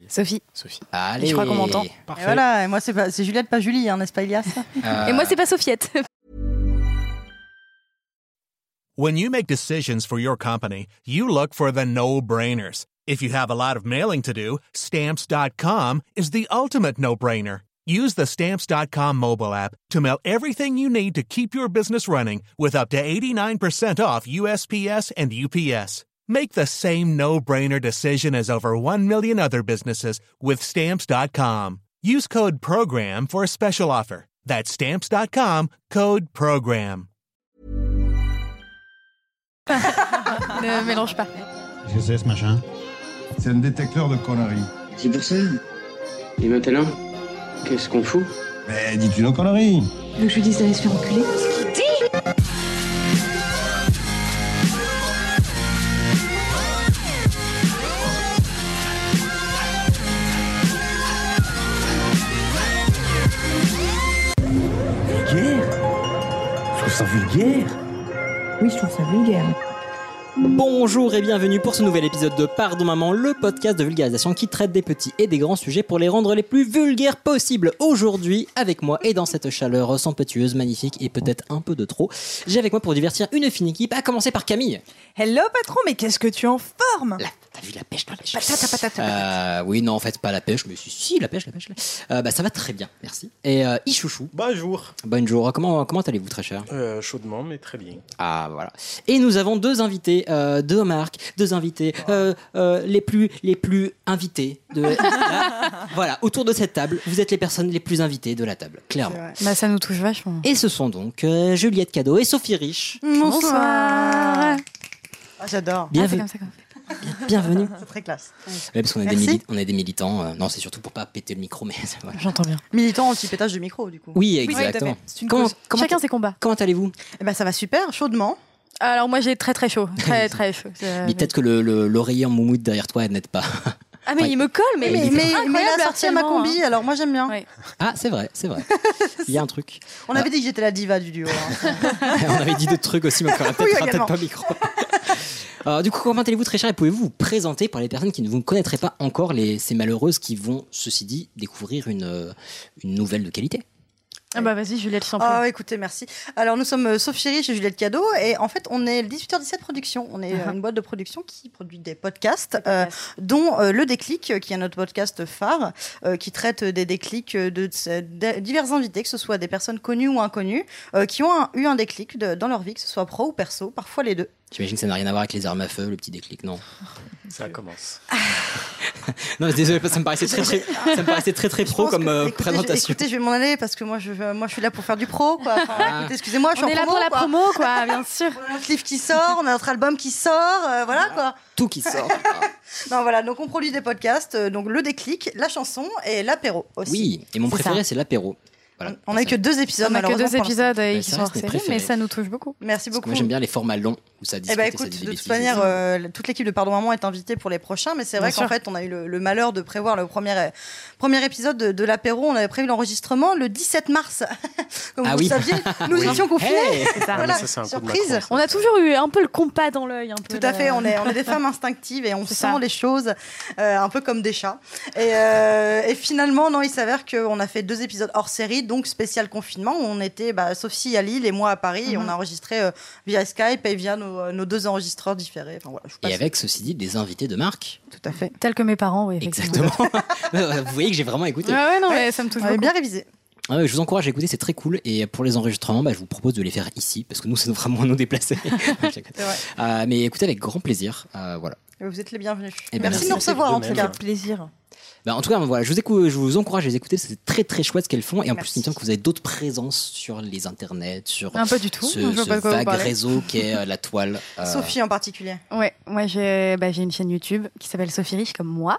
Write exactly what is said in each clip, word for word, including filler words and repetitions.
Sophie. Sophie. Allez. Et je crois qu'on m'entend. Parfait. Et voilà, et moi c'est, pas, c'est Juliette, pas Julie, hein, n'est-ce pas Elias? Euh, Et moi, c'est pas Sophiette. When you make decisions for your company, you look for the no-brainers. If you have a lot of mailing to do, Stamps dot com is the ultimate no-brainer. Use the Stamps dot com mobile app to mail everything you need to keep your business running with up to eighty-nine percent off U S P S and U P S. Make the same no-brainer decision as over one million other businesses with Stamps dot com. Use code PROGRAM for a special offer. That's Stamps dot com, code PROGRAM. Ne mélange pas. Qu'est-ce que c'est ce machin? C'est un détecteur de conneries. C'est pour ça. Et maintenant, qu'est-ce qu'on fout? Mais dis-tu nos conneries? Tu veux que je lui dise d'aller se faire enculer? Vulgaire? Je trouve ça vulgaire. Oui, je trouve ça vulgaire. Bonjour et bienvenue pour ce nouvel épisode de Pardon Maman, le podcast de vulgarisation qui traite des petits et des grands sujets pour les rendre les plus vulgaires possibles. Aujourd'hui, avec moi et dans cette chaleur tempétueuse, magnifique et peut-être un peu de trop, j'ai avec moi pour divertir une fine équipe, à commencer par Camille. Hello patron, mais qu'est-ce que tu es en forme? La, t'as vu la pêche, la pêche. Patata, patata, Euh, oui, non, en fait, pas la pêche, mais si, si, la pêche, la pêche. Euh, bah, ça va très bien, merci. Et euh, Ichouchou. Bonjour. Bonjour, comment, comment allez-vous, très cher? Euh, chaudement, mais très bien. Ah, voilà. Et nous avons deux invités, euh, deux marques, deux invités, euh, euh, les plus, les plus invités. De... Là, voilà, autour de cette table, vous êtes les personnes les plus invitées de la table, clairement. Bah, ça nous touche vachement. Et ce sont donc euh, Juliette Cadeau et Sophie Riche. Bonsoir. Ah, j'adore. Bienvenue. Ah, c'est comme ça qu'on fait. Bienvenue. C'est très classe. Ouais, parce qu'on est des, Merci. mili- on est des militants. euh, non, c'est surtout pour pas péter le micro, mais voilà. J'entends bien. Militant anti-pétage de micro, du coup. Oui, tout à exactement. fait. C'est une comment, cause. comment, Chacun ses combats. comment allez-vous? Eh ben, ça va super, chaudement. Alors moi j'ai très très chaud, très très chaud. Mais peut-être que le, le- l'oreiller en moumoute derrière toi, elle n'aide pas. Ah mais Ouais. il me colle, mais Mais, il est mais, mais incroyable, il a sorti à ma harcèlement, combi, hein. alors moi j'aime bien. Ouais. Ah, c'est vrai, c'est vrai. Il y a un truc. On avait dit que j'étais la diva du duo. hein. On avait dit d'autres trucs aussi, mais encore peut-être, Oui, peut-être également. pas micro. Alors, du coup, comment allez-vous, très cher? Et pouvez-vous vous présenter pour les personnes qui ne vous connaîtraient pas encore, les, ces malheureuses qui vont, ceci dit, découvrir une, euh, une nouvelle de qualité? Ah bah vas-y Juliette, je t'en prie. Ah, écoutez, merci. Alors, nous sommes euh, Sophie Riche et Juliette Cadeau, et en fait, on est le dix-huit heures dix-sept Productions. On est euh, une boîte de production qui produit des podcasts, euh, dont euh, Le Déclic, euh, qui est notre podcast phare, euh, qui traite des déclics de, de, de divers invités, que ce soit des personnes connues ou inconnues, euh, qui ont un- eu un déclic de- dans leur vie, que ce soit pro ou perso, parfois les deux. J'imagine que ça n'a rien à voir avec les armes à feu, le petit déclic, non? Ça commence. Non, mais désolé, ça me paraissait très très, ça me paraissait très, très Je pro pense comme que- euh, écoutez, présentation. Je, écoutez, je vais m'en aller parce que moi je, moi, je suis là pour faire du pro. Quoi. Enfin, Ah. écoutez, excusez-moi, je suis On en est là promo, pour la quoi. promo quoi, bien sûr. On a notre livre qui sort, on a notre album qui sort, euh, voilà quoi. Tout qui sort. Non, voilà, donc on produit des podcasts, euh, donc Le Déclic, la chanson et l'apéro aussi. Oui, et mon C'est préféré, ça. c'est l'apéro. Voilà. On n'a eu que deux épisodes, On a que malheureusement. deux pour l'instant. épisodes euh, Bah, qui ça sont reste mes hors série, préférés. mais ça nous touche beaucoup. Merci Parce que beaucoup. moi, j'aime bien les formats longs où ça discute Eh ben et ça écoute, dit de des toute bêtises. manière, euh, toute l'équipe de Pardon Maman est invitée pour les prochains, mais c'est vrai Bien qu'en sûr. fait, on a eu le, le malheur de prévoir le premier, euh, premier épisode de, de l'apéro. On avait prévu l'enregistrement le dix-sept mars. Comme Ah vous oui. le saviez, nous Oui. étions confinés. Hey. C'est ça. Ouais, mais Voilà, ça, c'est un coup de surprise. Macron, ça. On a toujours eu un peu le compas dans l'œil. un peu Tout à de- fait, on est, on est des femmes instinctives et on C'est sent ça. les choses euh, un peu comme des chats. Et, euh, et finalement, non, il s'avère qu'on a fait deux épisodes hors série, donc spécial confinement, où on était bah, Sophie à Lille et moi à Paris, et on a enregistré euh, via Skype et via nos, nos deux enregistreurs différés. Enfin, voilà, je vous Et passe- avec, ceci dit, des invités de marque. Tout à fait. Tel que mes parents, oui. effectivement. Exactement. Vous voyez que j'ai vraiment écouté. Ouais, ouais, non, Ouais. mais ça me touche On avait beaucoup. bien révisé. Ah ouais, je vous encourage à écouter, c'est très cool. Et pour les enregistrements, bah, je vous propose de les faire ici, parce que nous, c'est vraiment nous déplacer. C'est vrai. Euh, mais écoutez avec grand plaisir. Euh, voilà. Et vous êtes les bienvenus. Eh ben, merci merci. de nous recevoir en De tout même. cas. Plaisir. Bah, en tout cas, voilà, je vous, écou- je vous encourage à les écouter, c'est très très chouette ce qu'elles font. Et en Merci. plus, il me semble que vous avez d'autres présences sur les internets, sur Un peu du tout. ce, je vois ce pas de quoi vous vague parlez. réseau qu'est euh, la toile. Euh, Sophie en particulier. Ouais, moi j'ai bah, j'ai une chaîne YouTube qui s'appelle Sophie Riche comme moi.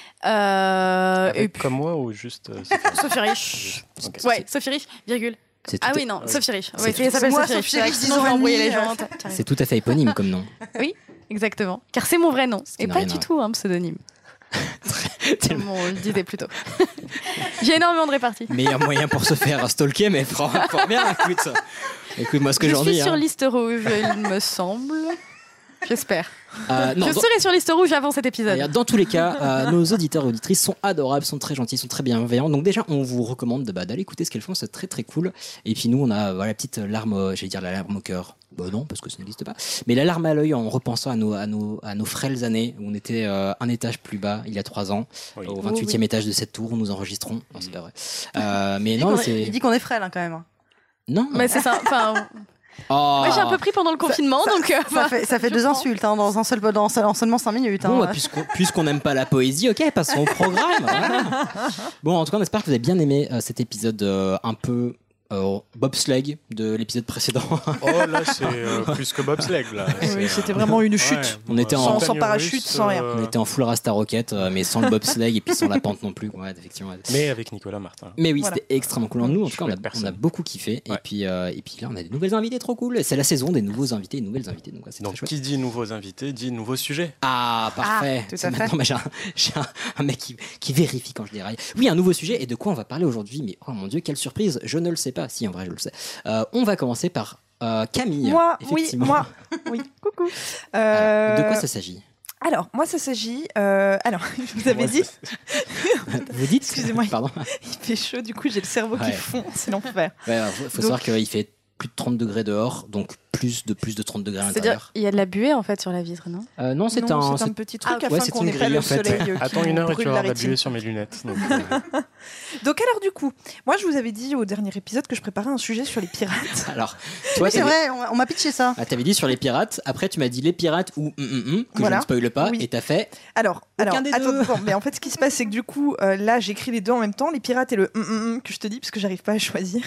Euh, Avec et puis comme moi ou juste. euh, c'est- Sophie Riche. Ok. Ouais, Sophie Riche, virgule. C'est tout Ah à- oui, non, Sophie Riche. C'est Ouais, tout- ça s'appelle Moi, Sophie Riche. Sophie Riche, Sinon, je disons vais embrouiller les Annie, gens. euh, T'as- t'as raison. C'est tout à fait éponyme comme nom. Oui, exactement. Car c'est mon vrai nom. qui Et n'a pas rien du à tout un pseudonyme. Tellement. Comme on le disait plus tôt. J'ai énormément de réparties. Meilleur moyen pour se faire stalker, mais fort, fort bien, écoute. Écoute, moi ce que Je j'en suis dis. sur hein. liste rouge, il me semble. J'espère. Euh, non, je dans... serai sur liste rouge avant cet épisode. Dans tous les cas, euh, nos auditeurs et auditrices sont adorables, sont très gentils, sont très bienveillants. Donc déjà, on vous recommande bah, d'aller écouter ce qu'elles font, c'est très très cool. Et puis nous, on a voilà, la petite larme, euh, j'allais dire la larme au cœur. Bah non, parce que ça n'existe pas. Mais la larme à l'œil en repensant à nos, à nos, à nos frêles années où on était euh, un étage plus bas il y a trois ans, oui. Au vingt-huitième oui. étage de cette tour où nous enregistrons. Non, c'est pas vrai. Euh, mais il, non, dit c'est... il dit qu'on est frêle hein, quand même. Non. Mais c'est ça. Enfin. Oh. Moi j'ai un peu pris pendant le confinement, ça, donc ça, euh, ça fait, ça fait deux prends. insultes hein, dans un seul dans, en seulement cinq minutes. Hein. Bon, bah, puisqu'on, puisqu'on n'aime pas la poésie, ok, passons au programme. Voilà. Bon, en tout cas, on espère que vous avez bien aimé euh, cet épisode euh, un peu euh, bobsleigh de l'épisode précédent. Oh là, c'est euh, plus que bobsleigh là. Oui, c'était vraiment une chute. Ouais, on était sans, en sans parachute, sans rien. On était en full Rasta Rocket, euh, mais sans le bobsleigh et puis sans la pente non plus. Ouais, effectivement. Mais avec Nicolas Martin. Mais oui, voilà. C'était extrêmement cool. Nous, en tout cas, on a, on a beaucoup kiffé. Ouais. Et puis, euh, et puis là, on a des nouvelles invités trop cool. C'est la saison des nouveaux invités et nouvelles invités. Donc, c'est donc très qui dit nouveaux invités dit nouveaux sujets. Ah, parfait. Ah, tout à fait. Maintenant, bah, j'ai, un, j'ai un, un mec qui, qui vérifie quand je déraille. Oui, un nouveau sujet. Et de quoi on va parler aujourd'hui? Mais oh mon Dieu, quelle surprise. Je ne le sais pas. Si, en vrai, je le sais. Euh, on va commencer par euh, Camille. Moi, oui, moi. Oui, coucou. Euh... De quoi ça s'agit? Alors, moi, ça s'agit. Euh, alors, je vous avais dit. Vous dites? Excusez-moi. Pardon. Il fait chaud, du coup, j'ai le cerveau ouais. qui fond. C'est l'enfer. Il ouais, faut, faut donc... savoir qu'il fait plus de trente degrés dehors, donc plus de plus de trente degrés à l'intérieur. Il y a de la buée en fait sur la vitre, non? euh, Non, c'est, non, un, c'est un petit truc ah, afin ouais, qu'on n'ait pas le soleil. En fait. Attends une heure et tu vas avoir de la buée sur mes lunettes. Donc, euh... donc alors du coup, moi je vous avais dit au dernier épisode que je préparais un sujet sur les pirates. Alors, toi, oui, c'est vrai, on, on m'a pitché ça. Ah, t'avais dit sur les pirates. Après, tu m'as dit les pirates ou mm, mm, mm, que voilà. Je ne spoile pas, oui. Et t'as fait. Alors, alors, attends, bon, mais en fait, ce qui se passe, c'est que du coup, euh, là, j'écris les deux en même temps, les pirates et le mm, mm, mm, que je te dis parce que j'arrive pas à choisir.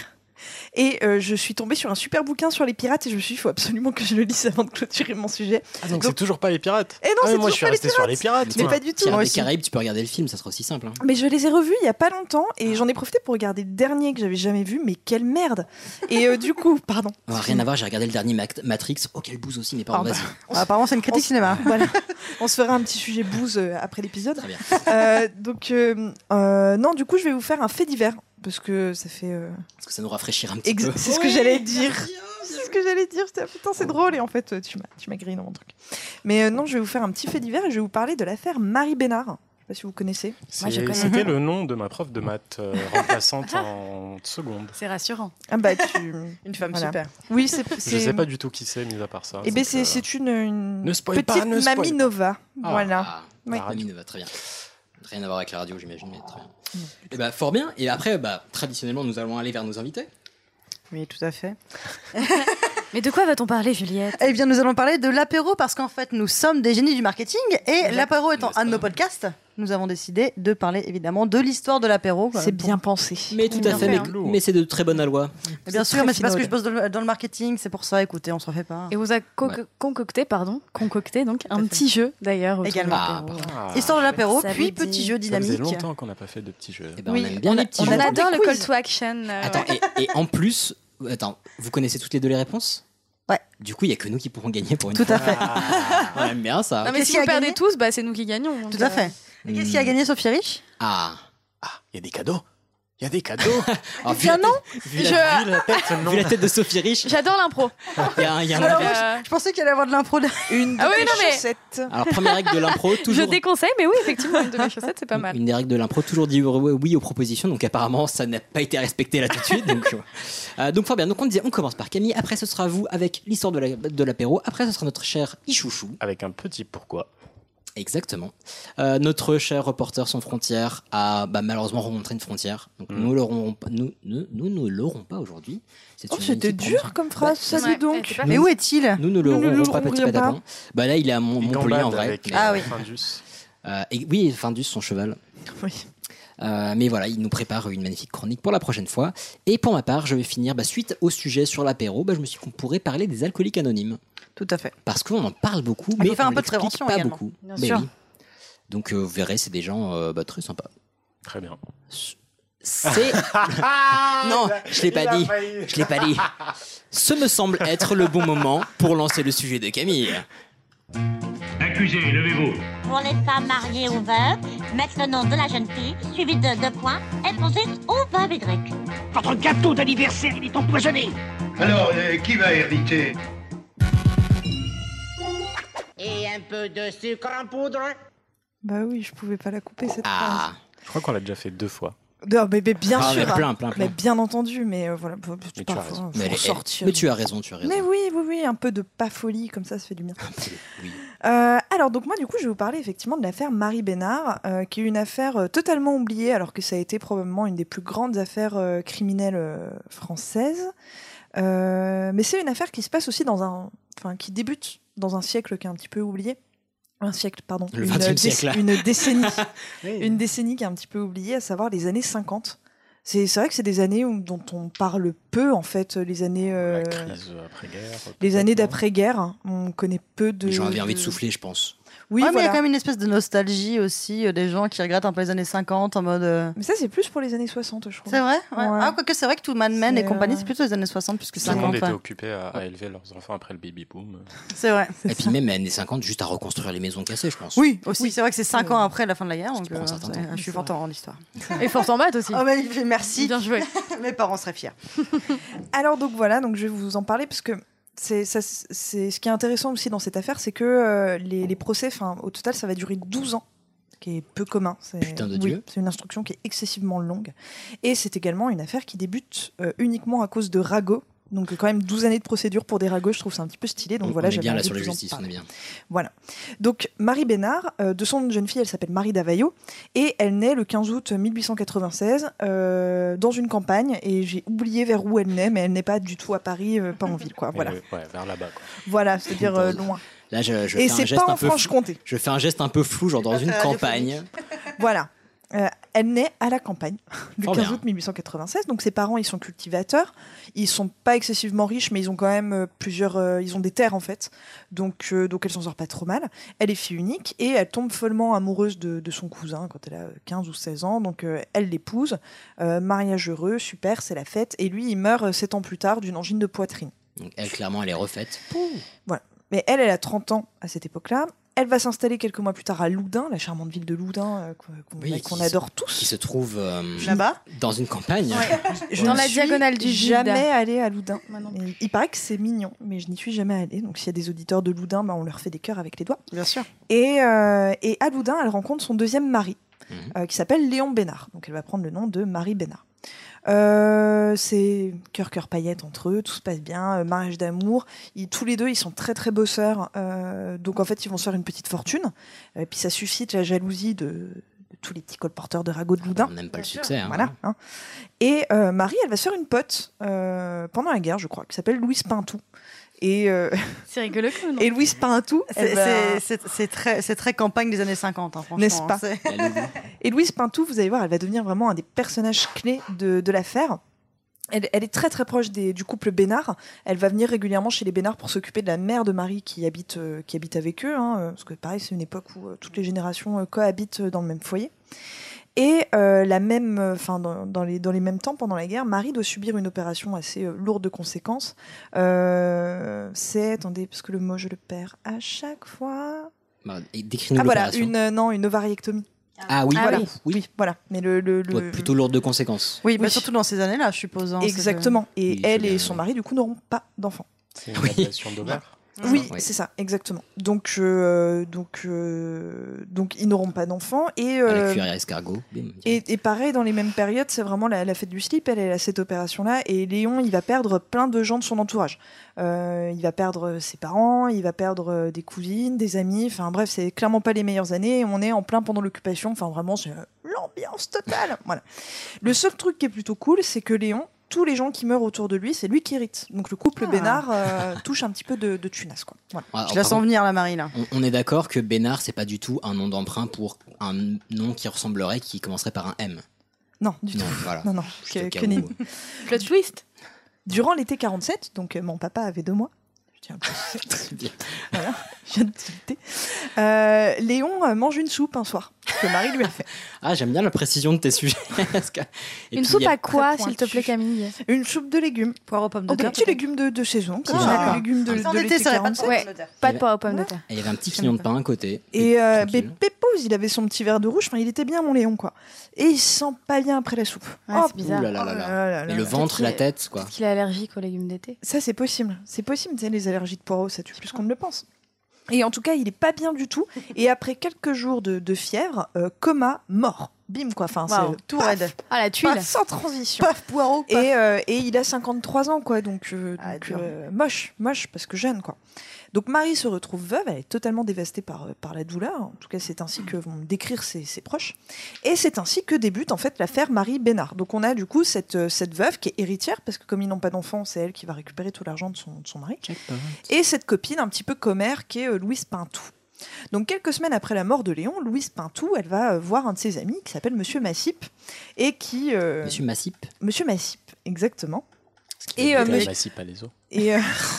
Et euh, je suis tombée sur un super bouquin sur les pirates et je me suis dit, il faut absolument que je le lise avant de clôturer mon sujet. Ah, donc, donc c'est toujours pas les pirates? Et non, ah, c'est moi toujours je suis pas resté les sur les pirates. Mais pas du tout. Pirates des Caraïbes, tu peux regarder le film, ça sera aussi simple. Hein. Mais je les ai revus il y a pas longtemps et j'en ai profité pour regarder le dernier que j'avais jamais vu, mais quelle merde! Et euh, du coup, pardon. Oh, rien à voir, j'ai regardé le dernier Matrix. Oh, quelle bouse aussi, mais pardon, vas-y. Ah, apparemment, c'est une critique on cinéma. Voilà. On se fera un petit sujet bouse euh, après l'épisode. Très bien. Euh, donc, euh, euh, non, du coup, je vais vous faire un fait divers. Parce que ça fait. Euh... Parce que ça nous rafraîchira un petit Ex- peu. C'est ce que oui, j'allais dire. C'est ce que j'allais dire. J'étais, putain, c'est drôle. Et en fait, tu m'as, tu m'as grillé dans mon truc. Mais euh, non, je vais vous faire un petit fait divers et je vais vous parler de l'affaire Marie Bénard. Je ne sais pas si vous connaissez. C'est, Moi, je connais. C'était le nom de ma prof de maths euh, remplaçante en seconde. C'est rassurant. Ah bah, tu... Une femme voilà. super. Oui, c'est, c'est. Je ne sais pas du tout qui c'est, mis à part ça. Et ben, c'est, euh... c'est une, une ne petite pas, ne Mamie Nova. Ah, voilà. Ah, oui. Mamie Nova, très bien. Rien à voir avec la radio, j'imagine, mais très bien. Mmh. Et bah, fort bien. Et après, bah, traditionnellement, nous allons aller vers nos invités. Oui, tout à fait. Mais de quoi va-t-on parler, Juliette? Eh bien, nous allons parler de l'apéro parce qu'en fait, nous sommes des génies du marketing et l'apéro étant un de nos podcasts, nous avons décidé de parler évidemment de l'histoire de l'apéro. C'est bien pensé. Mais tout à fait, mais, mais c'est de très bonne aloi. Et bien sûr, mais c'est parce que je bosse dans le marketing, c'est pour ça, écoutez, on se refait pas. Et vous a co- ouais. concocté, pardon, concocté donc un petit jeu d'ailleurs. Également. Ah, ah, Histoire de l'apéro, puis petit dit... jeu dynamique. Ça faisait longtemps qu'on n'a pas fait de petits jeux. Eh ben, oui, on aime bien on les petits on jeux. On adore le call to action. Euh, Attends, ouais. et, et en plus, attends, vous connaissez toutes les deux les réponses? Ouais. Du coup, il n'y a que nous qui pourrons gagner pour une Tout fois. à fait. Ah, on aime bien ça. Non, mais si vous perdez tous, bah, c'est nous qui gagnons. Tout à fait. Et qu'est-ce qui a gagné, Sophie Rich? Ah. Ah, il y a des cadeaux. Il y a des cadeaux. Oh, vu, la non vu, je... la, vu, la tête, non. vu la tête de Sophie Rich. J'adore l'impro. Il y a, il y a Alors, un... moi, je, je pensais qu'il allait y avoir de l'impro. De... Une de ah oui, non, mais... chaussettes. Alors, première règle de l'impro, toujours. Je déconseille, mais oui, effectivement, une de mes chaussettes, c'est pas mal. Une des règles de l'impro, toujours dire oui aux propositions. Donc, apparemment, ça n'a pas été respecté là tout de suite. Donc, euh, donc fort bien. Donc, on disait, on commence par Camille. Après, ce sera vous avec l'histoire de, la, de l'apéro. Après, ce sera notre cher Ichouchou. Avec un petit pourquoi. Exactement. Euh, notre cher reporter sans frontières a bah, malheureusement rencontré une frontière. Donc mmh. nous, l'aurons, nous, nous, nous ne l'aurons pas aujourd'hui. C'est oh, c'était dur comme phrase, ça ouais, dit donc. Mais où est-il? Nous ne l'aurons pas, petit patapon. Bah là, il est à Mont- Montpellier en vrai. Avec, ah euh, oui. Findus. Euh, et, oui, Findus, son cheval. Oui. Euh, mais voilà, il nous prépare une magnifique chronique pour la prochaine fois. Et pour ma part, je vais finir, bah, suite au sujet sur l'apéro, bah, je me suis dit qu'on pourrait parler des alcooliques anonymes. Tout à fait. Parce qu'on en parle beaucoup, il mais faut faire on un peu de prévention pas également. beaucoup. Bien mais sûr. Oui. Donc euh, vous verrez, c'est des gens euh, bah, très sympas. Très bien. C'est... non, je l'ai pas dit. Je l'ai pas dit. Ce me semble être le bon moment pour lancer le sujet de Camille. Accusé, levez-vous. Pour les femmes mariées ou veuves, mettre le nom de la jeune fille, suivi de deux points, et poser au veuve Édric. Votre gâteau d'anniversaire, il est empoisonné. Alors, euh, qui va hériter? peu de sucre en poudre. Bah oui, je pouvais pas la couper cette Ah. phrase. Je crois qu'on l'a déjà fait deux fois. Non, mais, mais bien Ah, sûr, mais plein, hein. plein, plein. Mais bien entendu, mais euh, voilà, Mais tu as parfois, raison. faut Mais, elle est- sortir. mais tu as raison, tu as raison. Mais oui, oui, oui, un peu de pas folie, comme ça, ça fait du bien. Oui. Euh, alors, donc moi, du coup, je vais vous parler effectivement de l'affaire Marie Bénard, euh, qui est une affaire euh, totalement oubliée, alors que ça a été probablement une des plus grandes affaires euh, criminelles euh, françaises. Euh, mais c'est une affaire qui se passe aussi dans un... Enfin, qui débute dans un siècle qui est un petit peu oublié. Un siècle, pardon. Le une, vingtième déc- siècle. Une décennie. Oui. Une décennie qui est un petit peu oubliée, à savoir les années cinquante. C'est c'est vrai que c'est des années où, dont on parle peu, en fait, les années... euh, La crise après-guerre. les peut-être, années non d'après-guerre. hein. On connaît peu de... Les gens avaient envie de de- souffler, je pense. Oui, Ouais, mais il y voilà. a quand même une espèce de nostalgie aussi, euh, des gens qui regrettent un peu les années cinquante en mode. euh, Mais ça, c'est plus pour les années soixante, je trouve. C'est vrai ouais. Ouais. Ah, quoique c'est vrai que tout Mad Men C'est, et compagnie, euh, c'est plutôt les années soixante plus que Tout le monde cinquante. était ouais. occupé à, à élever leurs enfants après le baby boom. C'est vrai. Et puis même années cinquante, juste à reconstruire les maisons cassées, je pense. Oui, aussi. Oui. C'est vrai que c'est cinq Euh, ans après la fin de la guerre. qui Donc, prend un euh, certain c'est- temps. je suis C'est forte en histoire. Et force en maths aussi. Oh, mais merci. Bien joué. Mes parents seraient fiers. Alors donc voilà, donc je vais vous en parler parce que c'est ça, c'est ce qui est intéressant aussi dans cette affaire, c'est que euh, les, les procès, enfin au total, ça va durer douze ans, ce qui est peu commun. C'est, Putain de oui, Dieu. c'est une instruction qui est excessivement longue, et c'est également une affaire qui débute euh, uniquement à cause de ragots. Donc quand même douze années de procédure pour des ragots, je trouve ça un petit peu stylé. Donc on, voilà, on est j'avais bien là envie sur de la vous en justice, on parler. est bien. Voilà. Donc Marie Bénard, euh, de son jeune fille, elle s'appelle Marie Davaillot et elle naît le quinze août mille huit cent quatre-vingt-seize euh, dans une campagne, et j'ai oublié vers où elle naît, mais elle n'est pas du tout à Paris, euh, pas en ville, quoi. Voilà, Et, ouais, vers là-bas. Quoi. voilà, c'est-à-dire euh, loin. Là, je, je Et fais un c'est geste pas un en peu flou. Franche-Comté. Je fais un geste un peu flou, genre dans pas une très campagne. Voilà. Euh, elle naît à la campagne le Fort quinze bien. août mille huit cent quatre-vingt-seize. Donc ses parents, ils sont cultivateurs. Ils sont pas excessivement riches, mais ils ont quand même euh, plusieurs. euh, ils ont des terres en fait. Donc euh, donc elle s'en sort pas trop mal. Elle est fille unique et elle tombe follement amoureuse de, de son cousin quand elle a quinze ou seize ans. Donc euh, elle l'épouse. Euh, mariage heureux, super, c'est la fête. Et lui, il meurt euh, sept ans plus tard d'une angine de poitrine. Donc, elle, clairement, elle est refaite. Voilà. Mais elle, elle a trente ans à cette époque-là. Elle va s'installer quelques mois plus tard à Loudun, la charmante ville de Loudun euh, qu'on Oui, qu'on qui adore se- tous. Qui se trouve euh, Là-bas dans une campagne. Je Dans ne la suis diagonale du vide. jamais allée à Loudun. Moi non Mais il paraît que c'est mignon, mais je n'y suis jamais allée. Donc s'il y a des auditeurs de Loudun, bah, on leur fait des cœurs avec les doigts. Bien sûr. Et, euh, et à Loudun, elle rencontre son deuxième mari, Mhm. euh, qui s'appelle Léon Bénard. Donc elle va prendre le nom de Marie Bénard. Euh, c'est cœur cœur paillette entre eux, tout se passe bien, euh, mariage d'amour. Ils- tous les deux, ils sont très très bosseurs, euh, donc en fait, ils vont se faire une petite fortune. Et puis ça suscite la jalousie de, de tous les petits colporteurs de ragots de Loudun. On n'aime pas le succès. hein. Voilà. hein. Et euh, Marie, elle va se faire une pote euh, pendant la guerre, je crois, qui s'appelle Louise Pintou. Et, euh, C'est rigolo que non et Louise Pintou, elle C'est va- c'est- c'est- c'est très, c'est très campagne des années cinquante, hein, franchement. N'est-ce pas C'est- La Loulou. Et Louise Pintou, vous allez voir, elle va devenir vraiment un des personnages clés de, de l'affaire. Elle, elle est très très proche des- du couple Bénard. Elle va venir régulièrement chez les Bénard pour s'occuper de la mère de Marie qui habite, euh, qui habite avec eux. hein, euh, parce que pareil, c'est une époque où euh, toutes les générations euh, cohabitent euh, dans le même foyer. Et euh, la même, euh, enfin, dans, dans les, dans les mêmes temps, pendant la guerre, Marie doit subir une opération assez euh, lourde de conséquences. Euh, c'est, attendez, parce que le mot je le perds à chaque fois. Bah, et décris-nous Ah voilà, l'opération. une, euh, non, une ovariectomie. Ah oui, voilà. oui, oui. Voilà, mais le, le, Doit le- être plutôt lourde de conséquences. Oui, bah, Oui. surtout dans ces années-là, je suppose. hein, c'est- Exactement. Et Oui, c'est elle bien, et son oui. mari, du coup, n'auront pas d'enfants. C'est une Oui. ablation d'ovaire. Oui, Oui. c'est ça, exactement. Donc, euh, donc, euh, donc, ils n'auront pas d'enfants. Et, À la euh, cuillère escargot. bim. et, et pareil, dans les mêmes périodes, c'est vraiment la, la fête du slip. Elle, elle a cette opération-là. Et Léon, il va perdre plein de gens de son entourage. Euh, il va perdre ses parents, il va perdre des cousines, des amis. Enfin, bref, c'est clairement pas les meilleures années. On est en plein pendant l'occupation. Enfin, vraiment, c'est euh, l'ambiance totale. Voilà. Le seul truc qui est plutôt cool, c'est que Léon, tous les gens qui meurent autour de lui, c'est lui qui hérite. Donc le couple Ah. Bénard euh, touche un petit peu de, de tunas, quoi. Voilà. Alors, Je la par sens contre, venir, la Marie, là. on, on est d'accord que Bénard, c'est pas du tout un nom d'emprunt pour un nom qui ressemblerait, qui commencerait par un M. Non, du Non, tout. voilà. Non, non, Juste au que, cas que où. nenni. Plot twist. Durant l'été quarante-sept, donc euh, mon papa avait deux mois. Je tiens à le préciser. Bien. Voilà, je viens de tilter. Euh, Léon euh, mange une soupe un soir que Marie lui a fait. Ah, j'aime bien la précision de tes sujets. Parce que- Et Une puis, soupe il y a- à quoi, très s'il te plaît, pointu. Camille? Une soupe de légumes. Poire aux pommes de Oh, des terre. petits légumes de, de saison, comme Ah, ça, d'accord. les légumes de, En de été, l'été ça n'aurait pas de quarante-sept. Ouais. pommes de terre. Pas de poire aux pommes de terre. Et il y avait un petit quignon de pain à côté. Et euh, mais tranquille. Pépose, il avait son petit verre de rouge. Enfin, il était bien, mon Léon, quoi. Et il se sent pas bien après la soupe. Ah, Oh, c'est bizarre. Ouh là là là oh là. là là Et là le là. ventre, qu'il la est- tête, quoi. Peut-être qu'il est allergique aux légumes d'été. Ça, c'est possible. C'est possible. Tu sais, les allergies de poireaux, ça tue plus qu'on ne le pense. Et en tout cas, il est pas bien du tout. Et après quelques jours de, de fièvre, euh, coma, mort. Bim, quoi. Enfin, Wow. c'est Tout paf, raide. Ah, la tuile. paf, sans transition. Paf, poireau. Paf. Et, euh, et il a cinquante-trois ans, quoi. Donc, euh, Ah, donc, dur. euh, moche, moche, parce que jeune, quoi. Donc, Marie se retrouve veuve. Elle est totalement dévastée par, euh, par la douleur. En tout cas, c'est ainsi que vont décrire ses, ses proches. Et c'est ainsi que débute, en fait, l'affaire Marie Bénard. Donc, on a, du coup, cette, euh, cette veuve qui est héritière, parce que comme ils n'ont pas d'enfants, c'est elle qui va récupérer tout l'argent de son, de son mari. Et cette copine un petit peu commère qui est euh, Louise Pintou. Donc quelques semaines après la mort de Léon, Louise Pintou, elle va euh, voir un de ses amis qui s'appelle Monsieur Massip et qui euh, Monsieur Massip. Monsieur Massip, exactement. Et Et, euh, euh, monsieur- Massip à les os. Et euh,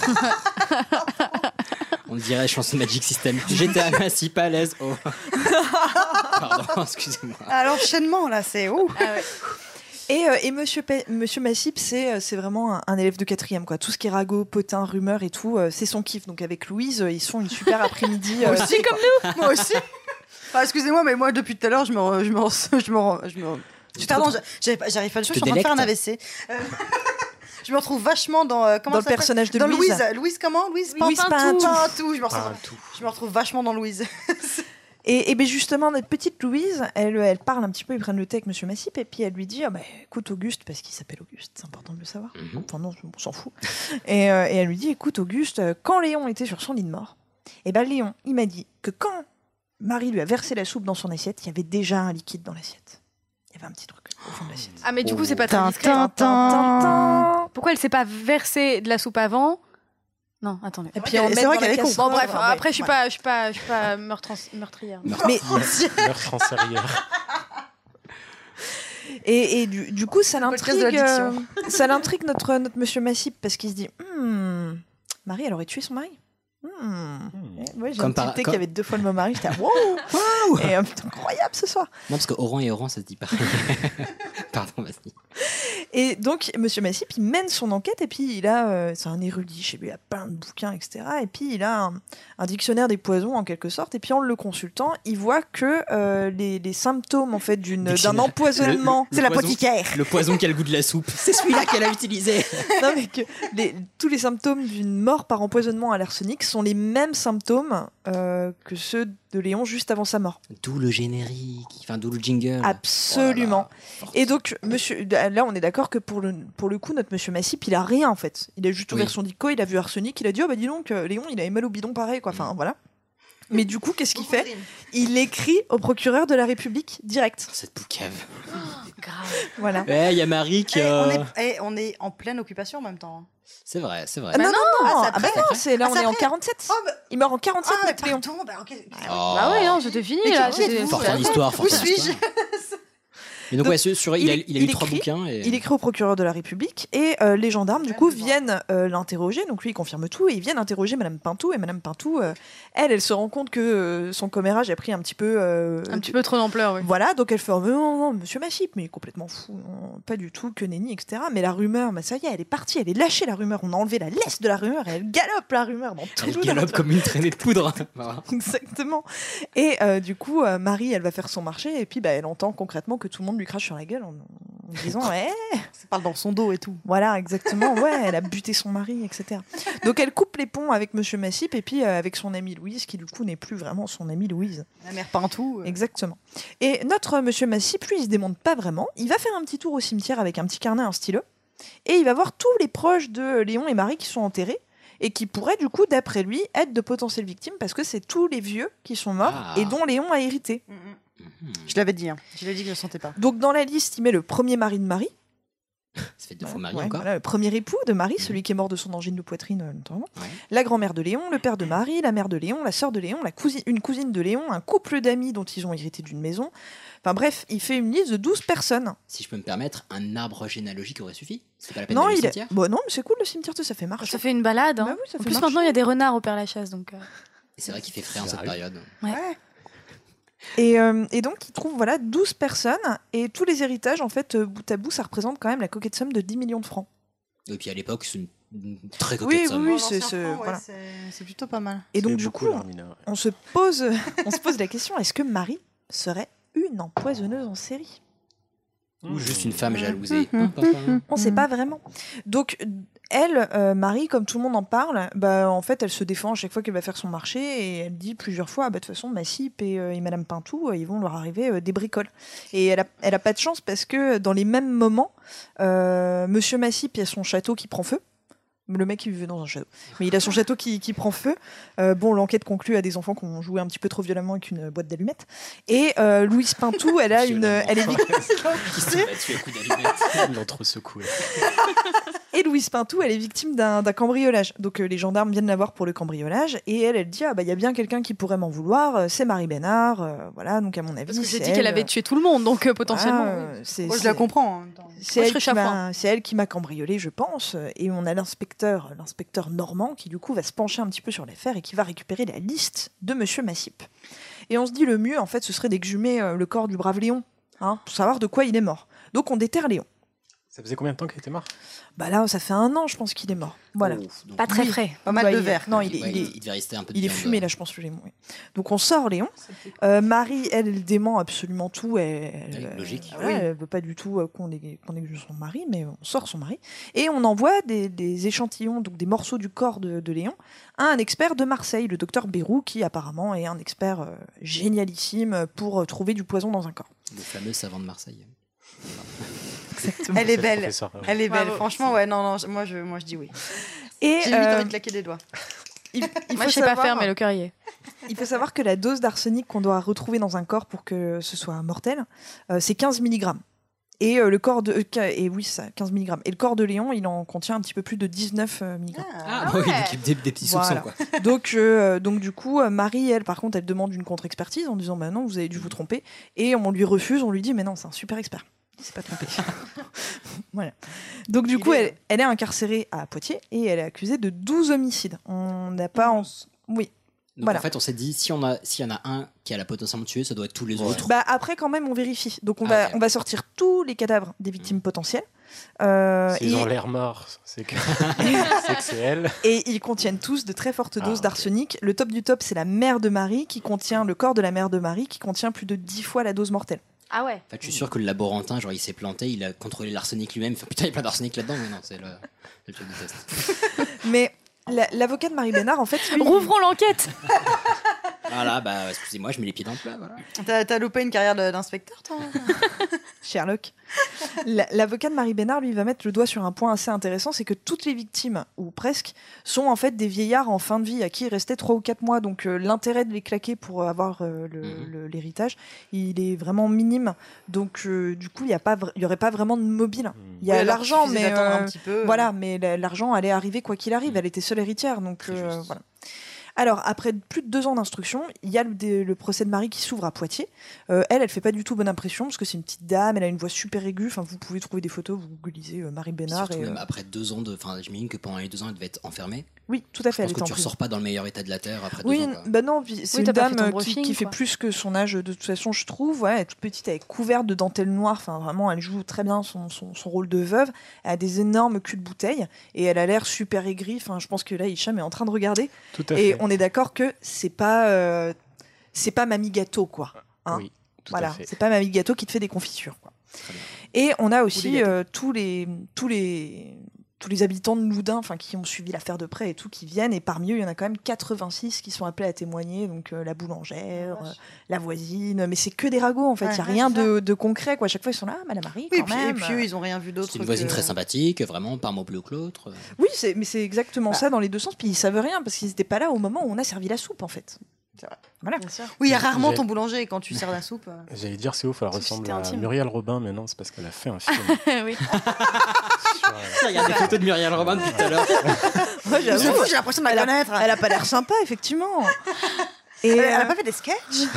On dirait chanson Magic System. J'étais à Massip à l'aise. Oh. Pardon, excusez-moi. Ah, l'enchaînement, là, c'est ouf. et, euh, et Monsieur, Pa- Monsieur Massip, c'est euh, c'est vraiment un, un élève de quatrième, quoi. Tout ce qui est ragot, potin, rumeur et tout, euh, c'est son kiff. Donc avec Louise, euh, ils sont une super après-midi. Moi euh, aussi, comme nous. Moi aussi. Enfin, excusez-moi, mais moi, depuis tout à l'heure, je me. re- Je me. re- Je me. re- Je me... Tu te Pardon, retrouves- j'arrive pas, j'arrive pas du tout, je te suis en train de faire un A délectes. V C. Euh, Je me retrouve vachement dans. euh, comment Dans ça le s'appelle personnage de dans Louise. Louise. Louise, comment Louise Louise Pintou. Pintou. Pintou. Je me retrouve, Pintou. je me retrouve vachement dans Louise. Et, et ben justement, notre petite Louise, elle, elle parle un petit peu, ils prennent le thé avec Monsieur Massip, et puis elle lui dit ah bah, écoute, Auguste, parce qu'il s'appelle Auguste, c'est important de le savoir. Mhm. Enfin, non, on s'en fout. Et, euh, et elle lui dit écoute, Auguste, euh, quand Léon était sur son lit de mort, et ben Léon, il m'a dit que quand Marie lui a versé la soupe dans son assiette, il y avait déjà un liquide dans l'assiette. Il y avait un petit truc au fond de l'assiette. Ah, mais du coup, c'est pas très Tin, discret. tin, hein. Tintin. Pourquoi elle s'est pas versée de la soupe avant? Non, attendez. Et puis C'est on vrai met qu'elle- c'est vrai dans qu'elle la est con. casserole. Bon, bref, Ouais, après, je suis ouais. pas, je suis pas, je suis pas meurtre- meurtrière. Mais Meurtre en serrière. Et, et du, du coup, ça Podcast de l'intrigue, l'addiction. euh, ça l'intrigue notre, notre monsieur Massip parce qu'il se dit hmm, Marie, elle aurait tué son mari. Hmm. Et ouais, j'ai Comme un par- petit thé comme- qui avait deux fois le mot mari. J'étais wow, Et euh, putain, incroyable ce soir. Non, parce que Oran et Oran, ça se dit pas. Pardon, vas-y. Et donc, monsieur Massip, il mène son enquête et puis il a, euh, c'est un érudit chez lui, il a plein de bouquins, et cetera. Et puis il a un, un dictionnaire des poisons en quelque sorte. Et puis en le consultant, il voit que euh, les, les symptômes en fait d'une, d'un Dictionnaire. empoisonnement, Le- le c'est poison. l'apothicaire. Le poison qui a le goût de la soupe. C'est celui-là qu'elle a utilisé. Non, mais que les- tous les symptômes d'une mort par empoisonnement à l'arsenic sont les mêmes symptômes euh, que ceux de Léon juste avant sa mort. D'où le générique, enfin d'où le jingle. Absolument. Oh là là. Et donc, monsieur, là, on est d'accord que pour le, pour le coup, notre monsieur Massip, il a rien en fait. Il a juste ouvert Oui. son dico, il a vu arsenic, il a dit oh bah dis donc, euh, Léon, il avait mal au bidon pareil quoi. Enfin voilà. Mais du coup, qu'est-ce qu'il fait? Il écrit au procureur de la République direct. Cette poucave. Grave. Voilà. Eh, il y a Marie qui. Eh, on, euh, est, eh, on est en pleine occupation en même temps. C'est vrai, c'est vrai. Ah, non, non, non, Ah, c'est ah, bah après. non, c'est là, Ah, on c'est est en après. quarante-sept. Oh, bah, Il meurt en quarante-sept, ah, notre Léon. pardon, bah, ok. Oh. Bah ouais, non, c'était fini Mais là. qui c'était- êtes-vous, Fort là en histoire, Où fort en suis-je histoire. Mais donc, Donc, ouais, sur, sur- il, a, il a il eu trois écrit- bouquins. Et... Il écrit au procureur de la République et euh, les gendarmes, du coup, viennent euh, l'interroger. Donc lui, il confirme tout et ils viennent interroger Madame Pintou. Et Madame Pintou, euh, elle, elle se rend compte que euh, son commérage a pris un petit peu. euh, Un petit peu trop d'ampleur, oui. Voilà, donc elle fait oh, non, non, Monsieur Massip, mais il est complètement fou, non, pas du tout, que nenni, et cetera. Mais la rumeur, bah, ça y est, elle est partie, elle est lâchée la rumeur. On a enlevé la laisse de la rumeur et elle galope la rumeur dans tout Elle le galope comme une traînée de poudre. Voilà. Exactement. Et euh, du coup, euh, Marie, elle va faire son marché et puis bah, elle entend concrètement que tout le monde lui crache sur la gueule en, en disant ouais. Ça parle dans son dos et tout. Voilà, exactement. Ouais, elle a buté son mari, et cetera. Donc elle coupe les ponts avec Monsieur Massip et puis euh, avec son amie Louise, qui du coup n'est plus vraiment son amie Louise. La mère Pintou. euh. Exactement. Et notre Monsieur Massip, lui, il se démonte pas vraiment. Il va faire un petit tour au cimetière avec un petit carnet, un stylo, et il va voir tous les proches de Léon et Marie qui sont enterrés et qui pourraient du coup, d'après lui, être de potentielles victimes parce que c'est tous les vieux qui sont morts Ah. et dont Léon a hérité. Mm, mm. Je l'avais dit, hein. Je l'avais dit que je le sentais pas. Donc dans la liste, il met le premier mari de Marie. Ça fait deux fois Marie Ouais, encore. voilà, le premier époux de Marie, celui qui est mort de son angine de poitrine euh, notamment. Ouais. La grand-mère de Léon, le père de Marie, la mère de Léon, la sœur de Léon, la cousine, une cousine de Léon, un couple d'amis dont ils ont hérité d'une maison. Enfin bref, il fait une liste de douze personnes. Si je peux me permettre, un arbre généalogique aurait suffi. C'est pas la peine Non, d'aller au il est... cimetière. bon, non, mais c'est cool le cimetière, ça fait marcher. Ça fait une balade. Hein. Bah oui, ça En fait plus, marcher. maintenant, il y a des renards au Père Lachaise. Donc, euh, Et c'est vrai qu'il fait frais en Ça cette arrive. période. ouais. Et, euh, et donc, il trouve voilà, douze personnes et tous les héritages, en fait, euh, bout à bout, ça représente quand même la coquette somme de dix millions de francs. Et puis à l'époque, c'est une, une très Oui, coquette somme. oui, Dans c'est- l'ancien c'est- franc, ouais, voilà. c'est- c'est plutôt pas mal. Et donc, C'est du beaucoup, coup, l'Armina, ouais. on se pose, on se pose la question, est-ce que Marie serait une empoisonneuse en série ? Ou juste une femme jalousée. Mhm. Hum, papa. On ne sait pas vraiment. Donc, elle, euh, Marie, comme tout le monde en parle, bah, en fait, elle se défend à chaque fois qu'elle va faire son marché et elle dit plusieurs fois, ah, bah, de toute façon, Massip et, euh, et Madame Pintou, euh, ils vont leur arriver euh, des bricoles. Et elle a, elle a pas de chance parce que dans les mêmes moments, euh, Monsieur Massip, il y a son château qui prend feu. Le mec, il vivait dans un château. Mais il a son château qui, qui prend feu. Euh, bon, l'enquête conclut à des enfants qui ont joué un petit peu trop violemment avec une boîte d'allumettes. Et euh, Louise Pintou, elle a une... Elle est victime... Qui se bat dessus à coups d'allumettes. Ils l'ont trop secoué. Et Louise Pintou, elle est victime d'un, d'un cambriolage. Donc euh, les gendarmes viennent la voir pour le cambriolage. Et elle, elle dit, ah bah il y a bien quelqu'un qui pourrait m'en vouloir. euh, C'est Marie Bénard. euh, voilà, donc à mon avis, Parce que j'ai c'est dit elle. qu'elle avait tué tout le monde, donc euh, potentiellement. Voilà, oui. euh, c'est- Moi, je c'est- la comprends. hein. C'est Moi, je elle, serais qui chafouin. m'a, c'est elle qui m'a cambriolé, je pense. Et on a l'inspecteur, l'inspecteur Normand, qui du coup va se pencher un petit peu sur l'affaire et qui va récupérer la liste de Monsieur Massip. Et on se dit le mieux, en fait, ce serait d'exhumer euh, le corps du brave Léon, hein, pour savoir de quoi il est mort. Donc on déterre Léon. Ça faisait combien de temps qu'il était mort? Bah là, ça fait un an, je pense qu'il est mort. Voilà. Ouf, donc, Pas très Oui. frais. Pas mal Bah, de il- verre. Non, il est, ouais, il est, il devait rester un peu de il est viande. fumé là, je pense, le Léon. oui. Donc on sort Léon. Euh, Marie, elle, elle dément absolument tout. Elle, elle, Ouais, logique. euh, ouais, elle veut pas du tout euh, qu'on ait- qu'on exhume son mari, mais on sort son mari. Et on envoie des, des échantillons, donc des morceaux du corps de, de Léon, à un expert de Marseille, le docteur Bérou, qui apparemment est un expert euh, génialissime pour euh, trouver du poison dans un corps. Le fameux savant de Marseille. Elle est C'est le belle. professeur, ouais. Elle est belle. Bravo. Franchement, ouais, non, non, je- moi, je, moi, je dis oui. Et J'ai limite euh, envie de claquer des doigts. il, il Moi, faut je sais pas savoir- faire, mais le cœur y est. Il faut savoir que la dose d'arsenic qu'on doit retrouver dans un corps pour que ce soit mortel, euh, c'est quinze milligrammes. Et euh, le corps de euh, qua- et oui, ça, quinze milligrammes. Et le corps de Léon, il en contient un petit peu plus de dix-neuf milligrammes. Ah, bah oui, donc des, des petits soupçons, Voilà. quoi. Donc, euh, donc du coup, euh, Marie, elle, par contre, elle demande une contre-expertise en disant, bah non, vous avez dû vous tromper. Et on lui refuse, on lui dit, mais non, c'est un super expert. Il s'est pas trompé. Voilà. Donc du Il coup, est- elle, elle est incarcérée à Poitiers et elle est accusée de douze homicides. On n'a pas en... Oui. Donc Voilà. en fait, on s'est dit, si on a, s'il y en a un qui a la potentiellement tué, ça doit être tous les autres. Bah après quand même on vérifie. Donc on Ah, va ok. on va sortir tous les cadavres des victimes potentielles. Euh, S'ils et, ont l'air morts, c'est que c'est que c'est elle. et ils contiennent tous de très fortes Ah, doses ok. d'arsenic. Le top du top c'est la mère de Marie qui contient le corps de la mère de Marie qui contient plus de dix fois la dose mortelle. Ah ouais. En fait, je suis sûr que le laborantin, genre, il s'est planté, il a contrôlé l'arsenic lui-même. Il fait, putain, il y a plein d'arsenic là-dedans, mais non, c'est le, le truc du test. Mais la- l'avocat de Marie Bénard en fait lui, Rouvrons l'enquête. Voilà, bah, excusez-moi, je mets les pieds dans le plat, voilà. T'as, t'as loupé une carrière de- d'inspecteur, toi? Sherlock. La- L'avocat de Marie Bénard, lui, va mettre le doigt sur un point assez intéressant, c'est que toutes les victimes, ou presque, sont en fait des vieillards en fin de vie à qui il restait trois ou quatre mois. Donc euh, l'intérêt de les claquer pour avoir euh, le- Mhm. le- l'héritage, il est vraiment minime. Donc euh, du coup, il n'y a pas vra- il y aurait pas vraiment de mobile. Il y a Oui, alors l'argent, qu'il suffisait mais d'attendre euh, un petit peu. voilà, mais la- l'argent allait arriver quoi qu'il arrive. Elle était seule héritière, donc C'est euh, juste. voilà. Alors, après plus de deux ans d'instruction, il y a le, dé- le procès de Marie qui s'ouvre à Poitiers. Euh, elle, elle fait pas du tout bonne impression parce que c'est une petite dame, elle a une voix super aiguë. Enfin, vous pouvez trouver des photos, vous googlisez euh, Marie Bénard. Surtout Et, même euh, après deux ans de. Enfin, j'imagine que pendant les deux ans, elle devait être enfermée. oui, tout à Je fait. Elle pense était que en tu prison. ressors pas dans le meilleur état de la terre après Oui, deux ans, quoi. bah non, puis c'est Oui, une t'as pas dame fait ton euh, qui, briefing, qui fait quoi. plus que son âge de toute façon, je trouve. Ouais, elle est toute petite, elle est couverte de dentelle noire. Enfin, vraiment, elle joue très bien son, son, son rôle de veuve. Elle a des énormes culs de bouteille et elle a l'air super aigrie. Enfin, je pense que là, Hicham est en train de regarder. Tout à Et fait. on est d'accord que c'est pas, euh, c'est pas Mamie Gâteau, quoi. Hein. Oui, tout Voilà, à fait. c'est pas Mamie Gâteau qui te fait des confitures, quoi. Très bien. Et on a Ou aussi des gâteaux. euh, tous les tous les tous les habitants de Loudun, enfin qui ont suivi l'affaire de près et tout, qui viennent. Et parmi eux, il y en a quand même quatre-vingt-six qui sont appelés à témoigner. Donc euh, la boulangère, euh, la voisine, mais c'est que des ragots en fait. Il Ouais, y a ouais, rien c'est ça. de, de concret, quoi. À chaque fois, ils sont là, ah, Madame Marie, Oui, quand et puis, même. et puis eux, ils ont rien vu d'autre. C'est une voisine que- très sympathique, vraiment, pas un mot plus haut que l'autre. Oui, c'est, mais c'est exactement Bah. ça dans les deux sens. Puis ils savent rien parce qu'ils n'étaient pas là au moment où on a servi la soupe, en fait. C'est vrai. Voilà. Oui, il y a rarement J'ai- ton boulanger quand tu sers la soupe. euh. J'allais dire c'est ouf, elle Société ressemble à intime. Muriel Robin, mais non, c'est parce qu'elle a fait un film. Oui. sur, euh, Regarde des photos de Muriel Robin depuis tout à l'heure. Ouais, j'avoue. C'est fou, j'ai l'impression de Elle la a, connaître. elle a pas l'air sympa, effectivement. Et, Elle, elle euh, a pas fait des sketchs?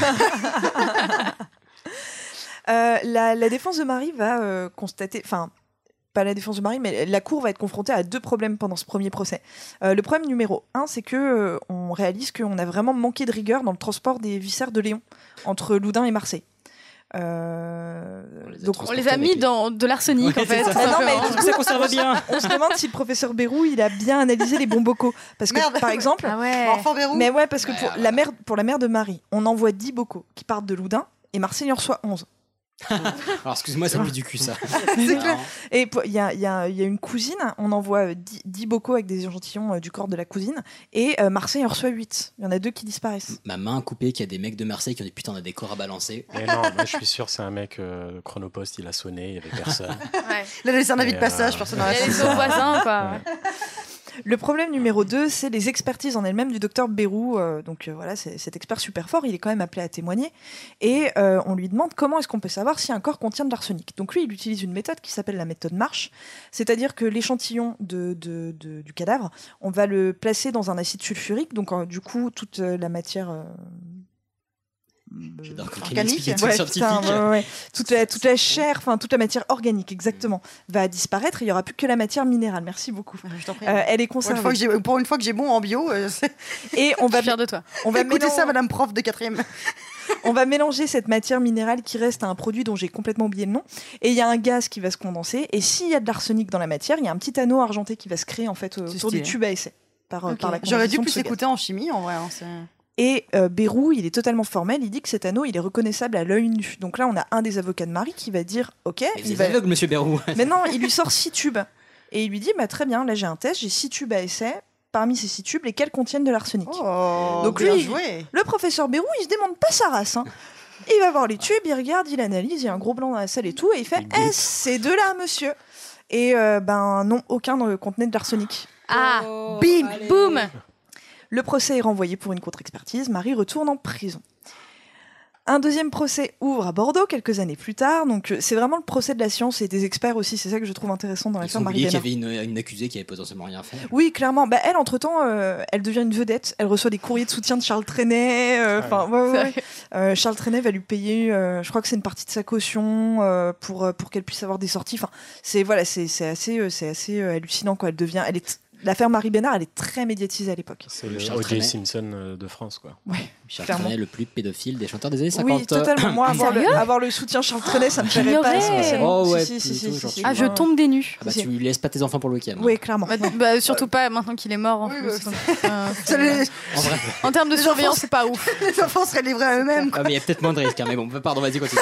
Euh, la, la défense de Marie va euh, constater, enfin, pas la défense de Marie, mais la cour va être confrontée à deux problèmes pendant ce premier procès. Euh, le problème numéro un, c'est que euh, on réalise qu'on a vraiment manqué de rigueur dans le transport des viscères de Léon entre Loudun et Marseille. Euh, On les a donc On les a mis dans de l'arsenic, Ouais, en fait. c'est ça. Ah non, mais simplement. du coup, ça conserve bien. on se demande si le professeur Bérou il a bien analysé les bons bocaux, parce que Merde. par exemple, Ah ouais. Bon, enfant verrou. mais ouais, parce que Ouais, pour voilà. la mère, pour la mère de Marie, on envoie dix bocaux qui partent de Loudun et Marseille en reçoit onze. Alors excuse-moi, ça pue du cul ça. C'est clair. Et il y a, y, a, y a une cousine, on envoie dix bocaux avec des échantillons euh, du corps de la cousine, et euh, Marseille en reçoit huit. Il y en a deux qui disparaissent. Ma main coupée, qu'il y a des mecs de Marseille qui ont dit putain, on a des corps à balancer. Mais non, moi je suis sûr, c'est un mec euh, Chronopost, il a sonné, il y avait personne. Ouais. Il a laissé un avis Et, de passage, euh, personne Il n'a a laissé au voisin, quoi. Ouais. Le problème numéro deux, c'est les expertises en elles-mêmes du docteur Bérou. Euh, donc euh, voilà, c'est cet expert super fort, il est quand même appelé à témoigner. Et euh, on lui demande comment est-ce qu'on peut savoir si un corps contient de l'arsenic. Donc lui, il utilise une méthode qui s'appelle la méthode Marsh. C'est-à-dire que l'échantillon de, de, de, du cadavre, on va le placer dans un acide sulfurique. Donc euh, du coup, toute euh, la matière... Euh, J'adore quand Organique. il explique des Ouais, trucs putain, scientifiques. ouais, ouais. Toute, la, toute la chair, enfin toute la matière organique, exactement, va disparaître. Il n'y aura plus que la matière minérale. Merci beaucoup. Je t'en prie. Euh, elle est Pour une, conservée. fois que j'ai, pour une fois que j'ai bon en bio, euh, c'est- Et on va, Fier de toi. on va écoutez mélanger- ça, madame prof de quatrième. on va mélanger cette matière minérale qui reste à un produit dont j'ai complètement oublié le nom. Et il y a un gaz qui va se condenser. Et s'il y a de l'arsenic dans la matière, il y a un petit anneau argenté qui va se créer en fait autour stylé. du tube à essai. Par, Ok. par la J'aurais dû condensation de plus ce gaz. écouter en chimie, en vrai. hein, c'est- Et euh, Bérou, il est totalement formel, il dit que cet anneau, il est reconnaissable à l'œil nu. Donc là, on a un des avocats de Marie qui va dire, ok, Mais il vous êtes va... aveugle, monsieur Bérou. mais non, il lui sort six tubes. Et il lui dit, bah, très bien, là j'ai un test, j'ai six tubes à essai. Parmi ces six tubes, lesquels contiennent de l'arsenic. Oh, Donc bien lui, joué. le professeur Bérou, il se demande pas sa race. Hein. Il va voir les tubes, il regarde, il analyse, il y a un gros blanc dans la salle et tout, et il fait, eh, c'est de là, monsieur. Et euh, ben non, aucun ne contenait de l'arsenic. Ah, Oh, bim, allez. boum. Le procès est renvoyé pour une contre-expertise. Marie retourne en prison. Un deuxième procès ouvre à Bordeaux quelques années plus tard. Donc euh, c'est vraiment le procès de la science et des experts aussi. C'est ça que je trouve intéressant dans Ils l'affaire ont Marie oublié qu'il y Bénard. avait une, une accusée qui avait potentiellement rien fait. Oui, clairement. Bah, elle, entre-temps, euh, elle devient une vedette. Elle reçoit des courriers de soutien de Charles Trenet. euh, Enfin, ouais, ouais, ouais. Euh, Charles Trenet va lui payer, euh, je crois que c'est une partie de sa caution euh, pour, euh, pour qu'elle puisse avoir des sorties. Enfin, c'est voilà, c'est c'est assez, euh, c'est assez euh, hallucinant quoi. Elle devient, elle est l'affaire Marie Bénard, elle est très médiatisée à l'époque. C'est le Charles O J Trenet. Simpson euh, de France, quoi. Ouais, Charles clairement. Trenet, le plus pédophile des chanteurs des années cinquante. Oui, totalement. Moi, avoir le, Sérieux avoir le soutien Charles Trenet, ça me ferait J'ignorais. pas spécialement. Oh ouais, Si, si, si, plutôt, si, genre, si, Ah, si. je tombe des nues. Ah bah, tu lui laisses pas tes enfants pour le week-end. Oui, clairement. Bah, bah, surtout pas maintenant qu'il est mort en Oui, plus. bah, donc, euh, Ça, les, En vrai. en termes de Les surveillance, enfants- c'est pas ouf. les enfants seraient livrés à eux-mêmes. Ah, mais il y a peut-être moins de risques, hein, mais bon, pardon, vas-y, continue.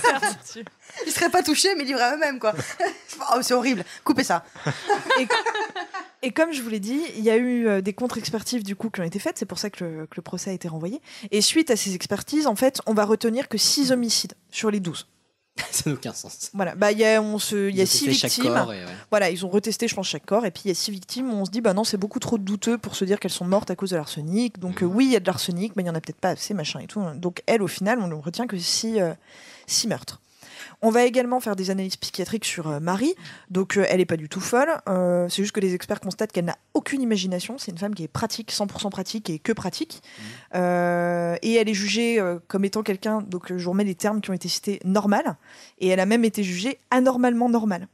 Ils seraient pas touchés, mais livrés à eux-mêmes, quoi. Oh, c'est horrible. Coupez ça. Et, et comme je vous l'ai dit, il y a eu euh, des contre-expertises du coup qui ont été faites. C'est pour ça que le, que le procès a été renvoyé. Et suite à ces expertises, en fait, on va retenir que six homicides sur les douze. Ça n'a aucun sens. Voilà, bah il y a on se, il y a Ils ont six testé chaque victimes. corps et ouais. Voilà, ils ont retesté, je pense, chaque corps. Et puis il y a six victimes. Où on se dit, bah non, c'est beaucoup trop douteux pour se dire qu'elles sont mortes à cause de l'arsenic. Donc euh, oui, il y a de l'arsenic, mais il y en a peut-être pas assez, machin et tout. Donc elle, au final, on ne retient que six, euh, six meurtres. On va également faire des analyses psychiatriques sur euh, Marie. Donc euh, elle est pas du tout folle. Euh, c'est juste que les experts constatent qu'elle n'a aucune imagination. C'est une femme qui est pratique, cent pour cent pratique et que pratique. Euh, et elle est jugée euh, comme étant quelqu'un, donc euh, je vous remets les termes qui ont été cités, normal. Et elle a même été jugée anormalement normale.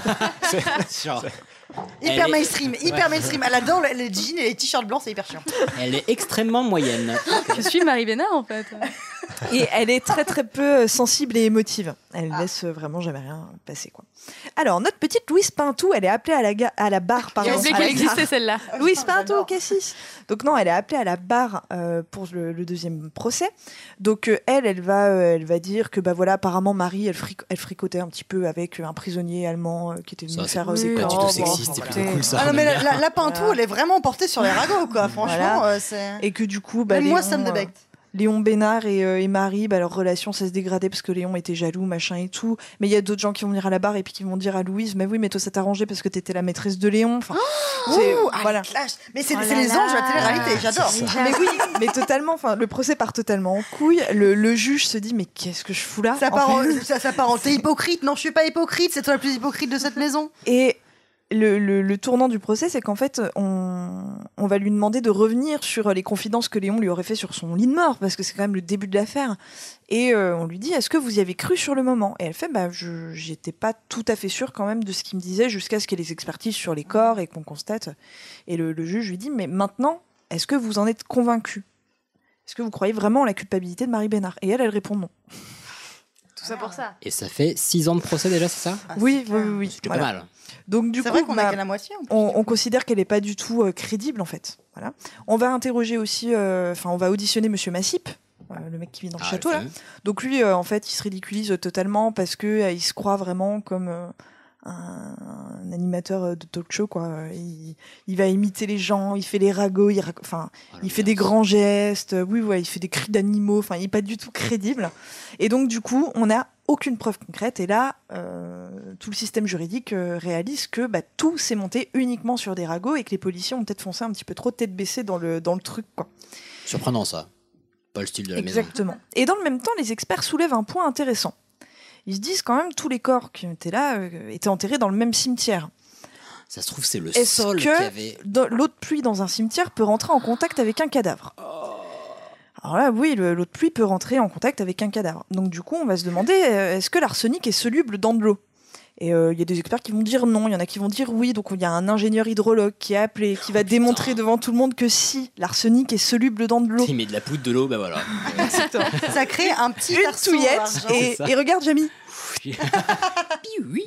Genre, Hyper Elle est- mainstream, hyper mainstream. Elle adore le- les jeans et les t-shirts blancs, c'est hyper chiant. elle est extrêmement moyenne. Je suis Marie Bénard en fait. Et elle est très très peu euh, sensible et émotive. Elle laisse euh, vraiment jamais rien passer quoi. Alors notre petite Louise Pintou, elle est appelée à la, ga- à la barre pardon. J'ai oublié à la qu'elle gare. existait celle-là. Louise Pintou, Cassis. Donc non, elle est appelée à la barre euh, pour le, le deuxième procès. Donc euh, elle, elle va, euh, elle va dire que bah voilà, apparemment Marie, elle, fric- elle fricotait un petit peu avec euh, un prisonnier allemand euh, qui était venu Ça, c'est faire euh, c'est des pas du plans. tout sexiste, Bon, c'est voilà. plutôt cool ça. Ah non, mais la, on aime la, la Pintou, Voilà. elle est vraiment portée sur les ragots, quoi. Franchement, Voilà. euh, c'est. Et que du coup, bah, Même moi, Léon, ça me euh, débecte. Léon Bénard et, euh, et Marie, bah, leur relation, ça se dégradait parce que Léon était jaloux, machin et tout. Mais il y a d'autres gens qui vont venir à la barre et puis qui vont dire à Louise, mais oui, mais toi, ça t'arrangeait parce que t'étais la maîtresse de Léon. Enfin, c'est- Ouh, ah, voilà. la clash. Mais c'est Oh c'est là les là. anges de la télé-réalité, j'adore. c'est Mais oui, mais totalement. Enfin, le procès part totalement en couille. Le, le juge se dit, mais qu'est-ce que je fous là Ça en part, fait en, ça, ça part en t'es hypocrite. Non, je suis pas hypocrite, c'est toi la plus hypocrite de cette maison. Et le, le, le tournant du procès, c'est qu'en fait, on, on va lui demander de revenir sur les confidences que Léon lui aurait fait sur son lit de mort, parce que c'est quand même le début de l'affaire. Et euh, on lui dit, est-ce que vous y avez cru sur le moment ? Et elle fait, bah, je j'étais pas tout à fait sûre quand même de ce qu'il me disait, jusqu'à ce qu'il y ait les expertises sur les corps et qu'on constate. Et le, le juge lui dit, mais maintenant, est-ce que vous en êtes convaincu ? Est-ce que vous croyez vraiment en la culpabilité de Marie Bénard ? Et elle, elle répond non. Tout ça pour ça. Et ça fait six ans de procès déjà, c'est ça Ah, oui, c'est oui, clair. oui, oui. C'est Voilà. pas mal. Donc du C'est coup, vrai qu'on bah, a qu'à la moitié. En plus. on, on considère qu'elle n'est pas du tout euh, crédible en fait. Voilà. On va interroger aussi, enfin, on va auditionner Monsieur Massip, euh, le mec qui vit dans le Ah, château le là. fameux. Donc lui, euh, en fait, il se ridiculise totalement parce que euh, il se croit vraiment comme euh, un, un animateur de talk show, quoi. Il, il va imiter les gens, il fait les ragots, il, rac- enfin, Oh, il fait des grands gestes. Oui, ouais, il fait des cris d'animaux. Enfin, il est pas du tout crédible. Et donc, du coup, on n'a aucune preuve concrète. Et là, euh, tout le système juridique euh, réalise que bah, tout s'est monté uniquement sur des ragots et que les policiers ont peut-être foncé un petit peu trop tête baissée dans le dans le truc, quoi. Surprenant ça. Pas le style de la maison. Exactement. Et dans le même temps, les experts soulèvent un point intéressant. Ils se disent quand même tous les corps qui étaient là euh, étaient enterrés dans le même cimetière. Ça se trouve, c'est le Est-ce sol qui que avait. dans- l'eau de pluie dans un cimetière peut rentrer en contact avec un cadavre? Alors là, oui, le- l'eau de pluie peut rentrer en contact avec un cadavre. Donc du coup, on va se demander, euh, est-ce que l'arsenic est soluble dans de l'eau? Et il euh, y a des experts qui vont dire non, il y en a qui vont dire oui. Donc il y a un ingénieur hydrologue qui est appelé, qui va Oh, démontrer putain. devant tout le monde que si l'arsenic est soluble dans de l'eau. Il met de la poudre, de l'eau, bah voilà. Ça crée un petit Une arceau touillette d'argent. et, C'est ça. et regarde Jamie. oui.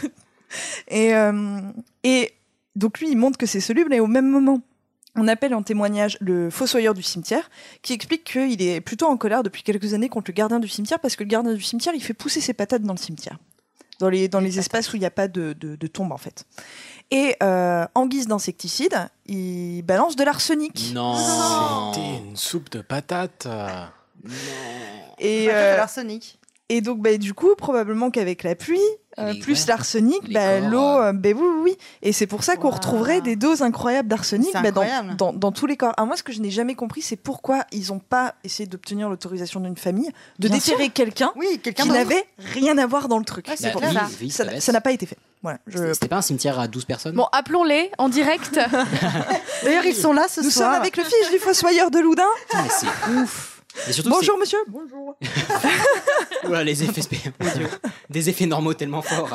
Et, euh, et donc lui, il montre que c'est soluble et au même moment, on appelle en témoignage le fossoyeur du cimetière qui explique qu'il est plutôt en colère depuis quelques années contre le gardien du cimetière parce que le gardien du cimetière, il fait pousser ses patates dans le cimetière, dans les, dans les espaces où il n'y a pas de, de, de tombe en fait. Et euh, en guise d'insecticide, il balance de l'arsenic. Non. C'était une soupe de patates. Non. Et, Pas fait euh, l'arsenic. et donc, bah, du coup, probablement qu'avec la pluie, euh, Les- plus ouais. l'arsenic, Les bah, corps, l'eau, euh. euh, bah, oui, oui, oui. Et c'est pour ça qu'on Waouh. retrouverait des doses incroyables d'arsenic C'est bah, dans, incroyable. dans, dans tous les corps. Alors, moi, ce que je n'ai jamais compris, c'est pourquoi ils n'ont pas essayé d'obtenir l'autorisation d'une famille de Bien déterrer sûr. quelqu'un Oui, quelqu'un qui d'autre. n'avait rien à voir dans le truc. Ouais, c'est Bah, clair. oui, ça. oui, Ça ça va ça n'a pas été fait. Voilà, je- C'était- C'était pas un cimetière à douze personnes Bon, appelons-les en direct. D'ailleurs, ils sont là ce Nous soir. sommes avec le fils du fossoyeur de Loudun. Putain, mais c'est ouf. Et surtout, Bonjour, monsieur. Bonjour. c'est- Oula, les effets spé- mon Dieu. Des effets normaux tellement forts.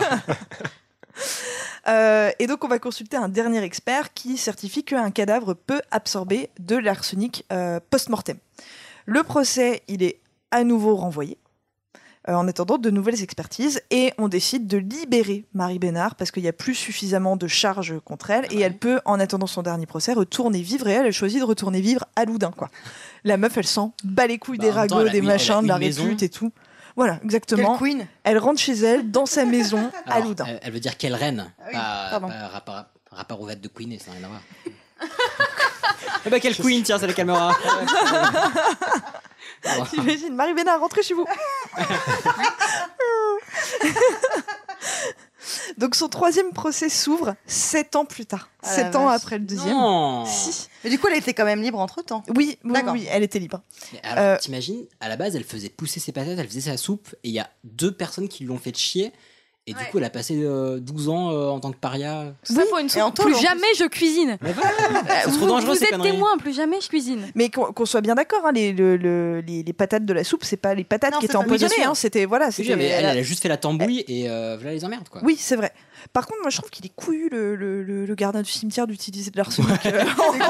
Euh, et donc, on va consulter un dernier expert qui certifie qu'un cadavre peut absorber de l'arsenic euh, post-mortem. Le procès, il est à nouveau renvoyé euh, en attendant de nouvelles expertises et on décide de libérer Marie Bénard parce qu'il n'y a plus suffisamment de charges contre elle et elle peut, en attendant son dernier procès, retourner vivre et elle, elle choisit de retourner vivre à Loudun, quoi. La meuf, elle s'en bat les couilles Bah, des en même temps, ragots, elle a des une- elle a machins, de la une maison. répute et tout. Voilà, Quelle exactement. queen. Elle rentre chez elle, dans sa maison, à Alors, Loudun. elle, elle veut dire quelle reine Ah oui, Pas, pardon. pas rapport, rapport au de Queen, ça n'a rien à voir. Eh bah, quelle Queen, tiens, c'est la caméra. Bon. T'imagines, Marie Bénard, rentrez chez vous. Donc son troisième procès s'ouvre sept ans plus tard, Ah la sept ans vache. après le deuxième. Non. Si. Mais du coup, elle était quand même libre entre temps. Oui, oui, D'accord. oui, elle était libre. Mais alors, Euh, t'imagines, à la base, elle faisait pousser ses patates, elle faisait sa soupe, et il y a deux personnes qui lui ont fait chier, et du Ouais. coup, elle a passé euh, douze ans euh, en tant que paria. Tout ça pour une et en soupe. tôle, Plus en plus. jamais je cuisine. Mais voilà, c'est vous trop dangereux vous ces êtes conneries. témoin, plus jamais je cuisine. Mais qu'on qu'on soit bien d'accord, hein, les, le- le- les, les patates de la soupe, c'est pas les patates Non, qui c'est étaient pas- oui, bien empoisonnées, sûr. hein, c'était voilà, Oui, c'était. mais elle, elle a- elle a juste fait la tambouille, et euh, voilà les emmerdes, quoi. Oui, c'est vrai. Par contre, moi, je trouve qu'il est couillu le, le, le- le gardien du cimetière d'utiliser de l'arsenic. Euh,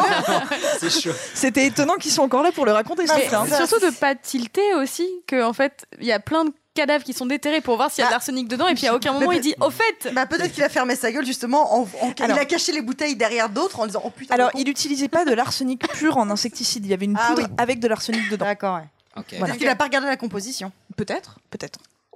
C'est chaud. C'était étonnant qu'ils soient encore là pour le raconter. ce Mais truc-là, hein. ça, surtout de pas tilter aussi que en fait il y a plein de cadavres qui sont déterrés pour voir s'il y a de Bah, l'arsenic dedans et puis à aucun moment mais- il dit au fait. Bah, peut-être qu'il a fermé sa gueule justement. En, en- Alors- il a caché les bouteilles derrière d'autres en disant oh putain. Alors, le con. il n'utilisait pas de l'arsenic pur en insecticide. Il y avait une Ah poudre oui. avec de l'arsenic dedans. D'accord, ouais. Ok. Voilà. Peut-être qu'il a pas regardé la composition. Peut-être, peut-être.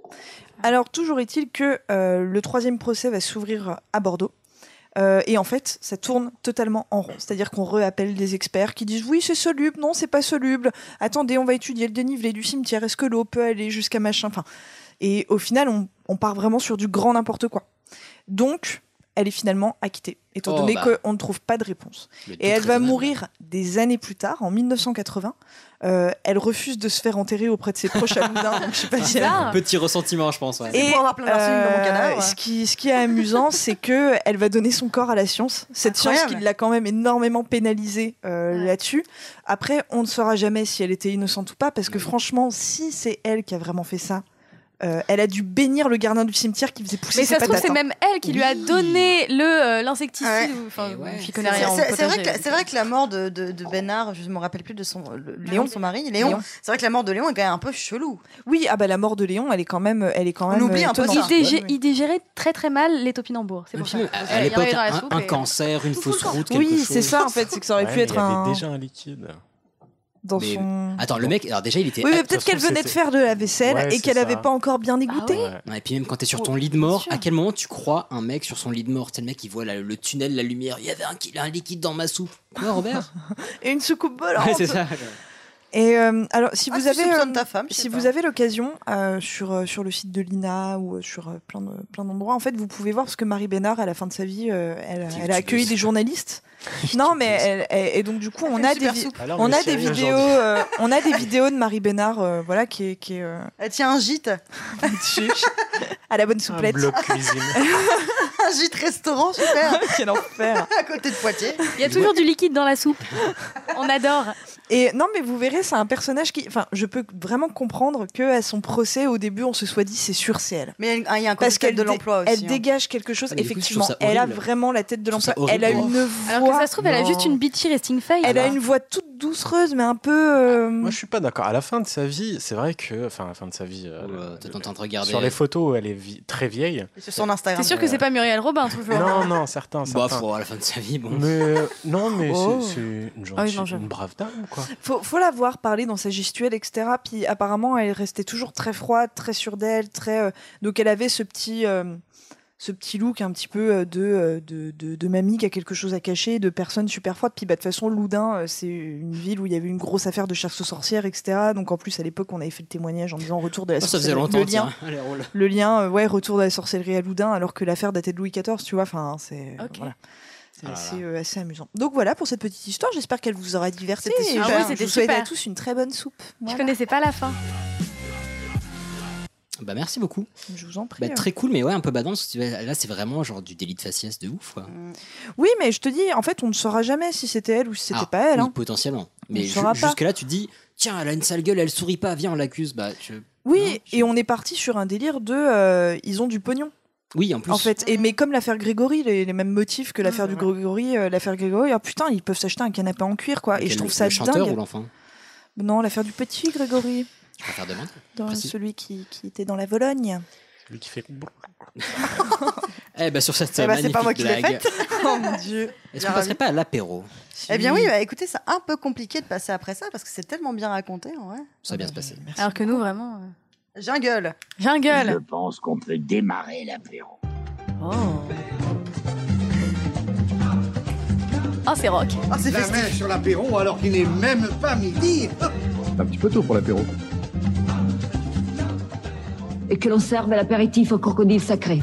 Alors, toujours est-il que euh, le troisième procès va s'ouvrir à Bordeaux. Euh, et en fait, ça tourne totalement en rond. C'est-à-dire qu'on réappelle des experts qui disent oui, c'est soluble, non, c'est pas soluble. Attendez, on va étudier le dénivelé du cimetière. Est-ce que l'eau peut aller jusqu'à machin enfin, et au final, on, on part vraiment sur du grand n'importe quoi. Donc, elle est finalement acquittée, étant Oh, donné bah. qu'on ne trouve pas de réponse. Le Et tout elle va raisonnable. mourir des années plus tard, en mille neuf cent quatre-vingts. Euh, elle refuse de se faire enterrer auprès de ses proches à Loudun. Donc je sais pas si elle- Ça. Petit ressentiment, je pense. Ouais. Et pour avoir plein d'arsenic dans mon cadavre. ce qui, ce qui est amusant, c'est que elle va donner son corps à la science. Cette science Incroyable. qui l'a quand même énormément pénalisée euh, là-dessus. Après, on ne saura jamais si elle était innocente ou pas, parce que franchement, si c'est elle qui a vraiment fait ça, euh, elle a dû bénir le gardien du cimetière qui faisait pousser Mais ses ça se trouve patates. c'est hein. même elle qui lui a Oui. donné le euh, l'insecticide. Ouais. ou- Enfin, Et ouais. j'y connais C'est- rien. en C'est c'est vrai, potager. que la- c'est vrai que la mort de, de, de Bénard, je me rappelle plus de son le- Léon, Léon. son mari, Léon. Léon. C'est vrai que la mort de Léon est quand même un peu chelou. Oui, ah bah la mort de Léon, elle est quand même, elle est quand On même. oublie un peu étonnante. ça. Il, dégé- Ouais, ouais. il digérait très très mal les topinambours. C'est Et pour puis, ça. à, à Euh, il l'époque, arrive dans la un, soupe un et- cancer, une fausse route, quelque Oui, chose. c'est ça en fait, c'est que ça aurait Ouais, pu mais être il y avait un. déjà un liquide. dans Mais- son. Attends, le mec, alors déjà, il était. Oui, mais ah, peut-être façon, qu'elle venait de c'était- faire de la vaisselle Ouais, et c'est qu'elle ça. avait pas encore bien égoutté. Ah Ouais. non, et puis même quand t'es sur Oh, ton lit de bien mort, sûr. à quel moment tu crois un mec sur son lit de mort? C'est le mec qui voit la- le tunnel, la lumière. Il y avait un, qui- un liquide dans ma soupe. Quoi, Robert? Et une soucoupe volante. Ouais, c'est ça. Et euh, alors, si Ah, vous tu avez, soupçonnes euh, ta femme, je sais si pas. vous avez l'occasion euh, sur euh, sur le site de l'I N A ou euh, sur euh, plein de plein d'endroits, en fait, vous pouvez voir parce que Marie Bénard, à la fin de sa vie, euh, elle, Youtubeuse. elle a accueilli des journalistes. non, mais elle, elle- et donc du coup, Elle on fait a une super des vi- soupe. Alors, on mes a des chéris, vidéos, aujourd'hui. euh, on a des vidéos de Marie Bénard, euh, voilà, qui est qui est euh, Elle tient un gîte, dessus, à la bonne Un souplette. bloc cuisine. un gîte restaurant, super, Quel enfer. à côté de Poitiers. Il y a toujours du liquide dans la soupe. On adore. Et non, mais vous verrez, c'est un personnage qui, enfin, je peux vraiment comprendre que à son procès, au début, on se soit dit, c'est sûr, c'est elle. Mais il y a- il y a un Parce côté qu'elle de dé- l'emploi aussi. elle hein. dégage quelque chose. Mais du coup, je Effectivement, trouve ça elle a horrible. vraiment la tête de Je trouve l'emploi. ça Elle a horrible. une Alors que voix. ça se trouve, elle a Non. juste une bitchy resting face. Elle a une voix toute doucereuse, mais un peu. euh, Moi, je suis pas d'accord. À la fin de sa vie, c'est vrai que, enfin, à la fin de sa vie, euh, Euh, T'es en train de regarder. sur les photos, elle est vi- très vieille. Et sur son Instagram. C'est sûr que c'est pas Muriel Robin, toujours. Non, non, certains, Bah, certains. faut, à la fin de sa vie, bon. Mais euh, non, mais Oh. c'est- c'est une Ah oui, gentille, non, je- une brave dame, quoi. Faut, faut la voir parler dans sa gestuelle, et cetera. Puis apparemment, elle restait toujours très froide, très sûre d'elle, très. euh, Donc elle avait ce petit. euh, Ce petit look un petit peu euh, de, euh, de, de, de mamie qui a quelque chose à cacher, de personne super froide. Puis bah, de toute façon, Loudun, euh, c'est une ville où il y avait une grosse affaire de chasse aux sorcières, et cetera. Donc en plus, à l'époque, on avait fait le témoignage en disant retour de la Oh, ça faisait sorcellerie. longtemps, Le lien, tiens. Allez, roule. le lien euh, ouais, retour de la sorcellerie à Loudun, alors que l'affaire datait de Louis quatorze, tu vois. Enfin, c'est. Ok. Voilà. C'est Ah là assez, euh, assez amusant. Donc voilà pour cette petite histoire. J'espère qu'elle vous aura diverti. C'était Et super. je- Ah oui, je c'était vous souhaite super. à tous une très bonne soupe. Je Voilà. connaissais pas la fin. Bah, merci beaucoup. Je vous en prie. Bah, très cool, mais ouais, un peu badant. Parce que là, c'est vraiment genre du délit de faciès de ouf, quoi. Oui, mais je te dis, en fait, on ne saura jamais si c'était elle ou si c'était Ah, pas elle. oui, hein. potentiellement. Mais ne ju- saura pas. jusque-là, tu te dis, tiens, elle a une sale gueule, elle sourit pas, viens, on l'accuse. Bah, je- Oui, Non, je- et on est parti sur un délire de. euh, ils ont du pognon, Oui, en plus. en fait. Et, mais comme l'affaire Grégory, les, les mêmes motifs que l'affaire du Grégory, euh, l'affaire Grégory, ah putain, ils peuvent s'acheter un canapé en cuir, quoi. Et Quel- je trouve le ça chanteur dingue. ou l'enfant? Non, l'affaire du petit Grégory, Je préfère demander. dans Précis. celui qui, qui était dans la Vologne. Celui qui fait. Eh bah, sur cette Eh bah, c'est magnifique pas moi qui l'ai blague, faite. Oh mon dieu. est-ce Bien qu'on passerait ravi. pas à l'apéro? Eh bien oui, bah, écoutez, c'est un peu compliqué de passer après ça parce que c'est tellement bien raconté en vrai. Ça va bien se passer. Alors que nous, vraiment. euh, Jungle. J'ai un Je gueule. pense qu'on peut démarrer l'apéro. Oh. Oh, c'est rock. Oh, c'est La festif. main sur l'apéro alors qu'il n'est même pas midi. C'est un petit peu tôt pour l'apéro. Et que l'on serve à l'apéritif au crocodile sacré.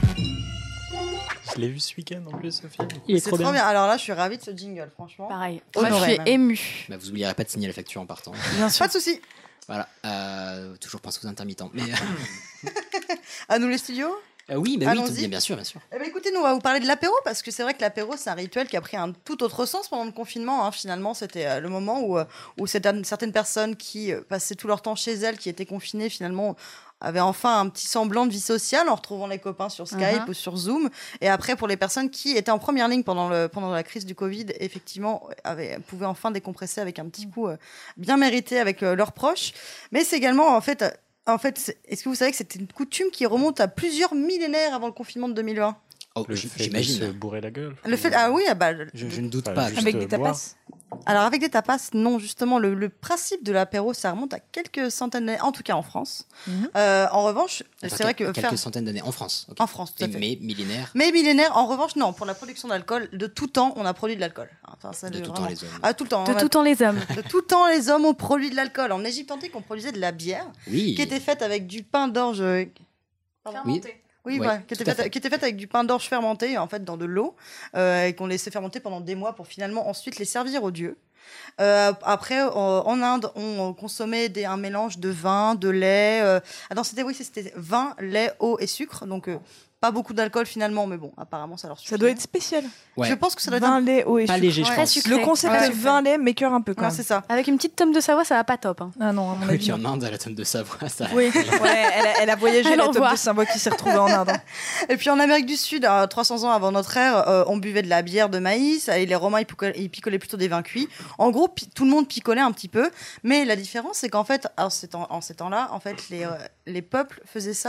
Je l'ai vu ce week-end en plus, Sophie. Il est C'est trop trop bien. bien. Alors là, je suis ravie de ce jingle, franchement. Pareil. Honoré, Moi, je suis même. émue. Bah, vous oublierez pas de signer la facture en partant. Bien sûr. Pas de souci. Voilà. Euh, toujours penser aux intermittents. Mais euh, À nous les studios. euh, oui, bah oui, Allons-y. tout- bien, bien sûr, bien sûr. Eh ben, écoutez, nous on va vous parler de l'apéro parce que c'est vrai que l'apéro c'est un rituel qui a pris un tout autre sens pendant le confinement. hein. Finalement, c'était euh, le moment où, euh, où certaines certaines personnes qui euh, passaient tout leur temps chez elles, qui étaient confinées, finalement avaient enfin un petit semblant de vie sociale en retrouvant les copains sur Skype Mhm. ou sur Zoom. Et après, pour les personnes qui étaient en première ligne pendant, le, pendant la crise du Covid, effectivement, avaient, pouvaient enfin décompresser avec un petit coup euh, bien mérité avec euh, leurs proches. Mais c'est également, en fait, euh, en fait, c'est- est-ce que vous savez que c'était une coutume qui remonte à plusieurs millénaires avant le confinement de deux mille vingt? Oh, Le j- fait de se j'imagine. bourrer la gueule. Le fait, ah oui, ah bah, le- Je, je ne doute Enfin, pas. juste, Avec euh, des tapas. boire. Alors avec des tapas, non, justement, le, le principe de l'apéro, ça remonte à quelques centaines d'années, en tout cas en France. Mhm. Euh, en revanche, Enfin, c'est vrai que quelques faire... centaines d'années en France. ok. En France, tout à Et- fait. Mais millénaire. Mais millénaire, en revanche, non, pour la production d'alcool, de tout temps, on a produit de l'alcool. Enfin, ça, De le- tout vraiment. temps, les hommes. Ah, tout le temps. De on a- tout temps, les hommes. de tout temps, les hommes ont produit de l'alcool. En Égypte antique, on produisait de la bière, Oui. qui était faite avec du pain d'orge... euh, Oui. Oui, Ouais, voilà, qui, tout était à faite, fait. qui était faite avec du pain d'orge fermenté, en fait, dans de l'eau, euh, et qu'on laissait fermenter pendant des mois pour finalement ensuite les servir aux dieux. Euh, après, euh, en Inde, on consommait des, un mélange de vin, de lait. Euh... Ah non, c'était oui, c'était vin, lait, eau et sucre. Donc, euh, pas beaucoup d'alcool finalement, mais bon, apparemment, ça leur suffit. Ça doit être spécial. Ouais. Je pense que ça doit être Vin, un... lait, eau et Pas sucre. léger, je Ouais. pense. Sucré. Le concept Ouais. de vin, lait, maker un peu quand Ouais, même. c'est ça. Avec une petite tome de Savoie, ça va pas top. hein. Ah non, à mon Et avis. puis non. en Inde, à la tome de Savoie, ça. Oui, ouais, elle, a, elle a voyagé Elle la en top voit. de Savoie qui s'est retrouvée en Inde. hein. Et puis en Amérique du Sud, à trois cents ans avant notre ère, euh, on buvait de la bière de maïs et les Romains ils picolaient, ils picolaient plutôt des vins cuits. En gros, pi- tout le monde picolait un petit peu, mais la différence c'est qu'en fait, en ces temps, en ces temps-là, en fait, les, euh, les peuples faisaient ça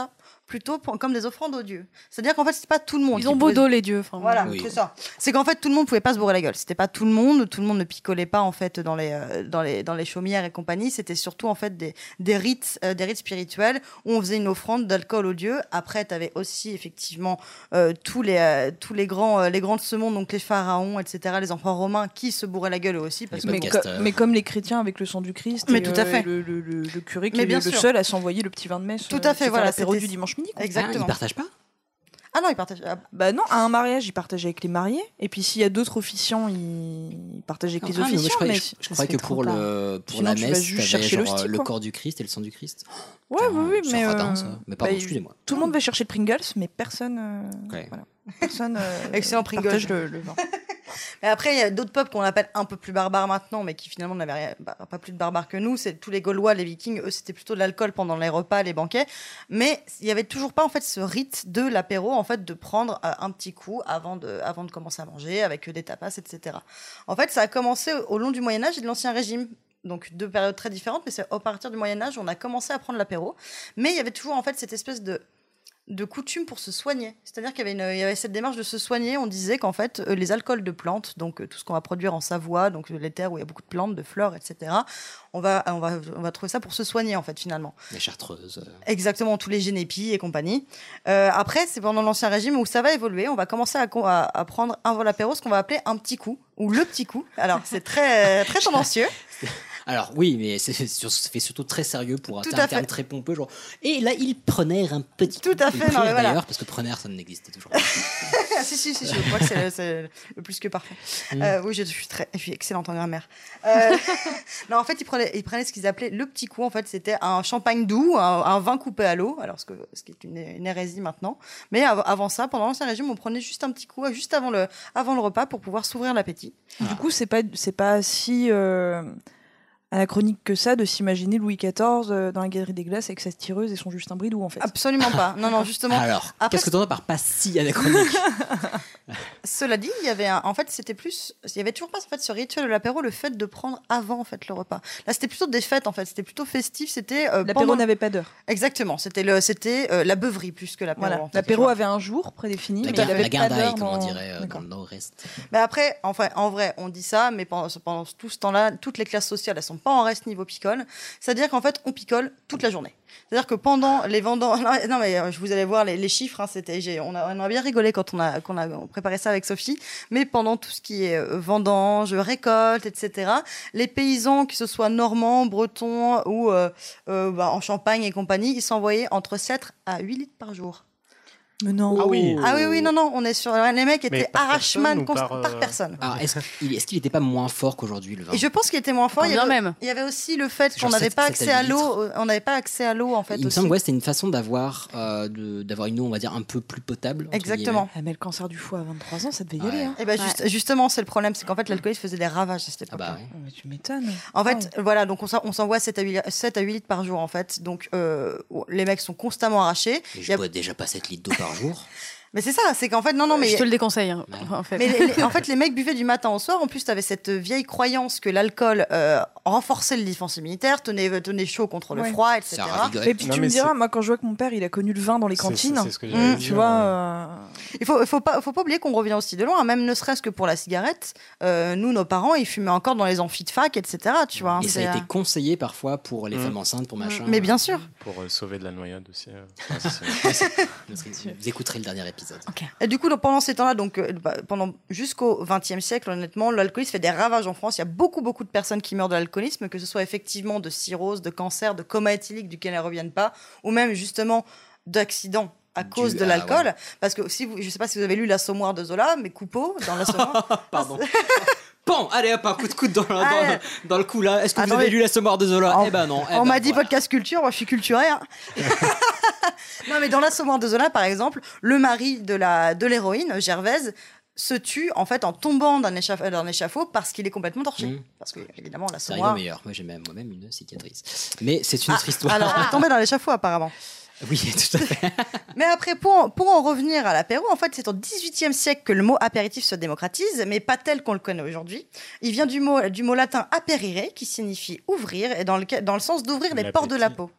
plutôt pour, comme des offrandes aux dieux. C'est-à-dire qu'en fait, c'est pas tout le monde. Ils ont beau dos, les dieux. Enfin, voilà, oui. c'est ça. C'est qu'en fait, tout le monde pouvait pas se bourrer la gueule. C'était pas tout le monde. Tout le monde ne picolait pas en fait dans les euh, dans les dans les chaumières et compagnie. C'était surtout en fait des des rites euh, des rites spirituels où on faisait une offrande d'alcool aux dieux. Après, tu avais aussi effectivement euh, tous les euh, tous les grands euh, les grands de ce monde, donc les pharaons, et cetera, les empereurs romains qui se bourraient la gueule eux aussi parce Les que Mais, podcasteurs. co- mais comme les chrétiens avec le sang du Christ, Mais et, tout à fait. et le, le, le, le curé qui Mais est bien le sûr. seul à s'envoyer le petit vin de messe. Tout à fait, voilà, l'apéro c'était- du dimanche midi. quoi. Ah, exactement. ils partagent pas Ah non, ils partagent. Ah, Bah non, à un mariage, ils partagent avec les mariés. Et puis s'il y a d'autres officiants, ils, ils partagent avec les Ah, mais moi, officiants. je croyais, mais je, je ça croyais serait que trop pour, tard. le, pour Sinon, la tu vas messe, juste t'avais chercher genre, l'hostie, le quoi. corps du Christ et le sang du Christ. Ouais, Putain, oui, oui, c'est mais. ratin, euh, ça. Mais pardon, bah, excusez-moi. Tout le monde va chercher le Pringles, mais personne. euh, Ouais. voilà. Personne. euh, Excellent Pringles. partage le, le vin. Mais après, il y a d'autres peuples qu'on appelle un peu plus barbares maintenant, mais qui finalement n'avaient rien- bah, pas plus de barbares que nous. C'est tous les Gaulois, les Vikings. Eux, c'était plutôt de l'alcool pendant les repas, les banquets. Mais il y avait toujours pas en fait ce rite de l'apéro, en fait, de prendre euh, un petit coup avant de, avant de commencer à manger avec euh, des tapas, et cetera. En fait, ça a commencé au, au long du Moyen Âge et de l'Ancien Régime. Donc deux périodes très différentes, mais c'est à partir du Moyen Âge on a commencé à prendre l'apéro. Mais il y avait toujours en fait cette espèce de de coutume pour se soigner. C'est-à-dire qu'il y avait, une, il y avait cette démarche de se soigner. On disait qu'en fait, euh, les alcools de plantes, donc euh, tout ce qu'on va produire en Savoie, donc euh, les terres où il y a beaucoup de plantes, de fleurs, et cetera, on va, on va, on va trouver ça pour se soigner, en fait, finalement. Les chartreuses. euh. Exactement, tous les génépis et compagnie. Euh, après, c'est pendant l'Ancien Régime où ça va évoluer. On va commencer à, co- à, à prendre avant l'apéro ce qu'on va appeler un petit coup, ou le petit coup. Alors, c'est très, très tendancieux. Alors oui, mais c'est c'est sur- ça fait surtout très sérieux pour un Tout terme à fait. très pompeux. Genre. Et là, il prenait un petit. Tout à coup. fait, Il non, mais prirent, voilà. d'ailleurs, parce que preneur, ça n'existait toujours pas. Ah, si, si, si, je crois que c'est le, c'est le plus que parfait. Mm. Euh, oui, je, je suis très, je suis excellente en grammaire. Euh, non, en fait, ils prenaient, ils prenaient ce qu'ils appelaient le petit coup. En fait, c'était un champagne doux, un, un vin coupé à l'eau, alors ce, que, ce qui est une, une hérésie maintenant. Mais av- avant ça, pendant l'Ancien Régime, on prenait juste un petit coup, euh, juste avant le, avant le repas, pour pouvoir s'ouvrir l'appétit. Du coup, c'est pas, c'est pas si euh, anachronique que ça de s'imaginer Louis quatorze euh, dans la Galerie des Glaces avec sa tireuse et son Justin Bridou, en fait. Absolument pas. Non, non, justement. Alors, Après, qu'est-ce que tu entends par pas si anachronique? Cela dit, il y avait un, en fait, c'était plus, il y avait toujours pas en fait ce rituel de l'apéro, le fait de prendre avant en fait le repas. Là, c'était plutôt des fêtes en fait, c'était plutôt festif, c'était euh, L'apéro pendant- n'avait pas d'heure. Exactement, c'était le, c'était euh, la beuverie plus que l'apéro. Voilà. en fait, L'apéro tu vois. avait un jour prédéfini, La, mais gar- il avait la pas gardaille, d'heure comme on dans- dirait euh, dans D'accord. le nord-est. Mais après, enfin, en vrai, on dit ça, mais pendant, pendant tout ce temps-là, toutes les classes sociales, elles sont pas en reste niveau picole. C'est-à-dire qu'en fait, on picole toute la journée. C'est-à-dire que pendant les vendanges, non, non, mais euh, je vous allez voir les, les chiffres. Hein, c'était, j'ai, on a, on a bien rigolé quand on a, qu'on a préparé ça avec Sophie. Mais pendant tout ce qui est euh, vendange, récolte, et cetera, les paysans, que ce soit normands, bretons ou euh, euh, bah, en Champagne et compagnie, ils s'envoyaient entre sept à huit litres par jour. Mais non. Ah oui. Ah oui, oui, non, non, on est sur les mecs Mais étaient par arrachman personne ou const- par, euh, par personne. Alors, est-ce qu'il est-ce qu'il n'était pas moins fort qu'aujourd'hui, le vin? Et je pense qu'il était moins fort. Il y, Bien avait, même. il y avait aussi le fait Genre qu'on n'avait sept- pas sept accès à à huit l'eau. On n'avait pas accès à l'eau en fait Il me aussi. semble que ouais, c'était une façon d'avoir euh, de- d'avoir une eau, on va dire, un peu plus potable. entre Exactement. Ah, mais le cancer du foie à vingt-trois ans, ça devait y Ouais. aller. Hein. Et ben juste- justement, c'est le problème, c'est qu'en fait l'alcoolisme faisait des ravages à cette Ah époque. bah ouais. Oh, mais tu m'étonnes. En fait, voilà, donc on s'en- on s'envoie sept à huit litres par jour en fait. Donc euh, les mecs sont constamment arrachés. Et Il je y a- bois déjà pas sept litres d'eau par jour. Mais c'est ça, c'est qu'en fait non non mais Je te le déconseille. hein, Ouais. en fait. Mais les- les- en fait, les mecs buvaient du matin au soir. En plus, tu avais cette vieille croyance que l'alcool euh, renforçait le défense immunitaire, tenait, tenait chaud contre le Ouais. froid, et Ça cetera. rigole. Et puis Non, tu mais me diras, c'est- moi quand je vois que mon père il a connu le vin dans les C'est- cantines, C'est ce que Mmh, j'allais tu dire, vois. euh, euh, Il faut, il faut pas, faut pas oublier qu'on revient aussi de loin. Même ne serait-ce que pour la cigarette, euh, nous, nos parents, ils fumaient encore dans les amphis de fac, et cetera. Tu vois. hein, Et ça c'est, a été euh, conseillé parfois pour les Mm. femmes enceintes, pour machin. Mais bien sûr. pour euh, sauver de la noyade aussi. euh. Ouais, c'est- c'est- Vous écouterez le dernier épisode. Et du coup, donc, pendant ces temps-là, donc euh, bah, pendant jusqu'au vingtième siècle, honnêtement, l'alcoolisme fait des ravages en France. Il y a beaucoup, beaucoup de personnes qui meurent de l'alcoolisme, que ce soit effectivement de cirrhose, de cancer, de coma éthylique duquel elles ne reviennent pas, ou même justement d'accidents à cause Dû de à- l'alcool. ouais. Parce que si vous, je ne sais pas si vous avez lu L'Assommoir de Zola, mais Coupeau, dans L'Assommoir. Pardon. Bon, allez hop, un coup de coude dans, le- dans, Allez. dans le cou là. Est-ce que vous Attendez. avez lu l'Assommoir de Zola? On- Eh ben non. eh On ben m'a dit voilà. podcast culture, moi je suis culturée. hein. Non, mais dans L'Assommoir de Zola, par exemple, le mari de la de l'héroïne, Gervaise, se tue en fait en tombant d'un échafaud, d'un échafaud parce qu'il est complètement torché. Mmh. Parce que évidemment, Ça arrive au l'Assommoir. meilleur. Moi j'ai même moi-même une cicatrice. Mais c'est une autre histoire. Alors, il est tombé dans l'échafaud apparemment. Oui, tout à fait. Mais après, pour, pour en revenir à l'apéro, en fait, c'est au dix-huitième siècle que le mot apéritif se démocratise, mais pas tel qu'on le connaît aujourd'hui. Il vient du mot, du mot latin aperire, qui signifie ouvrir, et dans le, dans le sens d'ouvrir les portes de la L'appétit. peau.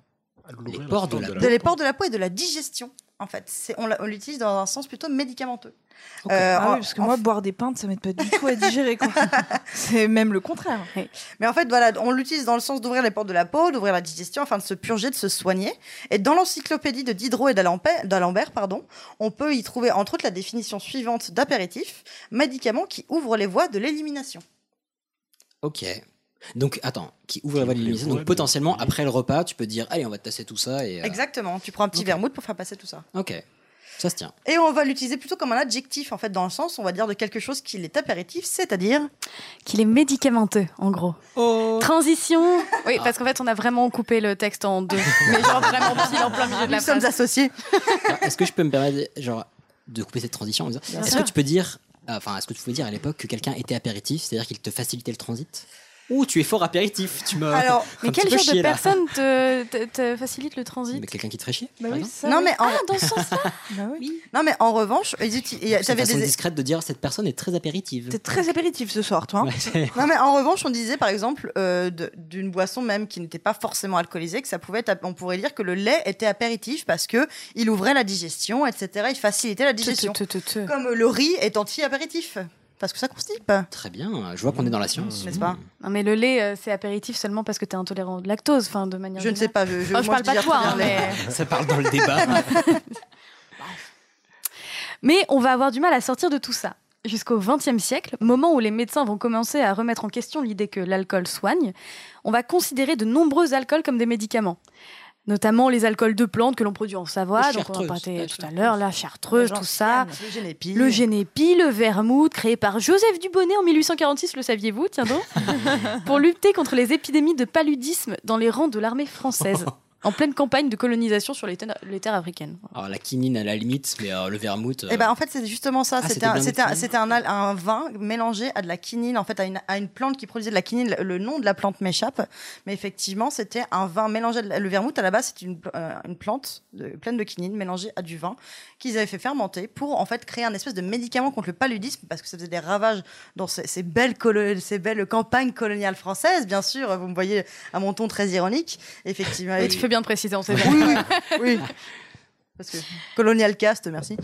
Les pores de la peau. De les pores de la peau et de la digestion. En fait, c'est, on, on l'utilise dans un sens plutôt médicamenteux. Okay. Euh, ah oui, parce que moi, boire des pintes, ça m'aide pas du tout à digérer, quoi. C'est même le contraire. Oui. Mais en fait, voilà, on l'utilise dans le sens d'ouvrir les pores de la peau, d'ouvrir la digestion, afin de se purger, de se soigner. Et dans l'encyclopédie de Diderot et d'Alembert, d'Alembert, pardon, on peut y trouver entre autres la définition suivante d'apéritif, médicament qui ouvre les voies de l'élimination. Ok. Donc, attends, qui ouvre la voie de l'élimination. Donc, potentiellement, après le repas, tu peux dire, allez, on va te tasser tout ça. Et, euh... Exactement. Tu prends un petit okay. vermouth pour faire passer tout ça. Ok. Ça se tient. Et on va l'utiliser plutôt comme un adjectif, en fait, dans le sens, on va dire, de quelque chose qui est apéritif, c'est-à-dire... Qu'il est médicamenteux, en gros. Oh. Transition. Oui, ah. parce qu'en fait, on a vraiment coupé le texte en deux. Mais genre vraiment pile en plein milieu de la Nous phrase. sommes associés. Alors, est-ce que je peux me permettre, genre, de couper cette transition en disant, Est-ce sûr. que tu peux dire, enfin, est-ce que tu pouvais dire à l'époque que quelqu'un était apéritif, c'est-à-dire qu'il te facilitait le transit ? Ouh, tu es fort apéritif, tu m'as. Alors, mais quel genre chier, de là. personne te, te, te facilite le transit ? Mais quelqu'un qui te ferait chier. Bah oui, ça, non, oui. mais en... Ah, dans ce sens-là. Bah oui. Non, mais en revanche, ils utilisent. C'est une façon des... discrète de dire cette personne est très apéritive. T'es très apéritif ce soir, toi. Ouais, non, mais en revanche, on disait par exemple euh, de, d'une boisson même qui n'était pas forcément alcoolisée, que ça pouvait être, on pourrait dire que le lait était apéritif parce que il ouvrait la digestion, et cetera. Il facilitait la digestion. Te, te, te, te. Comme le riz est anti-apéritif. Parce que ça constipe. Très bien, je vois qu'on est dans la science. N'est-ce pas ? Non, mais le lait, euh, c'est apéritif seulement parce que t'es intolérant au lactose, enfin, de manière Je ne sais pas. Je, je, oh, je moi, parle je pas de toi, hein, mais... Ça parle dans le débat. Mais on va avoir du mal à sortir de tout ça. Jusqu'au vingtième siècle, moment où les médecins vont commencer à remettre en question l'idée que l'alcool soigne, on va considérer de nombreux alcools comme des médicaments. Notamment les alcools de plantes que l'on produit en Savoie, donc on en parlait tout à l'heure, la chartreuse, tout ça. Le génépi. Le génépi, le vermouth, créé par Joseph Dubonnet en mille huit cent quarante-six, le saviez-vous, tiens donc, pour lutter contre les épidémies de paludisme dans les rangs de l'armée française. En pleine campagne de colonisation sur les terres, les terres africaines. Alors la quinine à la limite, mais euh, le vermouth. Euh... Eh ben en fait c'est justement ça. Ah, c'était un, c'était, un, c'était un, un vin mélangé à de la quinine, en fait à une, à une plante qui produisait de la quinine. Le, le nom de la plante m'échappe, mais effectivement c'était un vin mélangé. À de la, le vermouth à la base c'est une, euh, une plante de, pleine de quinine mélangée à du vin qu'ils avaient fait fermenter pour en fait créer un espèce de médicament contre le paludisme parce que ça faisait des ravages dans ces, ces belles colo- ces belles campagnes coloniales françaises. Bien sûr, vous me voyez à mon ton très ironique. Effectivement. Et tu fais bien de préciser, on sait bien. Oui, oui, oui. Parce que Colonial Cast, merci.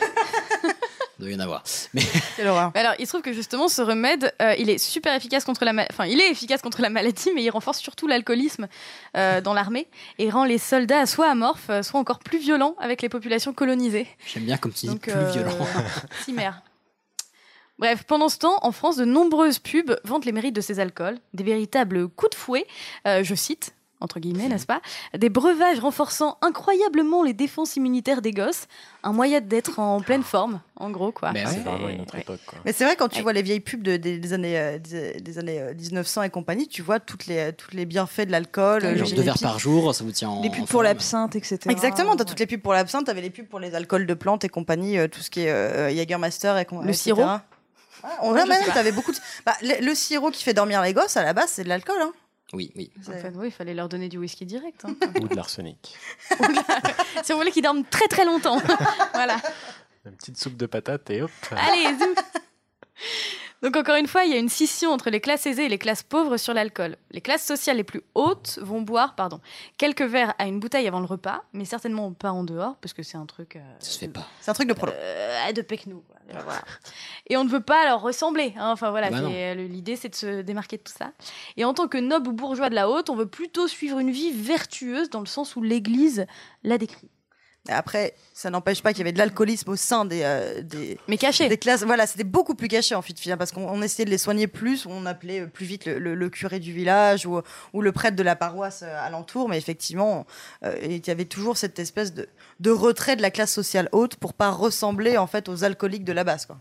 Il doit y en avoir. Mais... Alors, il se trouve que justement, ce remède, euh, il est super efficace contre la maladie. Enfin, il est efficace contre la maladie, mais il renforce surtout l'alcoolisme euh, dans l'armée et rend les soldats soit amorphes, soit encore plus violents avec les populations colonisées. J'aime bien comme tu dis, Donc, plus euh, violent. Cimère. Bref, pendant ce temps, en France, de nombreuses pubs vantent les mérites de ces alcools, des véritables coups de fouet, euh, je cite, entre guillemets, n'est-ce pas ? Des breuvages renforçant incroyablement les défenses immunitaires des gosses, un moyen d'être en pleine forme, en gros, quoi. Mais ouais, c'est vraiment Et, une autre ouais. époque, quoi. Mais c'est vrai, quand tu Ouais. vois les vieilles pubs de, des, des années, euh, des, des années euh, dix-neuf cents et compagnie, tu vois toutes les, toutes les bienfaits de l'alcool. Ouais, le genre deux verres par jour, ça vous tient en. Les en pubs pour forme. l'absinthe, et cetera. Exactement, t'as Ouais. toutes les pubs pour l'absinthe, t'avais les pubs pour les alcools de plantes et compagnie, euh, tout ce qui est euh, Jägermeister et com- Le et cetera. sirop. Ouais, on Ouais, a je même, sais pas. t'avais beaucoup de... bah, le, le sirop qui fait dormir les gosses, à la base, c'est de l'alcool. Hein. Oui, oui. En fait, oui, il fallait leur donner du whisky direct. Hein. Ou de l'arsenic. Si vous voulez qu'ils dorment très très longtemps. Voilà. Une petite soupe de patates et hop. Allez, zou. Donc encore une fois, il y a une scission entre les classes aisées et les classes pauvres sur l'alcool. Les classes sociales les plus hautes vont boire, pardon, quelques verres à une bouteille avant le repas, mais certainement pas en dehors, parce que c'est un truc... Euh, Ça se fait pas. C'est un truc de prolo. euh, de pecnou. Quoi. Voilà. Et on ne veut pas leur ressembler. Hein. Enfin voilà, Bah c'est, euh, l'idée c'est de se démarquer de tout ça. Et en tant que noble bourgeois de la haute, on veut plutôt suivre une vie vertueuse dans le sens où l'Église la décrit. Après, ça n'empêche pas qu'il y avait de l'alcoolisme au sein des, euh, des, Mais caché. des classes. Voilà, c'était beaucoup plus caché en fait, parce qu'on on essayait de les soigner plus, on appelait plus vite le, le, le curé du village ou, ou le prêtre de la paroisse euh, alentour, mais effectivement, euh, il y avait toujours cette espèce de, de retrait de la classe sociale haute pour pas ressembler en fait aux alcooliques de la base, quoi.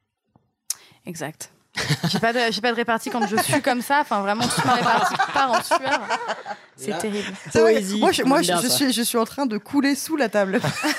Exact. J'ai pas de, j'ai pas de répartie quand je suis comme ça. Enfin, vraiment, toute ma répartie part en sueur. C'est Là. terrible. C'est vrai, Poésie, moi, je, moi, j'aime je, bien je ça. suis, je suis en train de couler sous la table.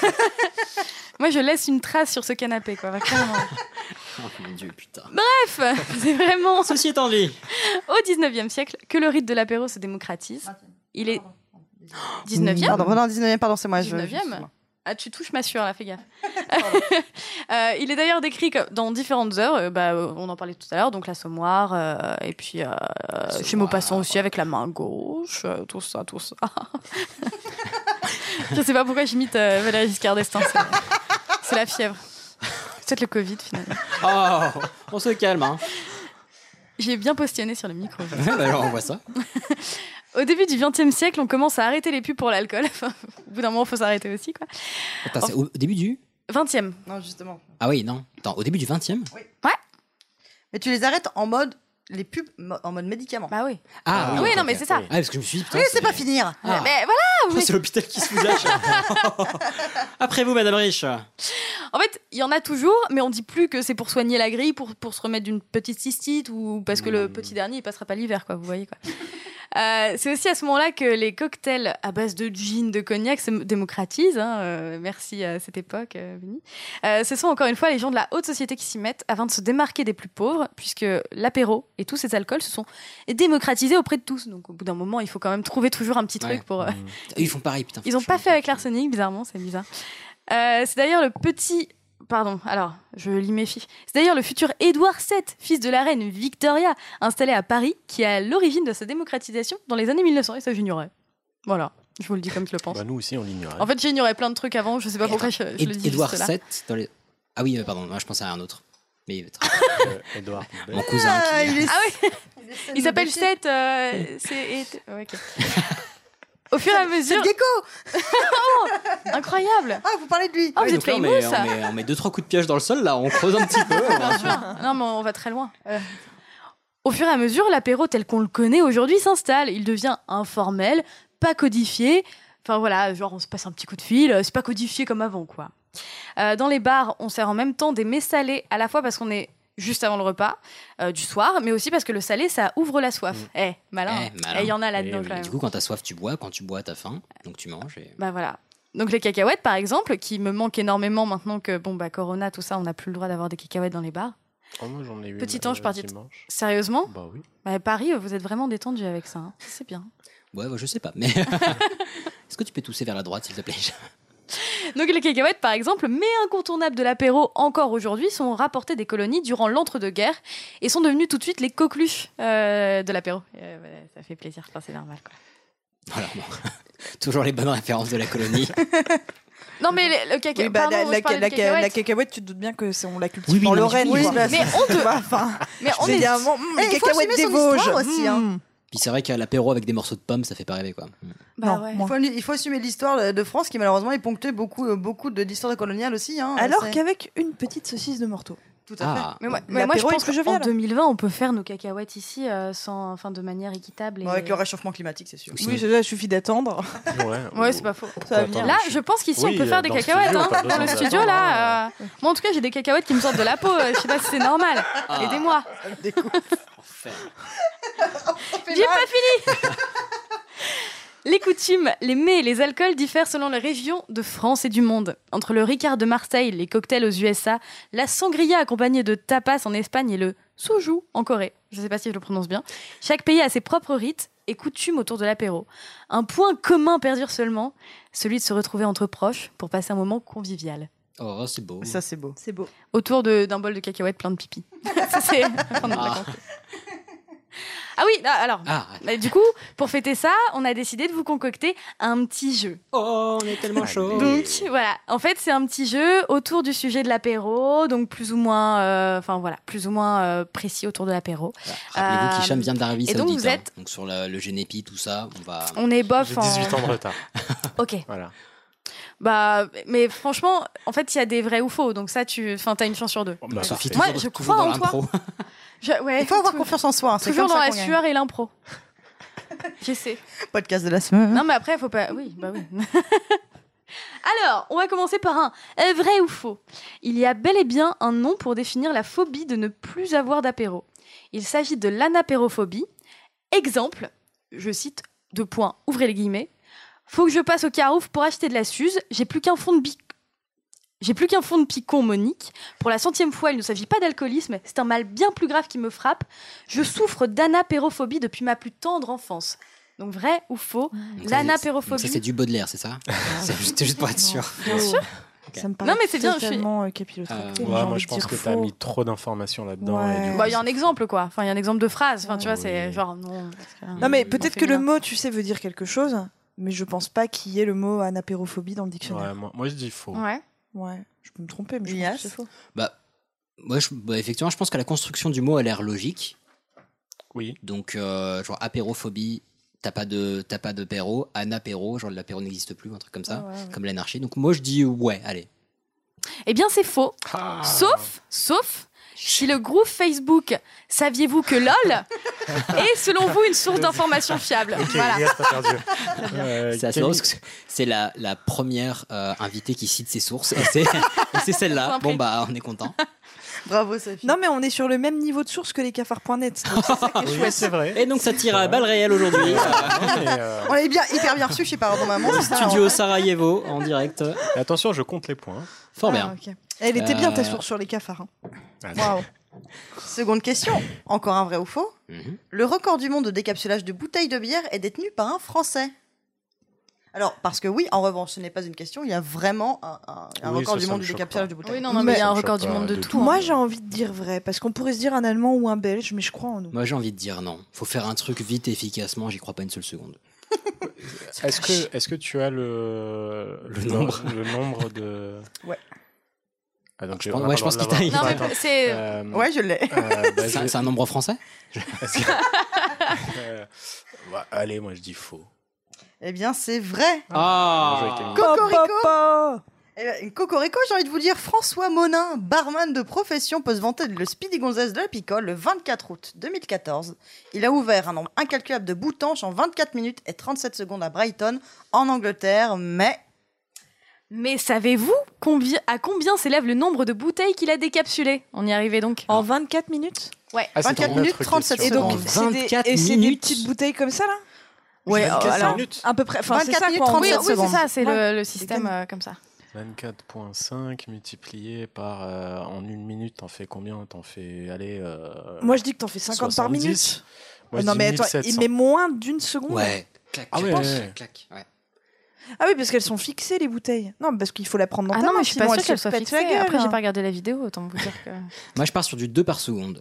Moi, je laisse une trace sur ce canapé, quoi. Clairement. Oh mon dieu, putain. Bref, c'est vraiment Ceci étant dit. au dix-neuvième siècle que le rite de l'apéro se démocratise. Il est dix-neuvième. Pardon, non, dix-neuvième, pardon, c'est moi. je- dix-neuvième. je- Ah, tu touches ma sueur, là, fais gaffe. euh, il est d'ailleurs décrit comme- dans différentes œuvres. euh, Bah, euh, on en parlait tout à l'heure, donc l'Assommoir, euh, et puis euh, chez Maupassant aussi, avec la main gauche, euh, tout ça, tout ça. Je sais pas pourquoi j'imite euh, Valéry Giscard d'Estaing. C'est, c'est la fièvre. C'est peut-être le Covid, finalement. Oh, on se calme, hein. J'ai bien postillonné sur le micro. Ouais, bah alors on voit ça. Au début du vingtième siècle, on commence à arrêter les pubs pour l'alcool. Enfin, au bout d'un moment, il faut s'arrêter aussi, quoi. Attends, c'est au début du vingtième. Non, justement. Ah oui, non. Attends, au début du vingtième Oui. Ouais. Mais tu les arrêtes en mode les pubs mo- en mode médicament. Bah oui. Ah oui, ok, non, mais ok. c'est ça. Ah, parce que je me suis dit, putain. Oui, c'est pas finir. Ah. Mais voilà. Oh, mais- c'est l'hôpital qui se fout Après vous, Madame Rich. En fait, il y en a toujours, mais on dit plus que c'est pour soigner la grille, pour, pour se remettre d'une petite cystite, ou parce que le petit dernier, il passera pas l'hiver, quoi, vous voyez, quoi. Euh, c'est aussi à ce moment-là que les cocktails à base de gin, de cognac se démocratisent. Hein, euh, merci à cette époque, euh, Benny. Euh, ce sont encore une fois les gens de la haute société qui s'y mettent afin de se démarquer des plus pauvres, puisque l'apéro et tous ces alcools se sont démocratisés auprès de tous. Donc au bout d'un moment, il faut quand même trouver toujours un petit truc Ouais. pour... euh, Ils font pareil, putain. Ils ont pas fait avec l'arsenic, bizarrement, c'est bizarre. Euh, c'est d'ailleurs le petit... Pardon, alors, je lis mes fiches. C'est d'ailleurs le futur Édouard sept, fils de la reine Victoria, installé à Paris, qui est à l'origine de sa démocratisation dans les années mille neuf cents, et ça j'ignorais. Voilà, je vous le dis comme je le pense. Bah, nous aussi, on l'ignorait. En fait, j'ignorais plein de trucs avant, je sais pas Et pourquoi attends, je, je le Ed- dis Édouard juste là. sept dans les... Ah oui, euh, pardon, moi je pensais à un autre. Mais Euh, Edouard. mon cousin Ah, qui... il est- Ah oui, il s'appelle défier. sept, euh, c'est... et- ouais, ok. Au fur et à C'est mesure... le gecko. Incroyable. Ah, vous parlez de lui. Oh, Ouais, vous donc êtes là, on, met, famous. on, met, on met deux trois coups de pioche dans le sol, là, on creuse un petit peu. Bien sûr. Non, mais on va très loin. Euh, Au fur et à mesure, l'apéro tel qu'on le connaît aujourd'hui s'installe. Il devient informel, pas codifié. Enfin voilà, genre on se passe un petit coup de fil, euh, c'est pas codifié comme avant, quoi. Euh, dans les bars, on sert en même temps des mets salés, à la fois parce qu'on est juste avant le repas euh, du soir, mais aussi parce que le salé, ça ouvre la soif. Eh, malin. Eh, Eh, malin. il y en a là-dedans Eh oui. quand même. Du coup, quand t'as soif, tu bois. Quand tu bois, t'as faim. Donc tu manges. Et... Bah voilà. Donc les cacahuètes, par exemple, qui me manquent énormément maintenant que, bon, bah Corona, tout ça, on n'a plus le droit d'avoir des cacahuètes dans les bars. Oh, moi, j'en ai eu. Petit euh, ange parti. dimanche. Sérieusement? Bah oui. Bah, Paris, vous êtes vraiment détendu avec ça. Hein. C'est bien. Ouais, bah, je sais pas. Mais est-ce que tu peux tousser vers la droite, s'il te plaît? Donc les cacahuètes, par exemple, mais incontournables de l'apéro encore aujourd'hui, sont rapportées des colonies durant l'entre-deux-guerres et sont devenues tout de suite les coqueluches euh, de l'apéro. Euh, ouais, ça fait plaisir, enfin, c'est normal, quoi. Voilà, bon. Toujours les bonnes références de la colonie. Non mais le, le caca... Oui, bah, Pardon, la, moi, la, je parlais la, de la, cacahuètes. cacahuète, tu te doutes bien que c'est, on la cultive Oui, oui, en non, mais Lorraine. oui, quoi. bah, Mais on te... Enfin, Mais on je vais est... dire, bon, Eh, les il faut cacahuètes assumer des son Vosges. histoire aussi, hein. Mmh. Puis c'est vrai qu'à l'apéro avec des morceaux de pommes, ça fait pas rêver, quoi. Bah Non, ouais. moi. Il faut, il faut assumer l'histoire de- de France qui malheureusement est ponctuée beaucoup, euh, beaucoup de- d'histoires coloniales aussi. Hein, Alors c'est- qu'avec une petite saucisse de morteau. Tout à fait. Ah, Mais moi, mais moi je L'apéro pense est plus qu'en jovial. deux mille vingt, on peut faire nos cacahuètes ici euh, sans, enfin, de manière équitable. Et... Bon, avec le réchauffement climatique, c'est sûr. Ou sinon- Oui, déjà, il suffit d'attendre. Ouais, Ouais, ou- c'est pas faux. Ça va Attends, venir. Là, je- je pense qu'ici, Oui, on peut faire des dans le cacahuètes. studio, Hein. pas Dans besoin le d'attendre. studio, là, euh, moi, en tout cas, j'ai des cacahuètes qui me sortent de la peau. euh, Je sais pas si c'est normal. Aidez-moi. Enfer. J'ai pas fini. Les coutumes, les mets et les alcools diffèrent selon les régions de France et du monde. Entre le Ricard de Marseille, les cocktails aux U S A, la sangria accompagnée de tapas en Espagne et le soju en Corée. Je sais pas si je le prononce bien. Chaque pays a ses propres rites et coutumes autour de l'apéro. Un point commun perdure seulement, celui de se retrouver entre proches pour passer un moment convivial. Oh, c'est beau. Ça, c'est beau. C'est beau. Autour de- d'un bol de cacahuètes plein de pipi. Ça, c'est la fin de la Ah. raconte. Ah oui, là, alors, Ah, bah, du coup, pour fêter ça, on a décidé de vous concocter un petit jeu. oh, on est tellement chaud. Donc voilà, en fait c'est un petit jeu autour du sujet de l'apéro, donc plus ou moins, euh, enfin voilà, plus ou moins euh, précis autour de l'apéro. Rappelez-vous Euh, qu'Hicham vient d'Arabie et donc, Saoudite. vous hein. êtes- Donc sur la- le Génépi, tout ça, on va. On est bof J'ai en... dix-huit ans de retard. Ok, Voilà. bah mais franchement, en fait il y a des vrais ou faux, donc ça tu, enfin t'as une chance sur deux. Bah, Sophie, parfait. Moi, toujours, je toujours crois dans en toi. l'impro. Je- ouais, Il faut avoir tou- confiance en soi. hein, C'est Toujours comme dans ça la qu'on gagne. sueur et l'impro. J'essaie. Podcast de la semaine. Non mais après faut pas, oui, bah oui. Alors, on va commencer par un euh, vrai ou faux. Il y a bel et bien un nom pour définir la phobie de ne plus avoir d'apéro. Il s'agit de l'anapérophobie. Exemple, je cite, deux points, ouvrez les guillemets. Faut que je passe au Carouf pour acheter de la Suze, j'ai plus qu'un fond de bic... J'ai plus qu'un fond de picon, Monique. Pour la centième fois, il ne s'agit pas d'alcoolisme, c'est un mal bien plus grave qui me frappe. Je souffre d'anapérophobie depuis ma plus tendre enfance. Donc vrai ou faux, Donc ça, l'anapérophobie. Ça, c'est du Baudelaire, c'est ça? C'est juste, juste pour être sûr. Bien sûr. Okay. Ça me paraît non, mais c'est bien, totalement euh, capillotracté. Euh, ouais, moi, je pense que tu as mis trop d'informations là-dedans. Ouais. et du coup, Bah, il y a un exemple, quoi. Enfin, il y a un exemple de phrase. Enfin, tu vois, Oui. c'est genre non. parce que- Non, mais on peut-être fait que le bien. mot, tu sais, veut dire quelque chose, mais je pense pas qu'il y ait le mot anapérophobie dans le dictionnaire. Ouais, moi, moi, je dis faux. Ouais. Ouais, je peux me tromper, mais je Yes. pense que c'est faux. Bah, moi, je, bah, effectivement, je pense que la construction du mot a l'air logique. Oui. Donc, euh, genre apérophobie, t'as pas de, t'as pas de péro, anapéro, genre l'apéro n'existe plus, un truc comme ça, Ah ouais, ouais. comme l'anarchie. Donc, moi, je dis ouais, allez. Eh bien, c'est faux. Ah. Sauf, sauf, si le groupe Facebook Saviez-vous que LOL est, selon vous, une source d'information fiable. Ok, Voilà. yes, t'as perdu. Euh, C'est assez drôle parce que c'est la, la première euh, invitée qui cite ses sources. Et c'est, et c'est Je celle-là. vous en prie. Bon, bah, on est content. Bravo, Sophie. Non, mais on est sur le même niveau de source que les cafards point net. Donc c'est ça qui est Oui, chouette. c'est vrai. Et donc, ça tire à balles réelles aujourd'hui. Non, mais, euh, On est bien, hyper bien reçus chez Pardon Maman. c'est ça, Studio en fait. Sarajevo en direct. attention, je compte les points. Fort Ah, bien. ok. Elle était bien ta Euh, source sur les cafards. hein. Allez. Waouh. Seconde question. Encore un vrai ou faux? Mhm. Le record du monde de décapsulage de bouteilles de bière est détenu par un Français. Alors, parce que oui, en revanche, ce n'est pas une question, il y a vraiment un, un- un Oui, record ça, du ça monde me du choque décapsulage pas. de bouteilles. Oui, non, non, mais il y a Ça un me record choque du pas monde de du tout. tout. hein. Moi, j'ai envie de dire vrai, parce qu'on pourrait se dire un Allemand ou un Belge, mais je crois en nous. Moi, j'ai envie de dire non. Faut faire un truc vite et efficacement. J'y crois pas une seule seconde. Est-ce que, est-ce que tu as le, Le nombre. le nombre de. Ouais. Ah, donc Je j'ai- pense- on a ouais, pas je le pense droit qu'il de t'a- Non, l'avoir. mais Attends. c'est. Euh, Ouais, je l'ai. euh, bah, je C'est un, vais- c'est un nombre français? est-ce que- Euh, bah, allez, moi je dis faux. Eh bien, c'est vrai. Ah. Bien joué, Camille. Cocorico. Papa. Eh ben, Cocorico, j'ai envie de vous dire, François Monin, barman de profession, peut se vanter de le Speedy Gonzès de la Picole le vingt-quatre août deux mille quatorze. Il a ouvert un nombre incalculable de boutanches en vingt-quatre minutes et trente-sept secondes à Brighton, en Angleterre, mais... Mais savez-vous combien, à combien s'élève le nombre de bouteilles qu'il a décapsulées? On y arrivait donc. En vingt-quatre minutes. Ouais. Ah, c'est vingt-quatre une autre minutes, trente-sept question. Et donc, secondes. c'est des, vingt-quatre et c'est des minutes. petites bouteilles comme ça, là? Ouais, vingt-quatre alors, minutes. À peu près. Enfin, c'est vingt-quatre ça, minutes, quoi. en Oui, gros. trente-sept oui, c'est secondes. ça, c'est Ouais. le, le système euh, comme ça. vingt-quatre virgule cinq multiplié par. euh, en une minute, t'en fais combien? T'en fais. Allez. Euh, Moi, je dis que t'en fais cinquante par soixante-dix. minute. Moi, je non, dis mais attends, mille sept il cents. met moins d'une seconde. Ouais. Clac, Ah je ouais, pense. ouais, ouais. Clac, ouais. Ah oui, parce qu'elles sont fixées, les bouteilles. Non, parce qu'il faut la prendre dans Ah ta non, main, mais je suis sinon pas elle sûre qu'elle se soit pète fixée. la gueule, Après, j'ai hein. pas regardé la vidéo, autant vous dire que. Moi, je pars sur du deux par seconde.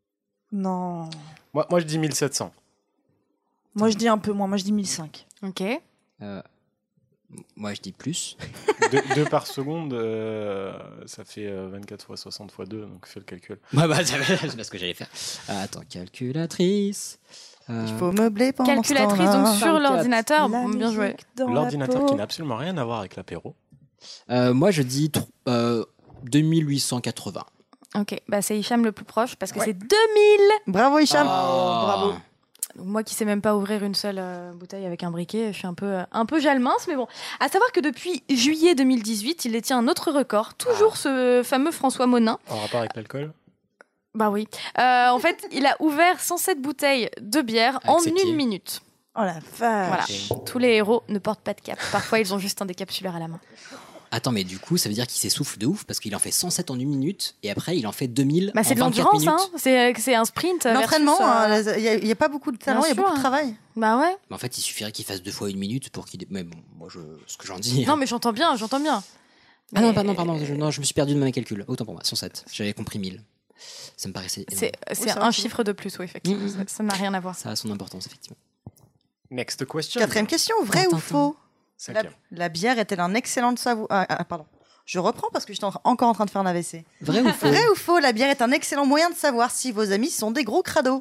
Non. Moi, moi, je dis mille sept cents. Moi, je dis un peu moins. Moi, je dis mille cinq. Ok. Euh, moi, je dis plus. deux par seconde, euh, ça fait euh, vingt-quatre fois soixante fois deux, donc fais le calcul. Ouais, bah, c'est pas ce que j'allais faire. Ah, attends, calculatrice. Euh, Il faut meubler pendant Calculatrice, ce temps-là. donc sur vingt-quatre. l'ordinateur. La Bien joué. musique dans la L'ordinateur peau. qui n'a absolument rien à voir avec l'apéro. euh, moi, je dis tr- euh, deux mille huit cent quatre-vingts. Ok, bah c'est Hicham le plus proche parce que Ouais. c'est deux mille. Bravo, Hicham. Ah. Bravo. Donc, moi qui sais même pas ouvrir une seule euh, bouteille avec un briquet, je suis un peu, euh, un peu jalmince, mais bon. À savoir que depuis juillet deux mille dix-huit, il détient un autre record, toujours ce fameux François Monin. En rapport avec l'alcool? Bah oui. Euh, en fait, il a ouvert cent sept bouteilles de bière Avec en ses une pieds. minute. Oh la vache. Voilà. Tous les héros ne portent pas de cap. Parfois, ils ont juste un décapsuleur à la main. Attends, mais du coup, ça veut dire qu'il s'essouffle de ouf parce qu'il en fait cent sept en une minute et après il en fait deux mille Bah, c'est en de vingt-quatre l'endurance, minutes. hein. C'est, c'est un sprint. versus, L'entraînement, euh, il n'y a, pas beaucoup de talent, bien il y a beaucoup sûr. de travail. Bah ouais. Mais en fait, il suffirait qu'il fasse deux fois une minute pour qu'il. Mais bon, moi, je... ce que j'en dis. Non, mais j'entends bien, j'entends bien. Ah non, Mais- pardon, pardon, je, non, je me suis perdu de mes calculs. Autant pour moi, cent sept. J'avais compris mille. Ça me paraissait. C'est, énorme. c'est ça un va, chiffre de plus, oui, effectivement. Mmh, Ça- Ça n'a rien à voir. Ça a son importance, effectivement. Next question. Quatrième question, vrai Tintin. ou faux? La, Cinquième. la bière est-elle un excellent savoir ah, ah, pardon. Je reprends parce que j'étais en- encore en train de faire un A V C. Vrai ou faux? Vrai ou faux, la bière est un excellent moyen de savoir si vos amis sont des gros crados?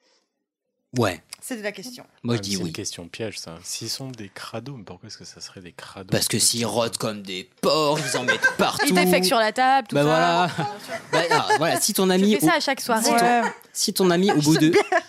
Ouais. C'était la question. Moi, Ah, je dis c'est oui. une question piège, ça. S'ils sont des crados, mais pourquoi est-ce que ça serait des crados? Parce que s'ils rôdent comme des porcs, ils en mettent partout. Il défecte sur la table, tout Bah ça. voilà. Bah, ah, voilà. Si ton Je ami. fais ça à chaque soirée. Si ton, si ton ami au bout de.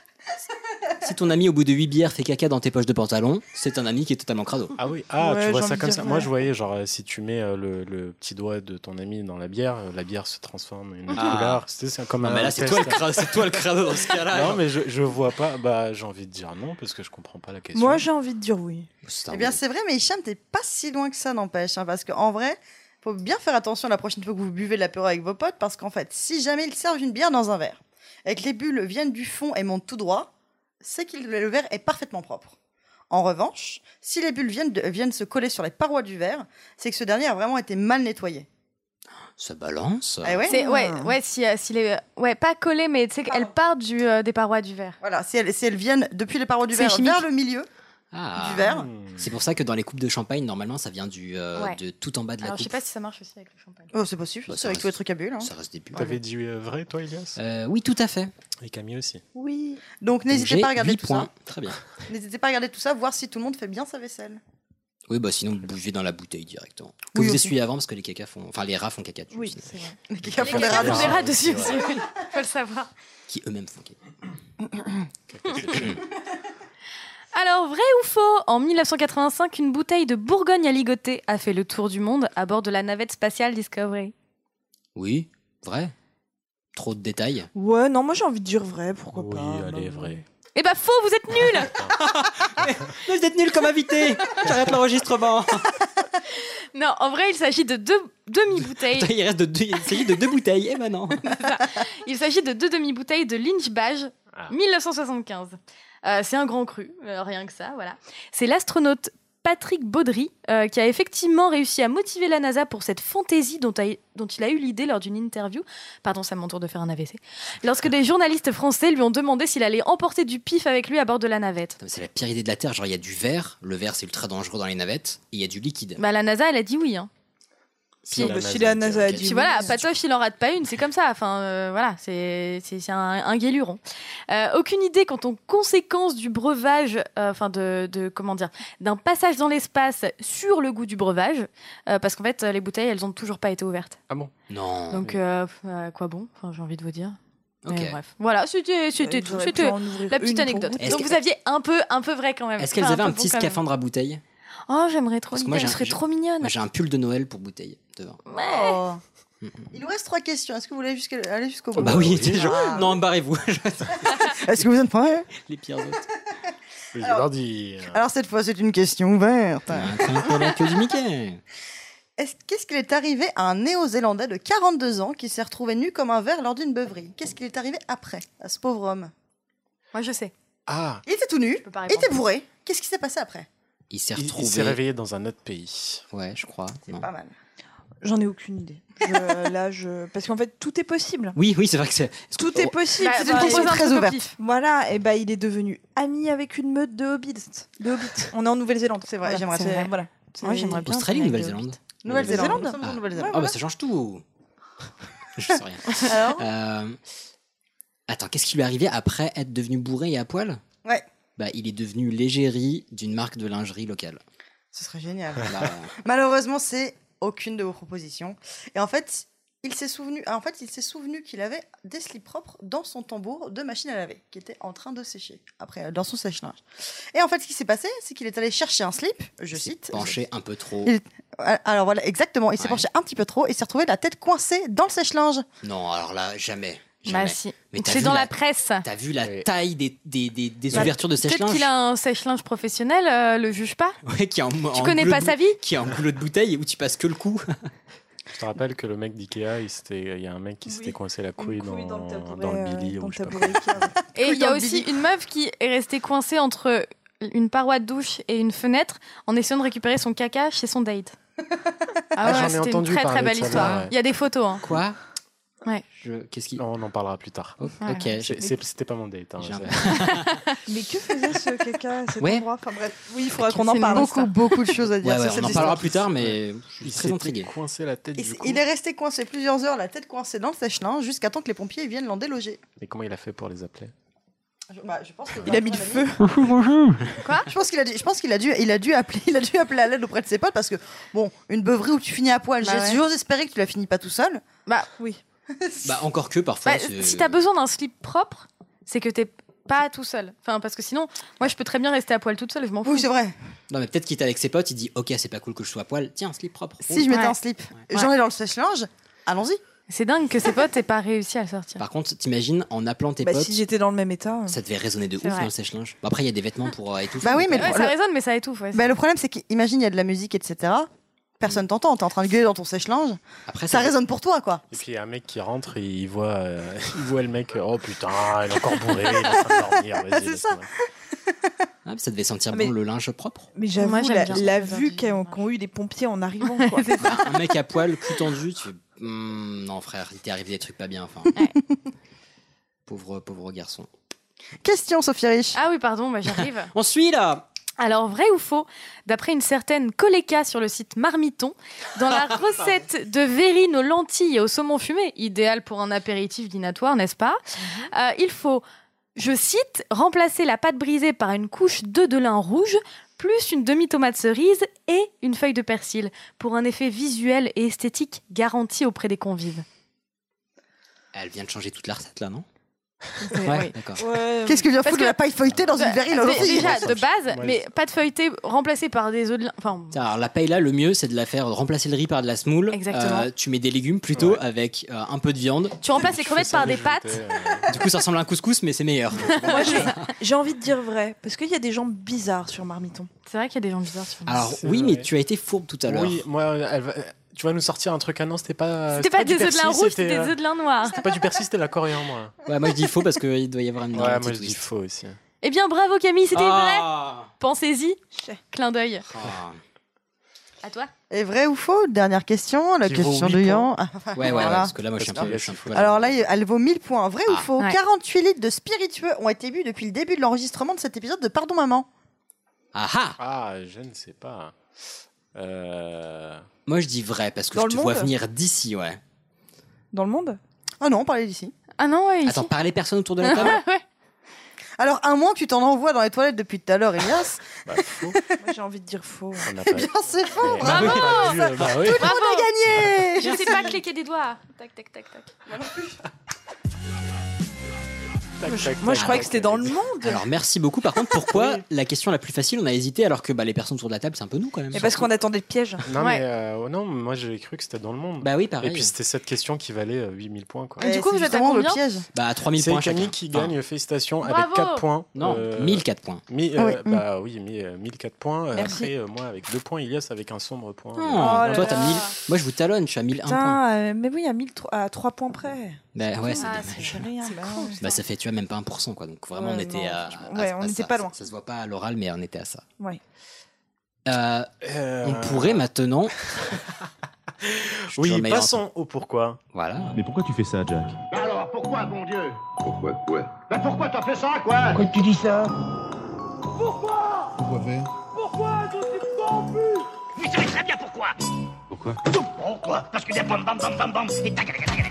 Si ton ami au bout de huit bières fait caca dans tes poches de pantalon, c'est un ami qui est totalement crado. Ah oui, ah, Ouais, tu vois j'ai ça envie comme de ça. dire Moi, vrai. je voyais, genre, euh, si tu mets euh, le, le petit doigt de ton ami dans la bière, euh, la bière se transforme en une autre Ah. couleur. C'était c'est comme Non, un mais là, c'est test. toi, le crado, c'est toi le crado dans ce cas-là. Non, mais je, je vois pas. Bah, j'ai envie de dire non parce que je comprends pas la question. Moi, j'ai envie de dire oui. C'est un Eh bien, oui. c'est vrai, mais Hicham, t'es pas si loin que ça, n'empêche. hein, parce qu'en vrai, faut bien faire attention la prochaine fois que vous buvez de l'apéro avec vos potes. Parce qu'en fait, si jamais ils servent une bière dans un verre et que les bulles viennent du fond et montent tout droit, c'est que le verre est parfaitement propre. En revanche, si les bulles viennent, de, viennent se coller sur les parois du verre, c'est que ce dernier a vraiment été mal nettoyé. Ça balance. Ah ouais, c'est, ouais, ouais, si, euh, si les, ouais, pas collées, mais tu sais qu'elles partent du, euh, des parois du verre. Voilà, si elles, si elles viennent depuis les parois du C'est verre chimique. vers le milieu Ah. du verre. C'est pour ça que dans les coupes de champagne, normalement, ça vient du, euh, Ouais. de tout en bas de la Alors, je coupe. sais pas si ça marche aussi avec le champagne. Oh, c'est possible, Bah, c'est ça avec reste- tous les trucs à bulles. Hein. Ça reste des bulles. T'avais dit euh, vrai, toi, Elias Euh, oui, tout à fait. Et Camille aussi. Oui. Donc n'hésitez J'ai pas à regarder huit tout points. ça. Très bien. N'hésitez pas à regarder tout ça, voir si tout le monde fait bien sa vaisselle. Oui, bah sinon, bougez dans la bouteille directement. Que Oui, vous aussi. essuyez avant parce que les cacas font. Enfin, les rats font caca dessus. Oui, sinon. c'est vrai. Les caca Les font des caca rats font des dessus. rats dessus c'est aussi, vrai. oui. Faut le savoir. Qui eux-mêmes font caca. Alors, vrai ou faux, en mille neuf cent quatre-vingt-cinq, une bouteille de Bourgogne à ligoter a fait le tour du monde à bord de la navette spatiale Discovery. Oui, vrai. Trop de détails. Ouais, non, moi j'ai envie de dire vrai, pourquoi Oui, pas. allez, non. vrai. Eh bah faux, vous êtes nuls. Mais vous êtes nuls comme invité. J'arrête l'enregistrement. Non, en vrai, il s'agit de deux demi-bouteilles. Il reste de deux, il s'agit de deux bouteilles. Eh ben non. Il s'agit de deux demi-bouteilles de Lynch-Bage, Ah. mille neuf cent soixante-quinze. Euh, c'est un grand cru, euh, rien que ça, voilà. C'est l'astronaute Patrick Baudry euh, qui a effectivement réussi à motiver la NASA pour cette fantaisie dont, a- dont il a eu l'idée lors d'une interview. Pardon, c'est à mon tour de faire un A V C. Lorsque des journalistes français lui ont demandé s'il allait emporter du pif avec lui à bord de la navette. Putain, mais c'est la pire idée de la Terre. Genre, il y a du verre. Le verre, c'est ultra dangereux dans les navettes. Et il y a du liquide. Bah, la NASA, elle a dit oui. Hein. Si bah, si la NASA a dit Puis oui, voilà, c'est- Patoche, il en rate pas une, c'est comme ça. Enfin, euh, voilà, c'est, c'est, c'est un, un guéluron. Euh, aucune idée quant aux conséquences du breuvage, euh, enfin de, de comment dire, d'un passage dans l'espace sur le goût du breuvage, euh, parce qu'en fait, les bouteilles, elles ont toujours pas été ouvertes. Ah bon? Non. Donc, euh, à quoi bon? Enfin, j'ai envie de vous dire. Ok. Mais bref, voilà, c'était, c'était Euh, tout. j'aurais pu C'était en ouvrir la petite une anecdote. pour vous. Est-ce Donc, que- vous aviez un peu, un peu vrai quand même. Est-ce qu'elles Enfin, avaient un peu petit bon quand même. scaphandre à bouteille? Oh, j'aimerais trop. Parce que une moi, idée, j'ai elle un- serait j'ai- trop mignonne. Moi, j'ai un pull de Noël pour bouteille devant. Oh. Il nous reste trois questions. Est-ce que vous voulez jusqu'à- aller jusqu'au bout? Oh, bah oui, oui. genre, Ah. non, barrez-vous. Est-ce que vous êtes prêts? Les pires autres. Je leur dis. Alors cette fois, c'est une question ouverte. Un peu la queue du Mickey. Est-ce- Qu'est-ce qu'il est arrivé à un Néo-Zélandais de quarante-deux ans qui s'est retrouvé nu comme un verre lors d'une beuverie? Qu'est-ce qu'il est arrivé après à ce pauvre homme? Moi, je sais. Ah, Il était tout nu, peux pas il répondre. était bourré. Qu'est-ce qui s'est passé après? Il s'est il, il retrouvé. s'est réveillé dans un autre pays. Ouais, je crois. Non. Pas mal. J'en ai aucune idée. Je- là, je... Parce qu'en fait, tout est possible. Oui, oui, c'est vrai que c'est. est-ce que- Tout est possible. Bah, C'est bah, une question pose un très truc au ouverte. pif. Voilà, et bah il est devenu ami avec une meute de hobbits. De hobbits. On est en Nouvelle-Zélande. C'est vrai, Voilà, j'aimerais c'est- bien. Voilà. Moi, j'aimerais bien. Australie ou traîner avec des Nouvelle-Zélande? Nouvelle-Zélande. Nouvelle-Zélande. Nous sommes en Ah. Nouvelle-Zélande. Ah, bah ça change tout. Je sais rien. Alors Euh, Attends, qu'est-ce qui lui est arrivé après être devenu bourré et à poil? Ouais. Bah, il est devenu l'égérie d'une marque de lingerie locale. Ce serait génial. Bah, Malheureusement, c'est aucune de vos propositions. Et en fait, il s'est souvenu, en fait, il s'est souvenu qu'il avait des slips propres dans son tambour de machine à laver, qui était en train de sécher après euh, dans son sèche-linge. Et en fait, ce qui s'est passé, c'est qu'il est allé chercher un slip. Je cite. penché un peu trop. Il- Alors voilà, exactement. Il s'est Ouais. penché un petit peu trop et s'est retrouvé la tête coincée dans le sèche-linge. Non, alors là, jamais. Bah jamais. si. Mais t'as C'est vu dans la- la presse. T'as vu la Oui. taille des, des, des, des Bah, ouvertures de Peut-être sèche-linge? qu'il a un sèche-linge professionnel, euh, le juge pas. Ouais, qui est en, Tu en connais goulot pas de sa bou- vie? Qui est en goulot de bouteille où tu passes que le cou. Je te rappelle que le mec d'Ikea, il, s'était- il y a un mec qui Oui. s'était coincé la couille, Une couille dans, dans le tabouret, dans le euh, Billy. dans ou le je sais pas tabouret Ikea, ouais. Et il y dans a le aussi Billy. une meuf qui est restée coincée entre une paroi de douche et une fenêtre en essayant de récupérer son caca chez son date. Ah, j'en ai c'était entendu une très parler très belle de ça, histoire. ouais. Il y a des photos. Hein. Quoi? Ouais. Je... Qu'est-ce qui... quoi. On en parlera plus tard. Oh, Ouais. ok. C'est- je- c'est- C'était pas mon date. Hein, J'ai un- c'est- Mais que faisait ce caca à cet Ouais. endroit? Enfin bref, oui, il faudra Ok, qu'on en c'est parle. Beaucoup, beaucoup de choses à dire. Ouais, ouais, sur on cette en histoire. parlera plus tard, mais je Il suis très s'était intrigué. coincé la tête Et du c'est- coup. il est resté coincé plusieurs heures, la tête coincée dans le sèche-linge, jusqu'à temps que les pompiers viennent l'en déloger. Mais comment il a fait pour les appeler? Je, bah, je pense que Il a mis le feu. Je pense qu'il a, dû- je pense qu'il a dû, il a dû appeler, il a dû appeler à l'aide auprès de ses potes parce que bon, une beuverie où tu finis à poil, Bah j'ai ouais. toujours espéré que tu la finis pas tout seul. Bah, Oui. Bah, encore que parfois. bah, c'est- si t'as besoin d'un slip propre, c'est que t'es pas tout seul. Enfin, parce que sinon, moi, je peux très bien rester à poil toute seule, je m'en fous. Oui, c'est vrai. Non, mais peut-être qu'il est avec ses potes, il dit ok, c'est pas cool que je sois à poil, tiens, un slip propre. Si je mettais Ouais. un slip, Ouais. j'en ai dans le sèche-linge, allons-y. C'est dingue que ses potes aient pas réussi à le sortir. Par contre, t'imagines, en appelant tes Bah, potes, si j'étais dans le même état. euh. ça devait résonner de ouf C'est vrai. dans le sèche-linge. Bon, après, il y a des vêtements pour euh, étouffer. Bah oui, donc, mais euh, Ouais, le- ça résonne, mais ça étouffe. Ouais. Bah, le problème, c'est qu'imagine, il y a de la musique, et cetera. Personne t'entend, t'es en train de gueuler dans ton sèche-linge. après, Ça résonne pour toi, quoi. Et puis il y a un mec qui rentre et il voit, euh, il voit le mec. Oh putain, il est encore bourré, il est en train de dormir. Vas-y, C'est laisse ça. tomber. Ah, ça devait sentir Mais- bon le linge propre. Mais j'avoue, Moi, j'aime la, bien la ça, vue ça, qu'ont ouais. qu'ont eu les pompiers en arrivant. Quoi. Un mec à poil, cul tendu, tu fais, Hum, non frère, il t'est arrivé des trucs pas bien. Enfin, pauvre pauvre garçon. Question, Sophie Rich. Ah oui, pardon, bah, j'arrive. On suit là. Alors, vrai ou faux, d'après une certaine Coléca sur le site Marmiton, dans la recette de verrine aux lentilles et au saumon fumé, idéal pour un apéritif dînatoire, n'est-ce pas euh, Il faut, je cite, remplacer la pâte brisée par une couche d'œuf de lin rouge, plus une demi-tomate cerise et une feuille de persil, pour un effet visuel et esthétique garanti auprès des convives. Elle vient de changer toute la recette là, non? Ouais, Ouais, oui. d'accord. Ouais. Qu'est-ce que vient Parce foutre de que- la paille feuilletée dans une verrine Mais aussi déjà, de base, Ouais. mais pâte feuilletée remplacée par des œufs de lin... Enfin, Tiens, alors la paille là, le mieux c'est de la faire remplacer le riz par de la semoule. Exactement. Euh, tu mets des légumes plutôt Ouais. avec euh, un peu de viande. tu remplaces les Tu crevettes fais ça par des mijoter, pâtes. euh, Du coup, ça ressemble à un couscous, mais c'est meilleur. Moi, j'ai, j'ai envie de dire vrai, parce qu'il y a des gens bizarres sur Marmiton. C'est vrai qu'il y a des gens bizarres sur Alors C'est oui, vrai. mais tu as été fourbe tout à l'heure. Oui, moi, elle va- tu vas nous sortir un truc. Ah non, c'était pas. C'était pas du des œufs de lin persil, rouge, c'était des euh, œufs de lin noir. C'était pas du persil, c'était de la coriandre. Ouais, moi je dis faux parce qu'il doit y avoir une Ouais, un moi petit je dis twist. faux aussi. Eh bien, bravo Camille, c'était vrai. Ah. Pensez-y. Clin d'œil. Ah. À toi. Et vrai ou faux? Dernière question, la Qui vaut question huit de points. Yan. Ouais, ouais, Voilà. ouais, parce que là, moi je suis un Parce peu. que je suis un peu- Alors là, elle vaut mille points. Vrai ou Ah. faux? Ouais. quarante-huit litres de spiritueux ont été bu depuis le début de l'enregistrement de cet épisode de Pardon Maman. Ah ah. Ah, je ne sais pas. Euh... Moi je dis vrai parce que Dans je le te vois monde venir d'ici, ouais. Dans le monde? Ah non, on parlait d'ici. Ah non, ouais, ici. Attends, par les personnes autour de la table. Ouais. Alors, à moins que tu t'en envoies dans les toilettes depuis tout à l'heure, Elias. Bah, faux. Moi, j'ai envie de dire faux. On n'a Eh pas. bien, c'est faux. Mais- Bah oui, pas vu, euh, bah oui. On a gagné. Je sais pas cliquer des doigts. Tac, tac, tac, tac. Tac, Moi, je, tac, moi, tac, je croyais tac. que c'était dans le monde. Alors merci beaucoup. Par contre, pourquoi la question la plus facile, on a hésité alors que bah, les personnes autour de la table, c'est un peu nous quand même. Mais parce qu'on attendait le piège. Non, Ouais. mais euh, non, moi j'ai cru que c'était dans le monde. Bah oui, pareil. Et puis c'était cette question qui valait euh, huit mille points. Quoi. Et du Eh, coup, c'est vous êtes à justement le combien piège. Bah trois mille C'est points Camille chacun. qui Enfin, gagne, félicitations, Bravo. avec quatre points. non, Euh, mille quatre points. mi- Ah euh, oui, mm. Bah oui, mi- euh, mille quatre points. Euh, Merci. Après, euh, moi avec deux points, Ilias avec un sombre point. Oh, là toi là. t'as mille. Moi je vous talonne, je suis à mille un points. Putain, euh, mais oui, à, mille, à trois points près. Bah ouais, c'est Ah, dommage. C'est rien. bah ouais. Bah ça fait tu vois même pas un pour cent quoi. Donc vraiment on Ouais, était non, à, franchement, à- ouais, à on était ça. pas loin. Ça, ça se voit pas à l'oral mais on était à ça. Ouais. Euh, Euh, On pourrait maintenant. Je suis Oui, toujours meilleur en passons au pourquoi. Voilà. Mais pourquoi tu fais ça, Jack? Alors, pourquoi, bon Dieu? Pourquoi quoi? Ben pourquoi t'as fait ça, quoi? Pourquoi tu dis ça? Pourquoi faire? Vous savez très bien pourquoi. Pourquoi? Pourquoi? Parce que des bam bam bam bam bam et tac tac tac tac.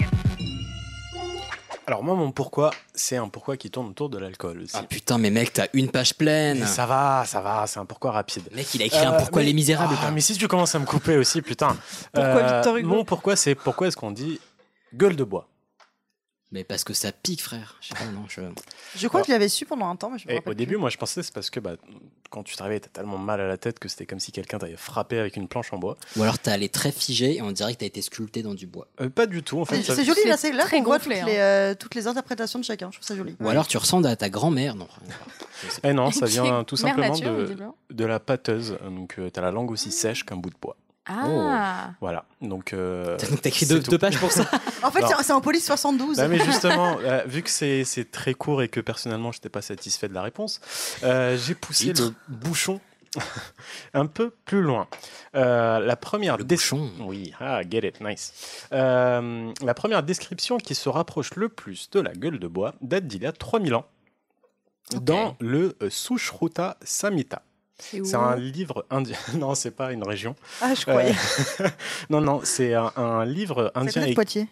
Alors moi, mon pourquoi, c'est un pourquoi qui tourne autour de l'alcool aussi. Ah putain mais mec t'as une page pleine. Mais ça va, ça va, c'est un pourquoi rapide. Mec il a écrit un Euh, pourquoi mais- les misérables. Ah, quoi. mais si tu commences à me couper aussi, putain. Pourquoi Victor Hugo Mon pourquoi, c'est pourquoi est-ce qu'on dit gueule de bois. Mais parce que ça pique frère. Je sais pas non je. Je crois Alors- que je l'avais su pendant un temps, mais je me Et rappelle au plus. début, moi, je pensais que c'est parce que bah, quand tu te réveilles, t'as tellement mal à la tête que c'était comme si quelqu'un t'avait frappé avec une planche en bois. Ou alors t'as allé très figé et on dirait que t'as été sculpté dans du bois. Euh, pas du tout, en fait. C'est ça- c'est joli, c'est là, c'est là très qu'on voit gonflé, toutes, hein. les, euh, toutes les interprétations de chacun. Je trouve ça joli. Ou alors tu ressembles à ta grand-mère non. Je sais pas. Eh non, ça Qui est vient tout mère simplement nature, de, visiblement. de la pâteuse. Donc, euh, t'as la langue aussi sèche qu'un bout de bois. Ah. Voilà. Donc, euh, Donc t'as écrit c'est deux, tout. deux pages pour ça. En fait, Non. c'est- c'est en police soixante-douze. Bah, mais justement, euh, vu que c'est c'est très court et que personnellement je n'étais pas satisfait de la réponse, euh, j'ai poussé Titre. le bouchon un peu plus loin. Euh, la première Le des- bouchon. Oui, ah, get it, nice. Euh, la première description qui se rapproche le plus de la gueule de bois date d'il y a trois mille ans dans le euh, Sushruta Samhita. C'est un livre indien. Non, c'est pas une région. Ah, je croyais. Euh, non, non, c'est un, un livre C'est indien. peut-être et- Poitiers.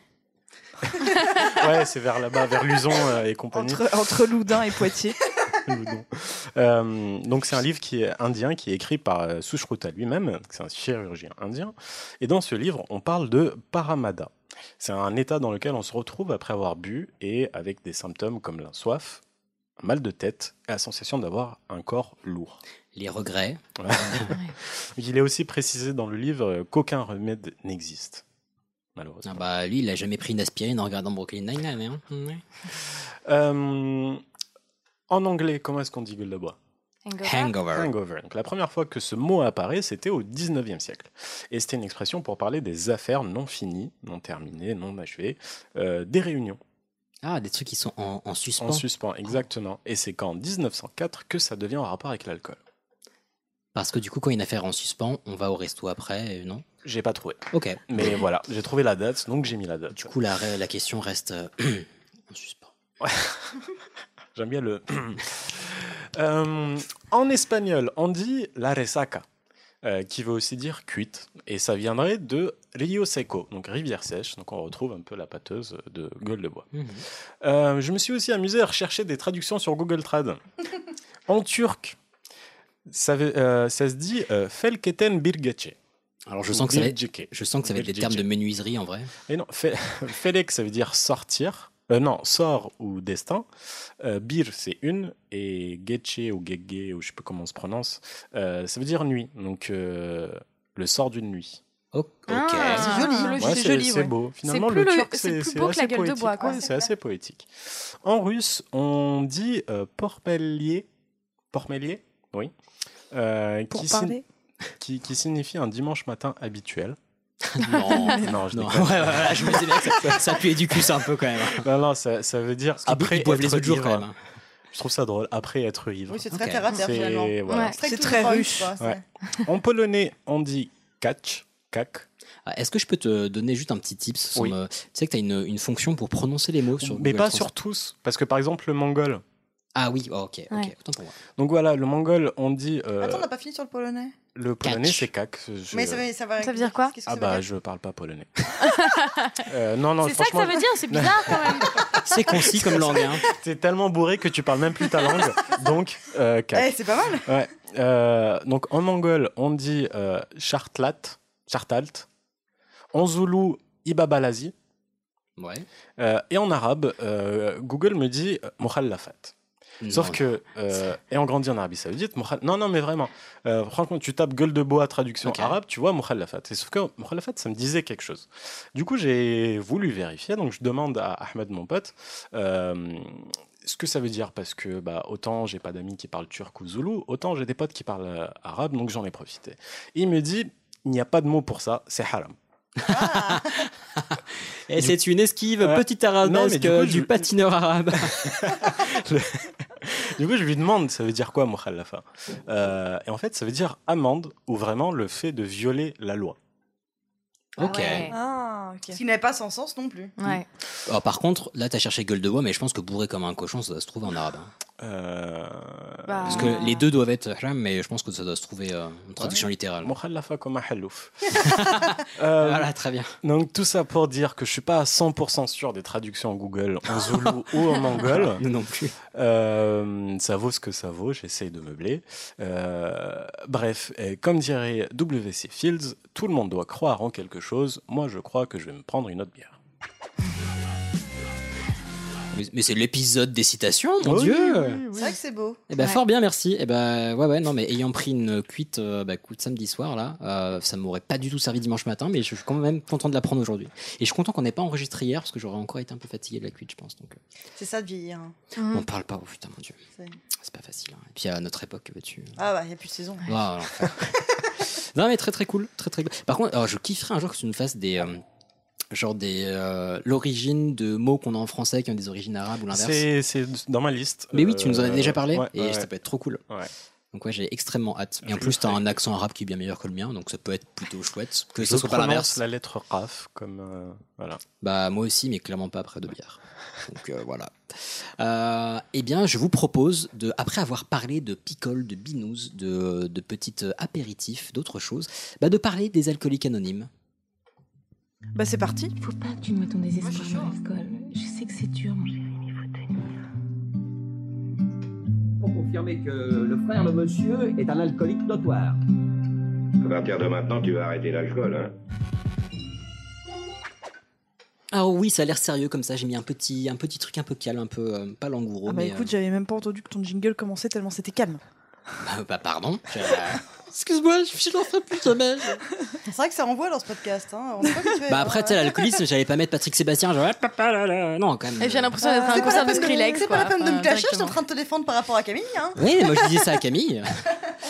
Ouais, c'est vers là-bas, vers Luzon euh, et compagnie. Entre, entre Loudun et Poitiers. Loudon. Euh, donc c'est un livre qui est indien, qui est écrit par euh, Sushruta lui-même. C'est un chirurgien indien. Et dans ce livre, on parle de paramada. C'est un état dans lequel on se retrouve après avoir bu et avec des symptômes comme la soif, un mal de tête et la sensation d'avoir un corps lourd. Les regrets. Ouais. Il est aussi précisé dans le livre euh, qu'aucun remède n'existe. Malheureusement. Ah bah lui il a jamais pris une aspirine en regardant Brooklyn Nine-Nine. Hein. Ouais. Euh, en anglais, comment est-ce qu'on dit gueule de bois? Hangover. Hangover. Donc, la première fois que ce mot apparaît, c'était au dix-neuvième siècle. Et c'était une expression pour parler des affaires non finies, non terminées, non achevées, euh, des réunions. Ah, des trucs qui sont en, en suspens. En suspens, exactement. Et c'est qu'en dix-neuf cent quatre que ça devient en rapport avec l'alcool. Parce que du coup, quand il y a une affaire en suspens, on va au resto après, non ? J'ai pas trouvé. Ok. Mais voilà, j'ai trouvé la date, donc j'ai mis la date. Du coup, la, la question reste euh, en suspens. Ouais. J'aime bien le... euh, en espagnol, on dit la resaca, euh, qui veut aussi dire cuite. Et ça viendrait de Rio Seco, donc rivière sèche. Donc on retrouve un peu la pâteuse de Gueule de Bois. Mmh. Euh, je me suis aussi amusé à rechercher des traductions sur Google Trad. En turc, ça, veut, euh, ça se dit euh, Felketen Birgece. Alors je sens, que ça va être, je sens que ça va être des termes de menuiserie en vrai. Et non, fe, Felek ça veut dire sortir. Euh, non, sort ou destin. Euh, bir, c'est une. Et Getche ou Gegge, ou je sais pas comment on se prononce, euh, ça veut dire nuit. Donc, euh, le sort d'une nuit. Oh, ok. Ah, c'est joli. Ouais, c'est c'est, joli, c'est ouais. beau. Finalement, c'est le plus turc, le, c'est, c'est plus c'est beau assez que la gueule poétique. de bois. Quoi. Ouais, c'est assez poétique. En russe, on dit euh, pormelier. Pormelier, oui. Euh, Pour qui, parler si, qui, qui signifie un dimanche matin habituel. Non, non, je non. déconne. Ouais, ouais, ouais, je me disais bien que ça, ça puait du cul, ça un peu quand même. Non, non, ça, ça veut dire après ils boivent être les autres jours ivre. quand même. Hein. Je trouve ça drôle. Après être ivre. Oui, c'est très Ok. terre à terre C'est- finalement. voilà. Ouais. C'est C'est tout très proche, russe. quoi, c'est- Ouais. En polonais, on dit kach, kak. Ah, est-ce que je peux te donner juste un petit tips sans Oui. me- Tu sais que tu as une, une fonction pour prononcer les mots sur Mais Google pas Translate. sur tous. Parce que par exemple, le mongol. Ah oui, oh, ok, ok, Ouais. autant pour moi. Donc voilà, le mongol, on dit. euh, Attends, on n'a pas fini sur le polonais. le polonais, Kach. c'est kak. Je- Mais ça veut, ça, va Ça veut dire quoi Qu'est-ce que Ah ça bah, veut dire je parle pas polonais. euh, non, non, C'est ça que franchement, ça veut dire, c'est bizarre quand même. C'est concis comme langue. Hein. t'es tellement bourré que tu parles même plus ta langue. Donc, euh, kak. Eh, c'est pas mal. Ouais. Euh, donc en mongol, on dit euh, chartlat, chartalt. En zoulou, ibabalazi. Ouais. Euh, et en arabe, euh, Google me dit euh, mukhallafat. Sauf Non, que, euh, ayant grandi en Arabie Saoudite, mukhal- non, non, mais vraiment, euh, franchement, tu tapes gueule de bois, traduction Ok. arabe, tu vois mukhallafat. Et sauf que mukhallafat, ça me disait quelque chose. Du coup, j'ai voulu vérifier, donc je demande à Ahmed, mon pote, euh, ce que ça veut dire, parce que bah, autant j'ai pas d'amis qui parlent turc ou zoulou, autant j'ai des potes qui parlent euh, arabe, donc j'en ai profité. Et il me dit, il n'y a pas de mot pour ça, c'est haram. Et c'est une esquive Ouais. petite Non, mais arabesque du coup, du je- patineur arabe. Du coup, je lui demande, ça veut dire quoi, mukhallafa euh, Et en fait, ça veut dire amende, ou vraiment le fait de violer la loi. Ok. Ouais. Ah, ok. Ce qui n'est pas sans sens non plus. Ouais. Oh, par contre, là, t'as cherché gueule de bois, mais je pense que bourré comme un cochon, ça doit se trouver en arabe. hein. Euh... Bah, Parce que les deux doivent être haram, mais je pense que ça doit se trouver euh, en traduction littérale. Mukhallafa comme un hallouf. Euh, Voilà, très bien. Donc tout ça pour dire que je suis pas à cent pour cent sûr des traductions en Google, en zoulou ou en mongol. Nous non plus. Euh, ça vaut ce que ça vaut, j'essaye de meubler. Euh, bref, et comme dirait W C Fields, tout le monde doit croire en quelque chose. Moi, je crois que je vais me prendre une autre bière. Mais, mais c'est l'épisode des citations, mon Oui, Dieu. oui, oui. C'est vrai que c'est beau. Eh ben, Ouais. fort bien, merci. Eh ben, ouais, ouais, non, mais ayant pris une cuite, euh, bah, coup de samedi soir, là, euh, ça m'aurait pas du tout servi dimanche matin, mais je suis quand même content de la prendre aujourd'hui. Et je suis content qu'on n'ait pas enregistré hier, parce que j'aurais encore été un peu fatigué de la cuite, je pense. Donc, euh, C'est ça de vieillir. hein. Mhm. on parle pas, oh putain, mon Dieu. C'est- C'est pas facile. hein. Et puis à notre époque, que veux-tu. Ah bah, il n'y a plus de saison. Ah, l'enfer. Non, mais très très cool, très très cool. Par contre, alors, je kifferais un jour que tu nous fasses des. euh, genre des. euh, l'origine de mots qu'on a en français qui ont des origines arabes ou l'inverse. C'est, c'est dans ma liste. Mais oui, tu nous en as Euh, déjà parlé ouais, et ouais, ça peut être trop cool. ouais. Donc ouais, j'ai extrêmement hâte. Et Je en plus, le t'as ferai. un accent arabe qui est bien meilleur que le mien, donc ça peut être plutôt chouette. Que Je ça soit pas prononce l'inverse. la lettre Raf comme euh, voilà. Bah moi aussi, mais clairement pas après deux bières. Donc euh, voilà. Euh, eh bien, je vous propose de, après avoir parlé de picole, de binous, de, de petites apéritifs, d'autres choses, bah, de parler des alcooliques anonymes. Bah c'est parti. Faut pas que tu noies ton désespoir dans l'alcool. Je sais que c'est dur, mon chéri, mais faut tenir. Pour confirmer que le frère de monsieur est un alcoolique notoire. À partir de maintenant, tu vas arrêter l'alcool, hein. Ah oui, ça a l'air sérieux comme ça. J'ai mis un petit, un petit truc un peu calme, un peu euh, pas langoureux. Ah bah mais, écoute, j'avais même pas entendu que ton jingle commençait tellement c'était calme. euh, bah, bah, pardon. Je- Excuse-moi, je n'en ferai plus jamais. C'est vrai que ça renvoie dans ce podcast. Hein. On est pas habitué, Bah hein. après, tu sais, l'alcoolisme, j'allais pas mettre Patrick Sébastien. Genre, papa, là, là. Non, quand même. Et j'ai l'impression d'être à un C'est pas concert la de peine Skrillex. C'est quoi. pas la peine de me Enfin, clasher, je suis en directement. train de te défendre par rapport à Camille. Hein. Oui, moi je disais ça à Camille.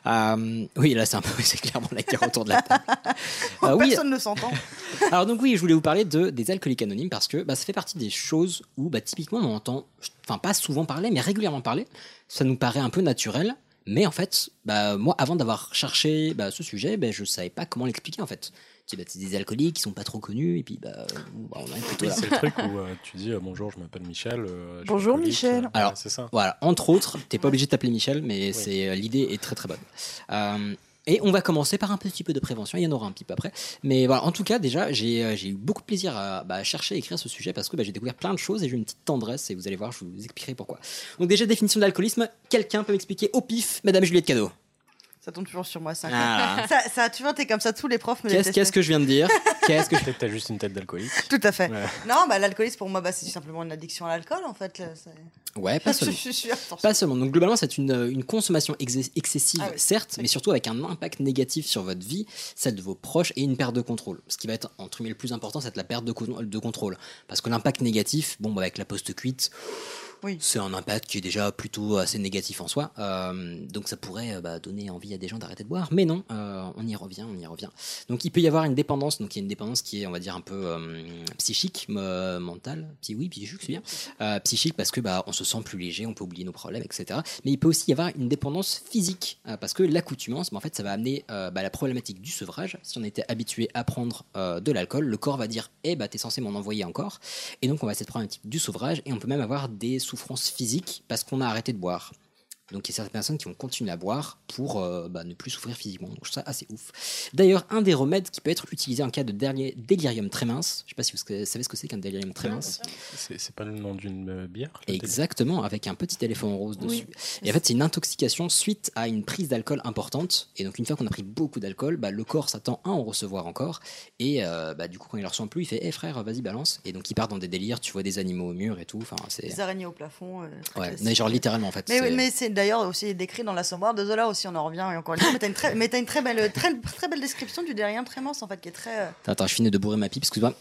Euh, oui, là, c'est un peu, c'est clairement la guerre autour de la table. Euh, oui. Personne ne s'entend. Alors donc oui, je voulais vous parler de, des alcooliques anonymes parce que bah, ça fait partie des choses où bah, typiquement on entend, enfin pas souvent parler, mais régulièrement parler. Ça nous paraît un peu naturel, mais en fait, bah, moi, avant d'avoir cherché bah, ce sujet, bah, je savais pas comment l'expliquer en fait. Tu sais, bah, c'est des alcooliques qui sont pas trop connus et puis bah, bah on est plutôt oui, là. C'est le truc où euh, tu dis euh, bonjour, je m'appelle Michel. Euh, je bonjour Michel. Alors ouais, c'est ça. Voilà, entre autres, t'es pas obligé de t'appeler Michel, mais oui. c'est euh, l'idée est très très bonne. Euh, Et on va commencer par un petit peu de prévention, il y en aura un petit peu après. Mais voilà, en tout cas, déjà, j'ai, j'ai eu beaucoup de plaisir à bah, chercher à écrire ce sujet parce que bah, j'ai découvert plein de choses et j'ai eu une petite tendresse et vous allez voir, je vous expliquerai pourquoi. Donc déjà, définition de l'alcoolisme, quelqu'un peut m'expliquer au pif, Madame Juliette Cadeau? Ça tombe toujours sur moi, ça. Ah. ça, ça tu vois, t'es comme ça, tous les profs me Qu'est-ce, qu'est-ce que je viens de dire? Qu'est-ce que je... Peut-être t'as juste une tête d'alcoolique. Tout à fait. Ouais. Non, bah, l'alcoolisme, pour moi, bah, c'est simplement une addiction à l'alcool, en fait. Là, c'est... Ouais, pas seulement. je suis sûre, pas seulement. Donc globalement, c'est une, une consommation ex- excessive, ah oui. certes, oui. mais surtout avec un impact négatif sur votre vie, celle de vos proches et une perte de contrôle. Ce qui va être, entre guillemets, le plus important, c'est la perte de, co- de contrôle. Parce que l'impact négatif, bon, bah, avec la post-cuite, oui. c'est un impact qui est déjà plutôt assez négatif en soi. Euh, donc ça pourrait bah, donner envie à des gens d'arrêter de boire. Mais non, euh, on y revient, on y revient. Donc il peut y avoir une dépendance. Donc il y a une dépendance qui est, on va dire, un peu euh, psychique, euh, mentale. Psy, oui, psychique, c'est bien. Euh, psychique parce que bah, on se sent plus léger, on peut oublier nos problèmes, et cetera. Mais il peut aussi y avoir une dépendance physique. Euh, parce que l'accoutumance, bah, en fait, ça va amener euh, bah, la problématique du sevrage. Si on était habitué à prendre euh, de l'alcool, le corps va dire eh, bah, t'es censé m'en envoyer encore. Et donc on va cette problématique du sevrage et on peut même avoir des souffrances physiques parce qu'on a arrêté de boire. Donc il y a certaines personnes qui vont continuer à boire pour euh, bah, ne plus souffrir physiquement. Donc je trouve ça assez ouf. D'ailleurs, un des remèdes qui peut être utilisé en cas de dernier délirium très mince, je ne sais pas si vous savez ce que c'est qu'un délirium très mince. C'est, c'est pas le nom d'une euh, bière? Exactement, avec un petit éléphant rose dessus. Oui. Et en fait, c'est une intoxication suite à une prise d'alcool importante. Et donc une fois qu'on a pris beaucoup d'alcool, bah, le corps s'attend à en recevoir encore. Et euh, bah, du coup, quand il ne reçoit plus, il fait hé hey, frère, vas-y, balance. Et donc il part dans des délires, tu vois des animaux au mur et tout. Enfin, c'est... Des araignées au plafond. Euh, ouais, mais genre littéralement en fait. Mais, c'est... mais c'est d'ailleurs aussi décrit dans l'Assommoir de Zola aussi, on en revient et encore une fois, mais t'as une très, mais t'as une très belle, très, très belle description du délirium tremens en fait qui est très. Euh... Attends, attends, je finis de bourrer ma pipe, excuse-moi.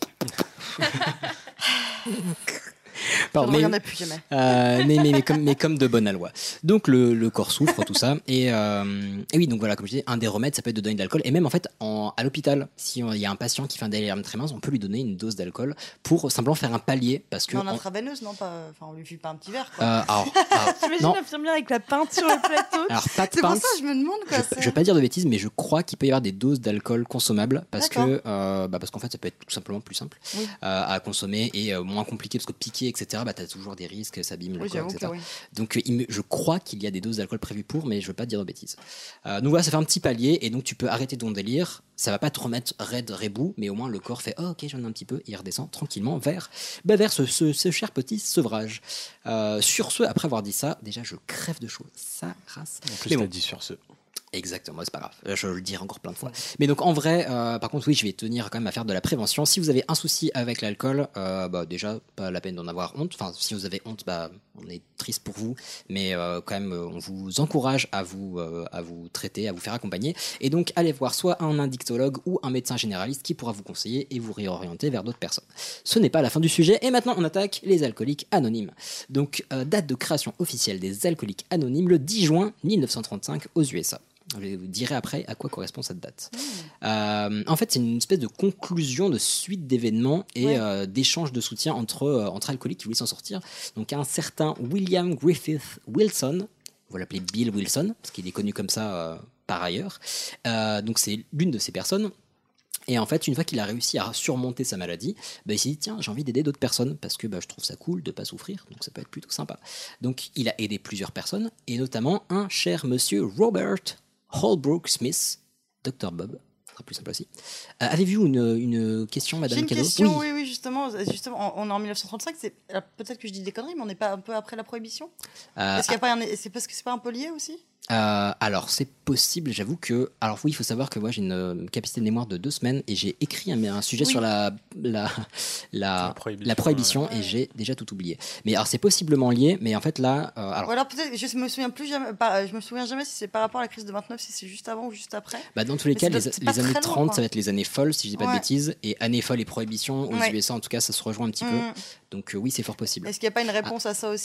Pardon, mais, il n'y en a plus jamais. Euh, mais, mais, mais, comme, mais comme de bonne aloi. Donc le, le corps souffre, tout ça. Et, euh, et oui, donc voilà, comme je disais, un des remèdes, ça peut être de donner de l'alcool. Et même en fait, en, à l'hôpital, si il y a un patient qui fait un délirium tremens, on peut lui donner une dose d'alcool pour simplement faire un palier. Parce que non, en on... intraveineuse, non pas. Enfin, on lui file pas un petit verre. Quoi. Euh, alors, alors, t'imagines l'infirmière avec la pinte sur le plateau. Alors, pas de c'est pinte, pour ça que je me demande quoi. Je, c'est... je vais pas dire de bêtises, mais je crois qu'il peut y avoir des doses d'alcool consommables parce D'accord. que euh, bah parce qu'en fait, ça peut être tout simplement plus simple oui. euh, à consommer et euh, moins compliqué parce que piquer, et cetera. Bah t'as toujours des risques, ça abîme le oui, corps, et cetera. Oui. Donc il me, je crois qu'il y a des doses d'alcool prévues pour, mais je veux pas dire de bêtises. Euh, donc voilà, ça fait un petit palier et donc tu peux arrêter ton délire. Ça va pas te remettre raide, rebou, mais au moins le corps fait oh, ok, j'en ai un petit peu et il redescend tranquillement vers, bah, vers ce, ce, ce cher petit sevrage. Euh, sur ce, après avoir dit ça, déjà je crève de chaud. Ça race. En plus, mais t'as bon. dit sur ce. Exactement, c'est pas grave, je le dirai encore plein de fois. Mais donc en vrai, euh, par contre, oui, je vais tenir quand même à faire de la prévention. Si vous avez un souci avec l'alcool, euh, bah, déjà, pas la peine d'en avoir honte. Enfin, si vous avez honte, bah, on est triste pour vous, mais euh, quand même, on vous encourage à vous, euh, à vous traiter, à vous faire accompagner. Et donc, allez voir soit un addictologue ou un médecin généraliste qui pourra vous conseiller et vous réorienter vers d'autres personnes. Ce n'est pas la fin du sujet. Et maintenant, on attaque les alcooliques anonymes. Donc, euh, date de création officielle des alcooliques anonymes, le dix juin mille neuf cent trente-cinq aux U S A. Je vous dirai après à quoi correspond cette date. Mmh. Euh, en fait, c'est une espèce de conclusion de suite d'événements et ouais. euh, d'échanges de soutien entre, euh, entre alcooliques qui voulaient s'en sortir. Donc, un certain William Griffith Wilson, on va l'appeler Bill Wilson, parce qu'il est connu comme ça euh, par ailleurs. Euh, donc, c'est l'une de ces personnes. Et en fait, une fois qu'il a réussi à surmonter sa maladie, bah, il s'est dit tiens, j'ai envie d'aider d'autres personnes parce que bah, je trouve ça cool de pas souffrir, donc ça peut être plutôt sympa. Donc, il a aidé plusieurs personnes et notamment un cher monsieur Robert Holbrook Smith, docteur Bob, ce sera plus simple aussi. Euh, avez-vous une, une question, Madame J'ai une Cadeau? question, oui, oui, oui justement, justement, on est en mille neuf cent trente-cinq, c'est, peut-être que je dis des conneries, mais on n'est pas un peu après la Prohibition euh, Est-ce qu'il y a pas un, c'est parce que c'est pas un peu lié aussi Euh, alors c'est possible, j'avoue que alors oui, il faut savoir que moi j'ai une capacité de mémoire de deux semaines et j'ai écrit un, un sujet oui. sur la la la, la prohibition, la prohibition ouais. et j'ai déjà tout oublié. Mais alors c'est possiblement lié, mais en fait là euh, alors, ou alors peut-être je me souviens plus jamais, pas, je me souviens jamais si c'est par rapport à la crise de vingt-neuf, si c'est juste avant ou juste après. Bah dans tous les mais cas les, les années trente, loin, ça va être les années folles si je dis pas ouais. de bêtises, et années folles et prohibition aux ouais. U S A en tout cas ça se rejoint un petit mmh. peu. Donc euh, oui, c'est fort possible. Est-ce qu'il n'y a pas une réponse ah. à ça aussi?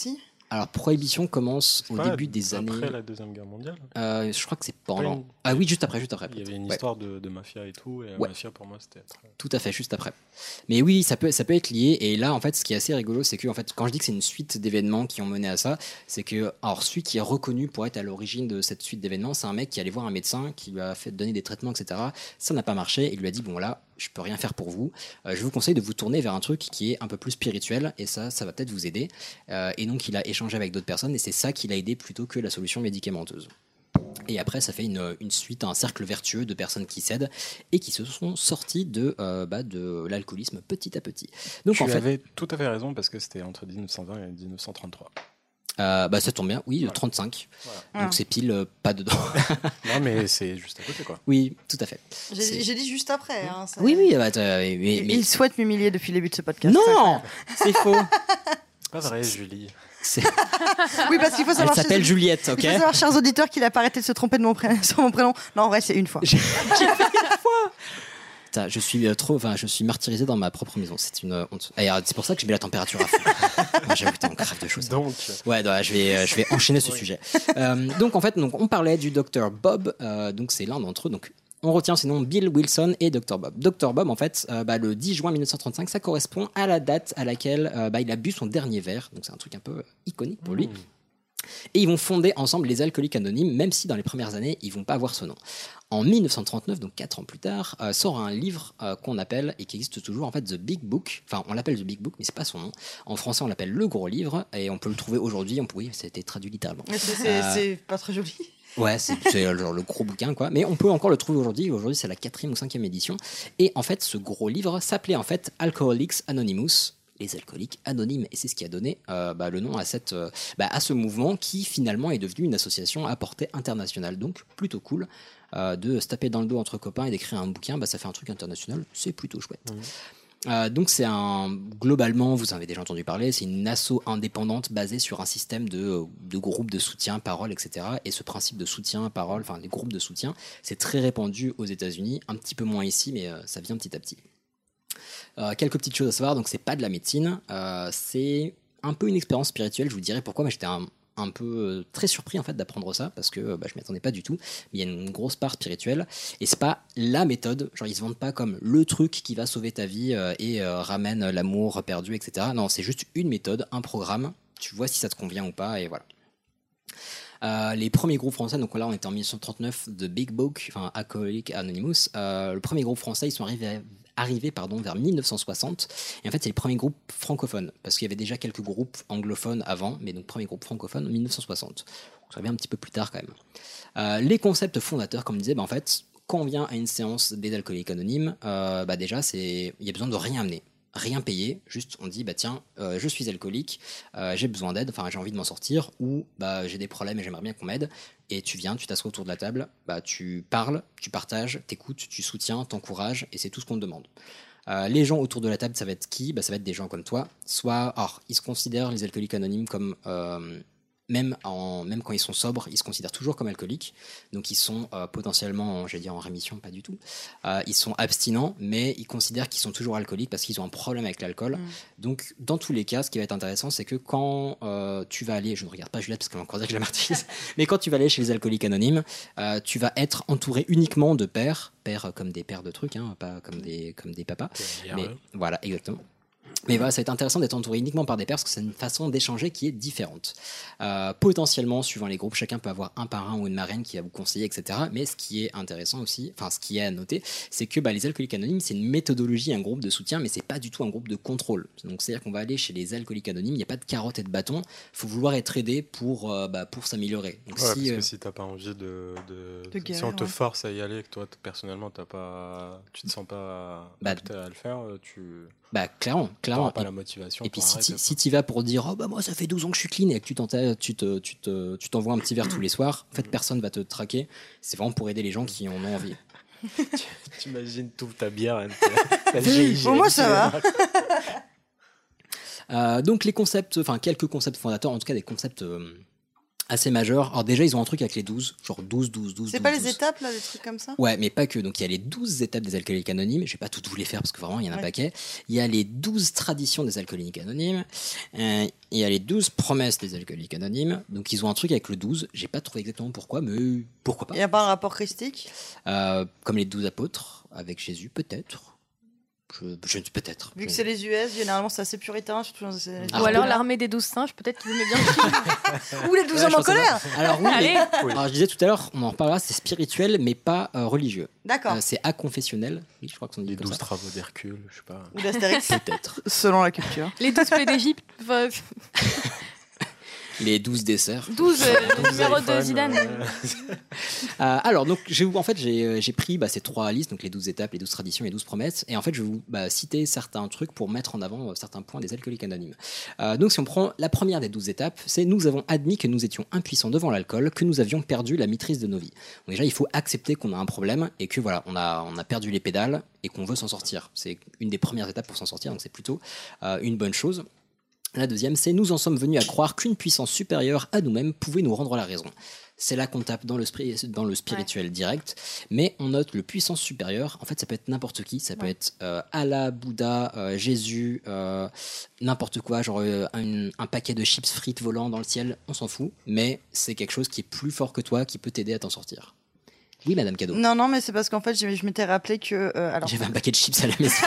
Alors, Prohibition commence C'est au pas début des années. Après la Deuxième Guerre mondiale. Euh, je crois que c'est pendant. Une... Ah oui, juste après, juste après. Il y avait une ouais. histoire de, de mafia et tout, et la ouais. mafia pour moi c'était. Très... Tout à fait, juste après. Mais oui, ça peut, ça peut être lié. Et là, en fait, ce qui est assez rigolo, c'est que, en fait, quand je dis que c'est une suite d'événements qui ont mené à ça, c'est que, alors, celui qui est reconnu pour être à l'origine de cette suite d'événements, c'est un mec qui allait voir un médecin, qui lui a fait donner des traitements, et cetera. Ça n'a pas marché, et il lui a dit bon là, je peux rien faire pour vous. Euh, je vous conseille de vous tourner vers un truc qui est un peu plus spirituel, et ça, ça va peut-être vous aider. Euh, et donc, il a échangé avec d'autres personnes, et c'est ça qui l'a aidé plutôt que la solution médicamenteuse. Et après, ça fait une, une suite, un cercle vertueux de personnes qui cèdent et qui se sont sorties de, euh, bah, de l'alcoolisme petit à petit. Donc, tu en fait, avais tout à fait raison parce que c'était entre dix-neuf cent vingt et dix-neuf cent trente-trois. Euh, bah, ça tombe bien, oui, voilà. trente-cinq. Voilà. Donc, ah. c'est pile euh, pas dedans. Non, mais c'est juste à côté, quoi. Oui, tout à fait. J'ai, j'ai dit juste après. Hein, oui, oui. Bah, mais, mais... Il souhaite m'humilier depuis le début de ce podcast. Non, c'est faux. C'est pas vrai, Julie. C'est... Oui, parce qu'il faut savoir. Elle s'appelle chez... Juliette, ok. Il faut savoir, chers auditeurs, qu'il a pas arrêté de se tromper de mon prénom, sur mon prénom. Non, en vrai, c'est une fois. J'ai fait une fois. Putain, je suis trop, enfin, je suis martyrisé dans ma propre maison. C'est une honte. Et c'est pour ça que je mets la température à fond. Moi, j'avoue, putain, on crève de choses. Donc. Ouais, donc, je vais, je vais enchaîner ce oui. sujet. Euh, donc, en fait, donc, on parlait du docteur Bob. Euh, donc, c'est l'un d'entre eux. Donc, on retient ces noms Bill Wilson et docteur Bob. docteur Bob, en fait, euh, bah, le dix juin mille neuf cent trente-cinq, ça correspond à la date à laquelle euh, bah, il a bu son dernier verre. Donc, c'est un truc un peu iconique pour lui. Mmh. Et ils vont fonder ensemble les Alcooliques Anonymes, même si dans les premières années, ils vont pas avoir ce nom. En mille neuf cent trente-neuf, donc quatre ans plus tard, euh, sort un livre euh, qu'on appelle, et qui existe toujours, en fait, The Big Book. Enfin, on l'appelle The Big Book, mais c'est pas son nom. En français, on l'appelle Le Gros Livre, et on peut le trouver aujourd'hui. On peut, oui, ça a été traduit littéralement. Mais c'est, c'est, euh, c'est pas très joli. Ouais, c'est, c'est genre le gros bouquin, quoi. Mais on peut encore le trouver aujourd'hui. Aujourd'hui, c'est la quatrième ou cinquième édition. Et en fait, ce gros livre s'appelait en fait Alcoholics Anonymous. Les alcooliques anonymes, et c'est ce qui a donné euh, bah, le nom à, cette, euh, bah, à ce mouvement qui finalement est devenu une association à portée internationale. Donc plutôt cool euh, de se taper dans le dos entre copains et d'écrire un bouquin, bah, ça fait un truc international, c'est plutôt chouette. Mmh. Euh, donc c'est un, globalement, vous en avez déjà entendu parler, c'est une asso indépendante basée sur un système de, de groupes de soutien, paroles, et cetera. Et ce principe de soutien, parole, enfin les groupes de soutien, c'est très répandu aux États-Unis, un petit peu moins ici, mais euh, ça vient petit à petit. Euh, quelques petites choses à savoir, donc c'est pas de la médecine, euh, c'est un peu une expérience spirituelle, je vous dirai pourquoi, mais j'étais un, un peu euh, très surpris en fait d'apprendre ça, parce que bah, je m'y attendais pas du tout, mais il y a une grosse part spirituelle, et c'est pas la méthode, genre ils se vendent pas comme le truc qui va sauver ta vie euh, et euh, ramène l'amour perdu, et cetera. Non, c'est juste une méthode, un programme, tu vois si ça te convient ou pas, et voilà. Euh, les premiers groupes français, donc là on était en mille neuf cent trente-neuf, The Big Book, enfin Alcoholics Anonymous, euh, le premier groupe français, ils sont arrivés à arrivé pardon, vers mille neuf cent soixante, et en fait c'est le premier groupe francophone, parce qu'il y avait déjà quelques groupes anglophones avant, mais donc premier groupe francophone en mille neuf cent soixante, donc ça vient un petit peu plus tard quand même. Euh, les concepts fondateurs, comme je disais, bah, en fait, quand on vient à une séance des alcooliques anonymes, euh, bah déjà il y a besoin de rien amener, rien payer, juste on dit bah tiens euh, je suis alcoolique, euh, j'ai besoin d'aide, enfin j'ai envie de m'en sortir, ou bah j'ai des problèmes et j'aimerais bien qu'on m'aide, et tu viens, tu t'assois autour de la table, bah tu parles, tu partages, t'écoutes, tu soutiens, t'encourages, et c'est tout ce qu'on te demande. Euh, les gens autour de la table, ça va être qui ? Bah ça va être des gens comme toi, soit, alors ils se considèrent les alcooliques anonymes comme euh, Même, en, même quand ils sont sobres, ils se considèrent toujours comme alcooliques. Donc ils sont euh, potentiellement, j'allais dire en rémission, pas du tout. Euh, ils sont abstinents, mais ils considèrent qu'ils sont toujours alcooliques parce qu'ils ont un problème avec l'alcool. Mmh. Donc dans tous les cas, ce qui va être intéressant, c'est que quand euh, tu vas aller, je ne regarde pas Juliette parce qu'elle va encore dire que je la martyrise, mais quand tu vas aller chez les alcooliques anonymes, euh, tu vas être entouré uniquement de pères, pères comme des pères de trucs, hein, pas comme des, comme des papas. Mais, voilà, exactement. Mais voilà, ça va être intéressant d'être entouré uniquement par des pairs parce que c'est une façon d'échanger qui est différente. Euh, potentiellement, suivant les groupes, chacun peut avoir un parrain ou une marraine qui va vous conseiller, et cetera. Mais ce qui est intéressant aussi, enfin ce qui est à noter, c'est que bah, les alcooliques anonymes, c'est une méthodologie, un groupe de soutien, mais c'est pas du tout un groupe de contrôle. Donc c'est-à-dire qu'on va aller chez les alcooliques anonymes, il n'y a pas de carotte et de bâton. Il faut vouloir être aidé pour euh, bah, pour s'améliorer. Donc, ouais, si, parce euh... que si t'as pas envie de, de, de guerre, si on te ouais. force à y aller, que toi personnellement t'as pas, tu te sens pas bah, apte à le faire, tu bah clairement, clairement. pas la motivation. Et puis si, t- si tu vas pour dire oh bah moi ça fait douze ans que je suis clean et que tu t'en tu te, tu te, tu t'envoies un petit verre tous les soirs, en fait personne va te traquer. C'est vraiment pour aider les gens qui en ont envie. Tu imagines toute ta bière. Pour moi ça va. euh, donc les concepts, enfin quelques concepts fondateurs, en tout cas des concepts euh, assez majeur. Alors déjà, ils ont un truc avec les douze, genre douze, douze, douze. C'est douze, pas les douze. étapes, là, des trucs comme ça? Ouais, mais pas que. Donc il y a les douze étapes des alcooliques anonymes. Je vais pas toutes vous les faire parce que vraiment, il y en a un Ouais. paquet. Il y a les douze traditions des alcooliques anonymes. Euh, il y a les douze promesses des alcooliques anonymes. Donc ils ont un truc avec le douze. J'ai pas trouvé exactement pourquoi, mais pourquoi pas. Il n'y a pas un rapport christique? Euh, comme les douze apôtres, avec Jésus, peut-être. Je, je peut-être. Vu que Je- c'est les U S, généralement c'est assez puritain, surtout dans ces- Ah, Ou alors là. l'armée des douze singes, peut-être qu'ils aimaient bien le film. Ou les douze Ouais, hommes je en pense que colère. ça va. Alors oui, mais- Allez. alors, je disais tout à l'heure, on en reparlera, c'est spirituel, mais pas euh, religieux. D'accord. Euh, c'est aconfessionnel. Oui, je crois qu'on dit Les comme douze ça. travaux d'Hercule, je sais pas. Ou d'Astérix. Peut-être. Selon la culture. Les douze plaies d'Égypte. Enfin, Les douze desserts. douze, euh, douze numéro de iPhone, Zidane. euh, Euh, alors, donc, je vais vous- en fait, j'ai euh, j'ai pris bah, ces trois listes, donc les douze étapes, les douze traditions, les douze promesses, et en fait, je vais vous bah, citer certains trucs pour mettre en avant euh, certains points des alcooliques anonymes. Euh, donc, si on prend la première des douze étapes, c'est nous avons admis que nous étions impuissants devant l'alcool, que nous avions perdu la maîtrise de nos vies. Donc, déjà, il faut accepter qu'on a un problème et que voilà, on a, on a perdu les pédales et qu'on veut s'en sortir. C'est une des premières étapes pour s'en sortir, donc c'est plutôt euh, une bonne chose. La deuxième, c'est nous en sommes venus à croire qu'une puissance supérieure à nous-mêmes pouvait nous rendre la raison. C'est là qu'on tape dans le, spri- dans le spirituel direct, mais on note le puissance supérieure. En fait, ça peut être n'importe qui, ça peut Ouais. être euh, Allah, Bouddha, euh, Jésus, euh, n'importe quoi, genre euh, un, un paquet de chips frites volant dans le ciel, on s'en fout, mais c'est quelque chose qui est plus fort que toi, qui peut t'aider à t'en sortir. Oui, Madame Cadeau. Non, non, mais c'est parce qu'en fait, je, je m'étais rappelé que. euh, alors, J'avais un paquet de chips à la maison.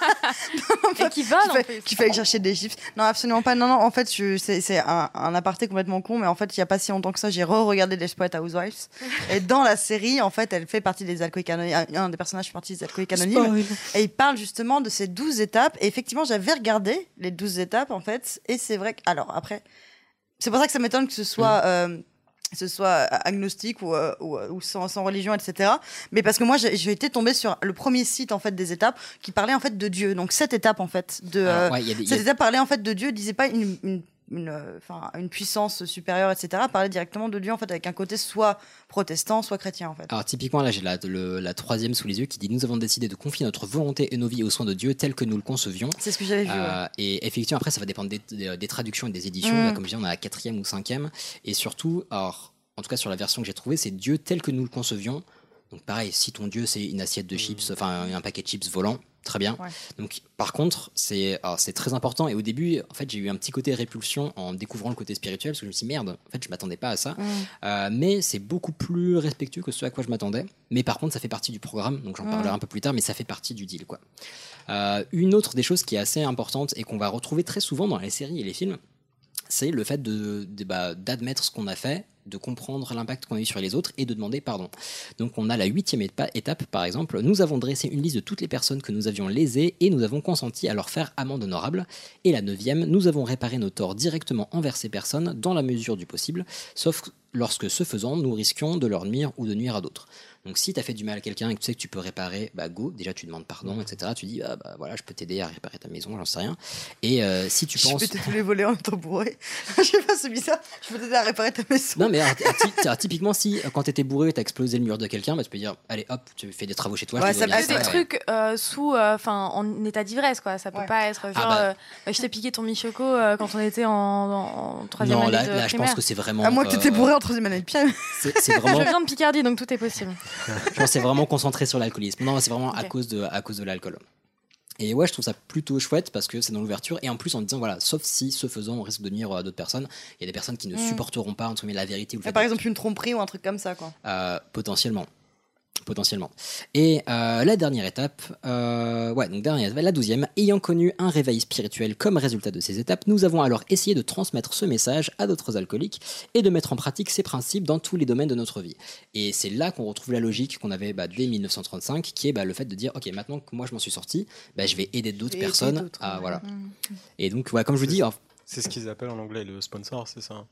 Et qui vole qu'il en fa- plus. qu'il fallait que j'achète des chips. Non, absolument pas. Non, non, en fait, je- c'est c'est un, un aparté complètement con, mais en fait, il y a pas si longtemps que ça, j'ai re-regardé Desperate Housewives. Et dans la série, en fait, elle fait partie des alcooliques anonymes. Un un des personnages fait partie des alcooliques anonymes. Et il parle justement de ces douze étapes. Et effectivement, j'avais regardé les douze étapes, en fait. Et c'est vrai que. Alors, après, c'est pour ça que ça m'étonne que ce soit. euh, ce soit agnostique ou, euh, ou, ou sans, sans religion, et cetera. Mais parce que moi, j'ai j'ai été tombée sur le premier site en fait des étapes qui parlait en fait de Dieu. Donc cette étape en fait de Alors, euh, ouais, il y a des- il y a- cette étape parlait en fait de Dieu, disait pas une une, une, euh, enfin, une puissance supérieure, et cetera. Parlait directement de Dieu en fait avec un côté soit protestant, soit chrétien en fait. Alors typiquement là j'ai la, le- la troisième sous les yeux qui dit nous avons décidé de confier notre volonté et nos vies aux soins de Dieu tel que nous le concevions. C'est ce que j'avais vu. ouais. Euh, et effectivement après ça va dépendre des, des- des traductions et des éditions. Mm. Là, comme je dis on a la quatrième ou cinquième et surtout alors en tout cas sur la version que j'ai trouvée c'est Dieu tel que nous le concevions. Donc pareil si ton Dieu c'est une assiette de chips enfin un paquet de chips volant très bien. Ouais. Donc par contre c'est alors, c'est très important et au début en fait j'ai eu un petit côté répulsion en découvrant le côté spirituel parce que je me suis dit merde en fait je m'attendais pas à ça. Mm. Euh, mais c'est beaucoup plus respectueux que ce à quoi je m'attendais. Mais par contre, ça fait partie du programme, donc j'en Mm. parlerai un peu plus tard, mais ça fait partie du deal, quoi. Euh, une autre des choses qui est assez importante et qu'on va retrouver très souvent dans les séries et les films, c'est le fait de, de, bah, d'admettre ce qu'on a fait, de comprendre l'impact qu'on a eu sur les autres et de demander pardon. Donc on a la huitième épa- étape, par exemple, nous avons dressé une liste de toutes les personnes que nous avions lésées et nous avons consenti à leur faire amende honorable. Et la neuvième, nous avons réparé nos torts directement envers ces personnes dans la mesure du possible, sauf lorsque ce faisant, nous risquions de leur nuire ou de nuire à d'autres. Donc si tu as fait du mal à quelqu'un et que tu sais que tu peux réparer, bah go, déjà tu demandes pardon, et cetera. Tu dis, ah, bah voilà, je peux t'aider à réparer ta maison, j'en sais rien. Et euh, si tu Je penses... pétais tous les volets en étant bourré. Je sais pas, c'est bizarre. Je peux t'aider à réparer ta maison. Non mais alors, ty- ty- typiquement si euh, quand t'étais bourré t'as explosé le mur de quelqu'un bah tu peux dire allez hop tu fais des travaux chez toi Ouais, je te ça donne peut bien C'est des ça, trucs euh, sous, euh, enfin, en état d'ivresse, quoi. Ça peut Ouais. pas être genre, Ah bah. euh, je t'ai piqué ton michoco euh, quand on était en, en, en troisième non année là, de là je primaire. pense que c'est vraiment À moins que t'étais euh, bourré en troisième année de pied. c'est, c'est vraiment Je viens de Picardie, donc tout est possible. je pense que c'est vraiment concentré sur l'alcoolisme non c'est vraiment à Ok. cause de à cause de l'alcool. Et ouais, je trouve ça plutôt chouette parce que c'est dans l'ouverture et en plus en disant voilà, sauf si ce faisant on risque de nuire à d'autres personnes, il y a des personnes qui ne Mm. supporteront pas entre guillemets la vérité ou le fait Par de- exemple, une tromperie ou un truc comme ça, quoi. Euh, potentiellement. Potentiellement. Et euh, la dernière étape, euh, ouais, donc dernière, la douzième, ayant connu un réveil spirituel comme résultat de ces étapes, nous avons alors essayé de transmettre ce message à d'autres alcooliques et de mettre en pratique ces principes dans tous les domaines de notre vie. Et c'est là qu'on retrouve la logique qu'on avait bah, dès dix-neuf cent trente-cinq, qui est bah, le fait de dire, ok, maintenant que moi je m'en suis sorti, bah, je vais aider d'autres Et aider personnes. d'autres, à, ouais. voilà. Mm. Et donc, ouais, comme je vous dis, alors, C'est ce qu'ils appellent en anglais le sponsor, c'est ça?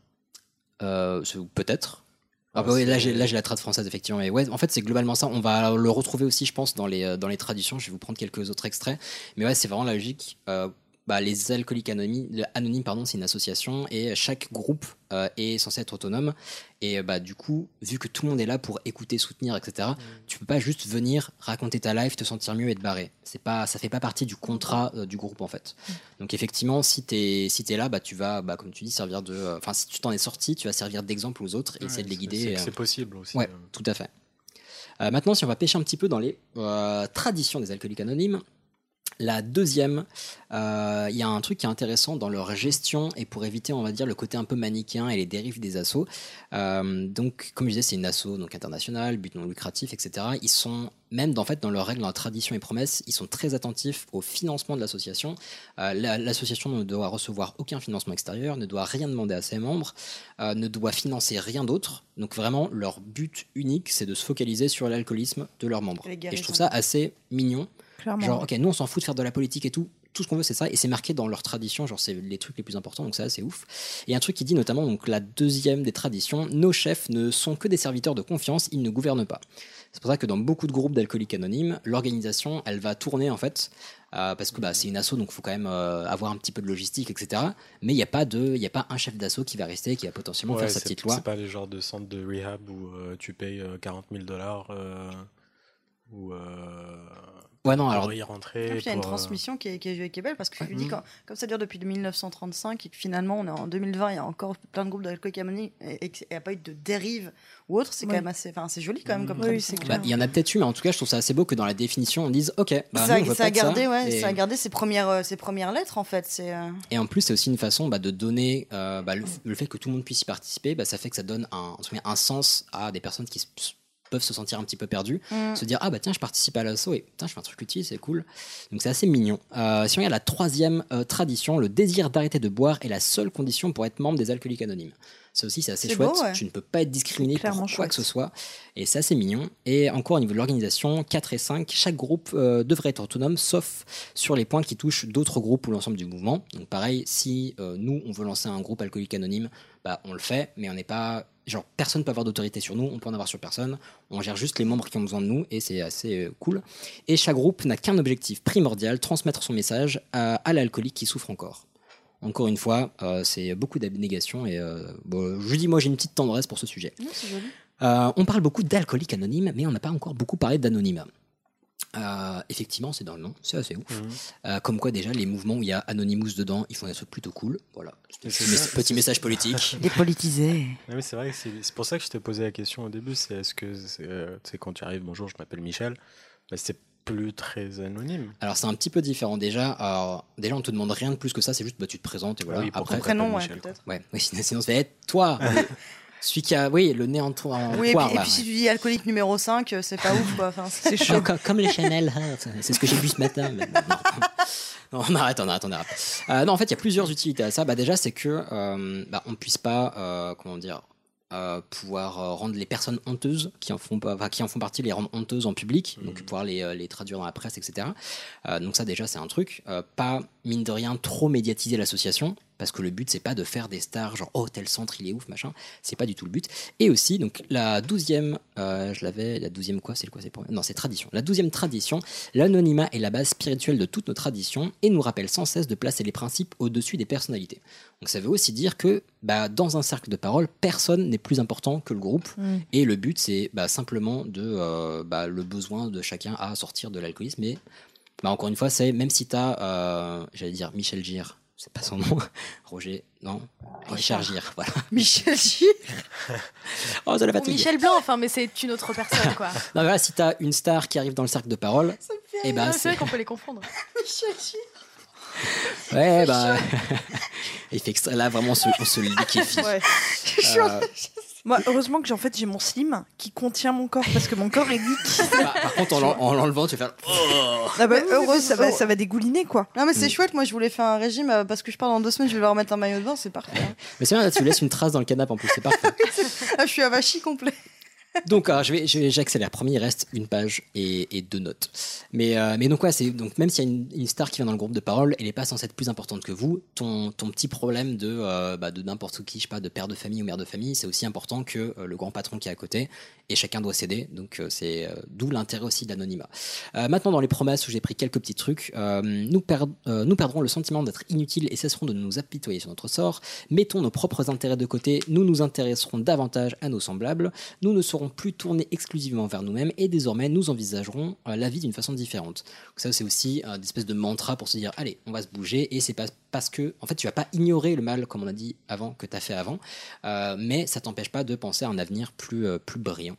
euh, c'est- peut-être. Ah bah Ah, oui, là c'est- j'ai là j'ai la trad française effectivement mais ouais en fait c'est globalement ça on va le retrouver aussi je pense dans les euh, dans les traductions je vais vous prendre quelques autres extraits mais ouais c'est vraiment la logique euh, bah, les alcooliques anonymes, le anonyme, pardon, c'est une association et chaque groupe euh, est censé être autonome. Et bah, du coup, vu que tout le monde est là pour écouter, soutenir, et cetera, mmh. tu peux pas juste venir raconter ta life, te sentir mieux et te barrer. C'est pas, ça fait pas partie du contrat euh, du groupe en fait. Mmh. Donc effectivement, si t'es si t'es là, bah tu vas, bah, comme tu dis, servir de. Enfin, euh, si tu t'en es sorti, tu vas servir d'exemple aux autres et ouais, essayer de les guider. C'est, euh... c'est possible aussi. Ouais, tout à fait. Euh, maintenant, si on va pêcher un petit peu dans les euh, traditions des alcooliques anonymes. La deuxième, il euh, y a un truc qui est intéressant dans leur gestion et pour éviter, on va dire, le côté un peu manichéen et les dérives des assos. Euh, donc, comme je disais, c'est une asso donc internationale, but non lucratif, et cetera. Ils sont même dans, en fait, dans leurs règles, dans la tradition et promesses, ils sont très attentifs au financement de l'association. Euh, la, l'association ne doit recevoir aucun financement extérieur, ne doit rien demander à ses membres, euh, ne doit financer rien d'autre. Donc vraiment, leur but unique, c'est de se focaliser sur l'alcoolisme de leurs membres. Et, et je trouve ça assez mignon. Clairement. Genre, ok, nous on s'en fout de faire de la politique et tout, tout ce qu'on veut c'est ça, et c'est marqué dans leur tradition, genre c'est les trucs les plus importants, donc ça c'est ouf. Et un truc qui dit notamment, donc la deuxième des traditions, nos chefs ne sont que des serviteurs de confiance, ils ne gouvernent pas. C'est pour ça que dans beaucoup de groupes d'alcooliques anonymes, l'organisation elle va tourner en fait, euh, parce que bah, c'est une asso donc il faut quand même euh, avoir un petit peu de logistique, et cetera. Mais il n'y a pas de, il y a pas un chef d'asso qui va rester, qui va potentiellement ouais, faire sa petite loi. C'est pas les genres de centres de rehab où euh, tu payes euh, quarante mille dollars euh, ou. Euh... Ouais, non, alors. Y rentrer. Il y a une transmission qui est, qui est, qui est belle parce que je me dis, quand, comme ça dure depuis dix-neuf cent trente-cinq et que finalement on est en deux mille vingt, il y a encore plein de groupes d'alcooliques anonymes et qu'il n'y a pas eu de dérive ou autre, c'est oui. quand même assez. Enfin, c'est joli quand même comme oui, tradition. Bah, il y en a peut-être eu, mais en tout cas, je trouve ça assez beau que dans la définition on dise, ok, bah, ça, nous, on veut ça, pas a gardé, ça, ouais, et... ça a gardé ses premières, euh, ses premières lettres en fait. C'est, euh... Et en plus, c'est aussi une façon bah, de donner euh, bah, le, le fait que tout le monde puisse y participer, bah, ça fait que ça donne un, un sens à des personnes qui se. peuvent se sentir un petit peu perdus, mmh. se dire ah bah tiens je participe à l'asso et putain je fais un truc utile, c'est cool. Donc c'est assez mignon. Euh, si on regarde la troisième euh, tradition, le désir d'arrêter de boire est la seule condition pour être membre des alcooliques anonymes. Ça aussi c'est assez c'est chouette, beau, ouais. Tu ne peux pas être discriminé pour quoi chouette. que ce soit et c'est assez mignon. Et encore au niveau de l'organisation, quatre et cinq, chaque groupe euh, devrait être autonome sauf sur les points qui touchent d'autres groupes ou l'ensemble du mouvement. Donc pareil, si euh, nous on veut lancer un groupe alcoolique anonyme, bah on le fait, mais on n'est pas genre personne ne peut avoir d'autorité sur nous, on peut en avoir sur personne, on gère juste les membres qui ont besoin de nous et c'est assez euh, cool. Et chaque groupe n'a qu'un objectif primordial, transmettre son message à, à l'alcoolique qui souffre encore. Encore une fois, euh, c'est beaucoup d'abnégation et euh, bon, je dis moi j'ai une petite tendresse pour ce sujet. Oui, c'est joli. Euh, on parle beaucoup d'alcooliques anonymes, mais on n'a pas encore beaucoup parlé d'anonymat. Euh, effectivement, c'est dans le nom, c'est assez ouf. Mmh. Euh, comme quoi, déjà, les mouvements où il y a Anonymous dedans, ils font des trucs plutôt cool. Voilà, petit, mes- petit message politique. Dépolitisé. Oui, c'est vrai, c'est, c'est pour ça que je t'ai posé la question au début. C'est est-ce que, c'est, euh, tu sais, quand tu arrives, bonjour, je m'appelle Michel, bah, c'est plus très anonyme. Alors, c'est un petit peu différent déjà. Alors, déjà, on te demande rien de plus que ça, c'est juste bah, tu te présentes et voilà. Oui, après, ton prénom, ouais, Michel, peut-être. Ouais, oui, sinon, ça va être toi. Celui qui a, oui, le nez en, to- en Oui, et poire. puis, et là, puis ouais. si tu dis alcoolique numéro cinq, c'est pas ouf, quoi. Enfin, c'est chaud. comme, comme les Chanel, c'est ce que j'ai bu ce matin. Mais non, non, on arrête, on arrête, on arrête. Euh, non, en fait, il y a plusieurs utilités à ça. Bah, déjà, c'est que euh, bah, on ne puisse pas, euh, comment dire, euh, pouvoir euh, rendre les personnes honteuses qui en font, pas, enfin, qui en font partie, les rendre honteuses en public, mmh. donc pouvoir les, euh, les traduire dans la presse, et cetera. Euh, donc ça, déjà, c'est un truc. Euh, pas, mine de rien, trop médiatiser l'association. Parce que le but, c'est pas de faire des stars, genre, oh, tel centre, il est ouf, machin. C'est pas du tout le but. Et aussi, donc, la douzième, euh, je l'avais, la douzième quoi, c'est quoi, c'est pour... Non, c'est tradition. La douzième tradition, l'anonymat est la base spirituelle de toutes nos traditions et nous rappelle sans cesse de placer les principes au-dessus des personnalités. Donc, ça veut aussi dire que, bah, dans un cercle de parole, personne n'est plus important que le groupe. Mmh. Et le but, c'est, bah, simplement de, euh, bah, le besoin de chacun à sortir de l'alcoolisme. Et, bah, encore une fois, c'est, même si t'as, euh, j'allais dire, Michel Gir, c'est pas son nom, Roger, non, Richard Gir, voilà. Michel Gir. Oh, ça l'a Ou fatigué. Michel Blanc, enfin, mais c'est une autre personne, quoi. Non, voilà, si t'as une star qui arrive dans le cercle de parole, et bah, c'est vrai qu'on peut les confondre. Michel Gir. Ouais, bah. Il fait extra... Là, vraiment, on se, on se liquéfie. Ouais. Euh, Moi, heureusement que j'ai en fait j'ai mon slim qui contient mon corps parce que mon corps est liquide. Bah, par contre, en, l'en- en l'enlevant, tu vas faire. Oh. Ah bah, Mais heureux, oui, ça va, ça va dégouliner quoi. Non, mais c'est Mm. chouette. Moi, je voulais faire un régime euh, parce que je pars dans deux semaines, je vais leur remettre un maillot de bain, c'est parfait. Mais c'est bien, là, tu laisses une trace dans le canapé en plus, c'est parfait. Ah, je suis avachi complet. Donc, alors, je vais, je vais- j'accélère. Premier, il reste une page et, et deux notes. Mais, euh, mais donc, ouais, c'est, donc, même s'il y a une, une star qui vient dans le groupe de parole, elle n'est pas censée être plus importante que vous. Ton, ton petit problème de, euh, bah, de n'importe qui, je sais pas, de père de famille ou mère de famille, c'est aussi important que euh, le grand patron qui est à côté. Et chacun doit céder. Donc, euh, c'est euh, d'où l'intérêt aussi de l'anonymat. Euh, maintenant, dans les promesses où j'ai pris quelques petits trucs, euh, nous, per- euh, nous perdrons le sentiment d'être inutiles et cesserons de nous apitoyer sur notre sort. Mettons nos propres intérêts de côté. Nous nous intéresserons davantage à nos semblables. Nous ne serons plus tournés exclusivement vers nous-mêmes et désormais nous envisagerons euh, la vie d'une façon différente. Donc ça, c'est aussi euh, des espèces de mantra pour se dire allez, on va se bouger et c'est pas parce que en fait tu vas pas ignorer le mal comme on a dit avant que tu as fait avant, euh, mais ça t'empêche pas de penser à un avenir plus euh, plus brillant.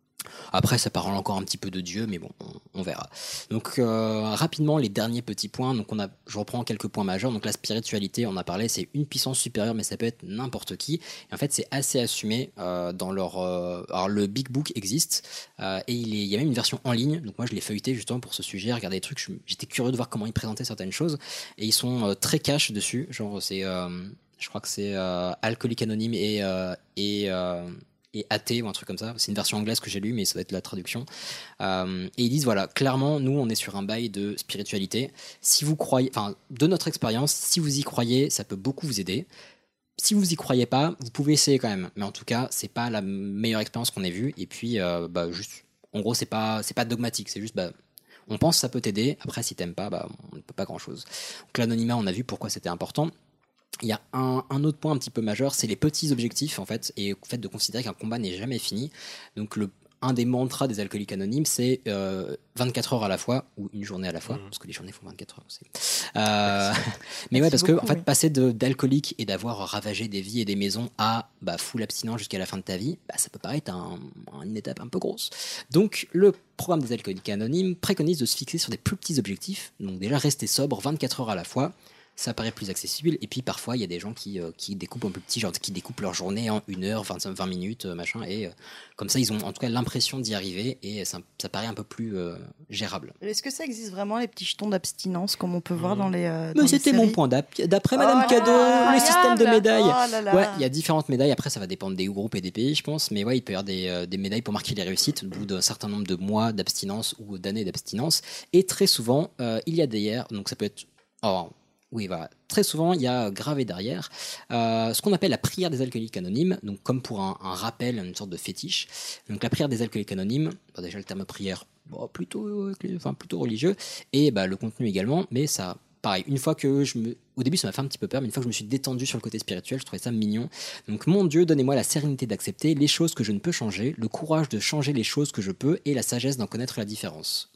Après, ça parle encore un petit peu de Dieu, mais bon, on, on verra. Donc, euh, rapidement, les derniers petits points. Donc, on a, je reprends quelques points majeurs. Donc, la spiritualité, on a parlé, c'est une puissance supérieure, mais ça peut être n'importe qui. Et en fait, c'est assez assumé euh, dans leur. Euh, alors, le Big Book existe euh, et il, est, il y a même une version en ligne. Donc, moi, je l'ai feuilleté justement pour ce sujet, regarder des trucs. Je- J'étais curieux de voir comment ils présentaient certaines choses et ils sont euh, très cash dessus. Genre, c'est. Euh, je crois que c'est euh, Alcoolique Anonyme et. Euh, et euh, et athée ou un truc comme ça. C'est une version anglaise que j'ai lue, mais ça va être la traduction. Euh, et ils disent, voilà, clairement, nous, on est sur un bail de spiritualité. Si vous croyez, enfin, de notre expérience, si vous y croyez, ça peut beaucoup vous aider. Si vous y croyez pas, vous pouvez essayer quand même. Mais en tout cas, c'est pas la meilleure expérience qu'on ait vue. Et puis, euh, bah, juste, en gros, c'est pas, c'est pas dogmatique. C'est juste, bah, on pense que ça peut t'aider. Après, si t'aimes pas, bah, on ne peut pas grand chose. Donc, l'anonymat, on a vu pourquoi c'était important. Il y a un, un autre point un petit peu majeur, c'est les petits objectifs en fait, et le fait de considérer qu'un combat n'est jamais fini. Donc le, un des mantras des alcooliques anonymes, c'est euh, vingt-quatre heures à la fois ou une journée à la fois, mmh. parce que les journées font vingt-quatre heures aussi. Euh, mais ouais, parce que beaucoup, en fait, oui. passer passer de, d'alcoolique et d'avoir ravagé des vies et des maisons à bah, full abstinent jusqu'à la fin de ta vie, bah, ça peut paraître un, une étape un peu grosse. Donc le programme des alcooliques anonymes préconise de se fixer sur des plus petits objectifs. Donc déjà rester sobre vingt-quatre heures à la fois. Ça paraît plus accessible. Et puis parfois, il y a des gens qui, euh, qui découpent un peu petit, genre qui découpent leur journée en une heure, vingt, vingt minutes, euh, machin. Et euh, comme ça, ils ont en tout cas l'impression d'y arriver et ça, ça paraît un peu plus euh, gérable. Est-ce que ça existe vraiment, les petits jetons d'abstinence, comme on peut voir dans les. Euh, dans Mais les c'était séries mon point d'ap- d'après Oh Madame là Cadeau, là, le système de incroyable. médailles. Oh là là. Ouais, il y a différentes médailles. Après, ça va dépendre des groupes et des pays, je pense. Mais ouais, il peut y avoir des, euh, des médailles pour marquer les réussites au bout d'un certain nombre de mois d'abstinence ou d'années d'abstinence. Et très souvent, euh, il y a derrière, donc ça peut être. Oh, oui, voilà. Très souvent, il y a gravé derrière euh, ce qu'on appelle la prière des alcooliques anonymes, donc comme pour un, un rappel, une sorte de fétiche. Donc la prière des alcooliques anonymes, bon, déjà le terme prière, bon, plutôt, euh, enfin, plutôt religieux, et bah, le contenu également, mais ça, pareil, une fois que je me... Au début, ça m'a fait un petit peu peur, mais une fois que je me suis détendu sur le côté spirituel, je trouvais ça mignon. Donc, mon Dieu, donnez-moi la sérénité d'accepter les choses que je ne peux changer, le courage de changer les choses que je peux, et la sagesse d'en connaître la différence.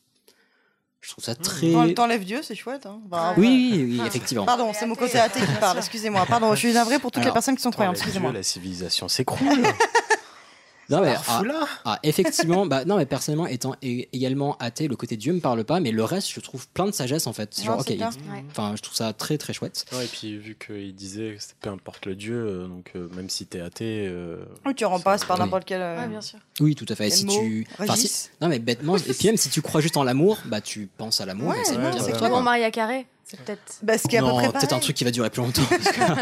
Je trouve ça très... T'en- T'enlèves Dieu, c'est chouette. Hein. Bah, Oui, ouais. oui, oui, effectivement. Pardon, c'est mon côté athée qui parle, excusez-moi. Pardon, je suis navrée pour toutes Alors, les personnes qui sont croyantes, Dieu, excusez-moi. la civilisation s'écroule. Non mais Ah, ah, foulard. ah, effectivement, bah non mais personnellement étant é- également athée, le côté Dieu me parle pas, mais le reste je trouve plein de sagesse en fait. Non, Genre c'est ok, clair. il- Ouais. enfin je trouve ça très très chouette. Ouais, et puis vu qu'il disait que c'est peu importe le Dieu, euh, donc euh, même si t'es athée. euh, Oui, tu remplaces par Oui. n'importe quel. euh, Ouais, bien sûr. Oui tout à fait. Et Quel si mot tu, enfin, si- Régis non mais bêtement, et puis même si tu crois juste en l'amour, bah tu penses à l'amour Ouais, et c'est ouais, bien c'est pour clair. toi. Bon, quoi. Maria Carré, c'est peut-être. Bah, ce qui est à peu Non, près peut-être un pareil. truc qui va durer plus longtemps. parce que-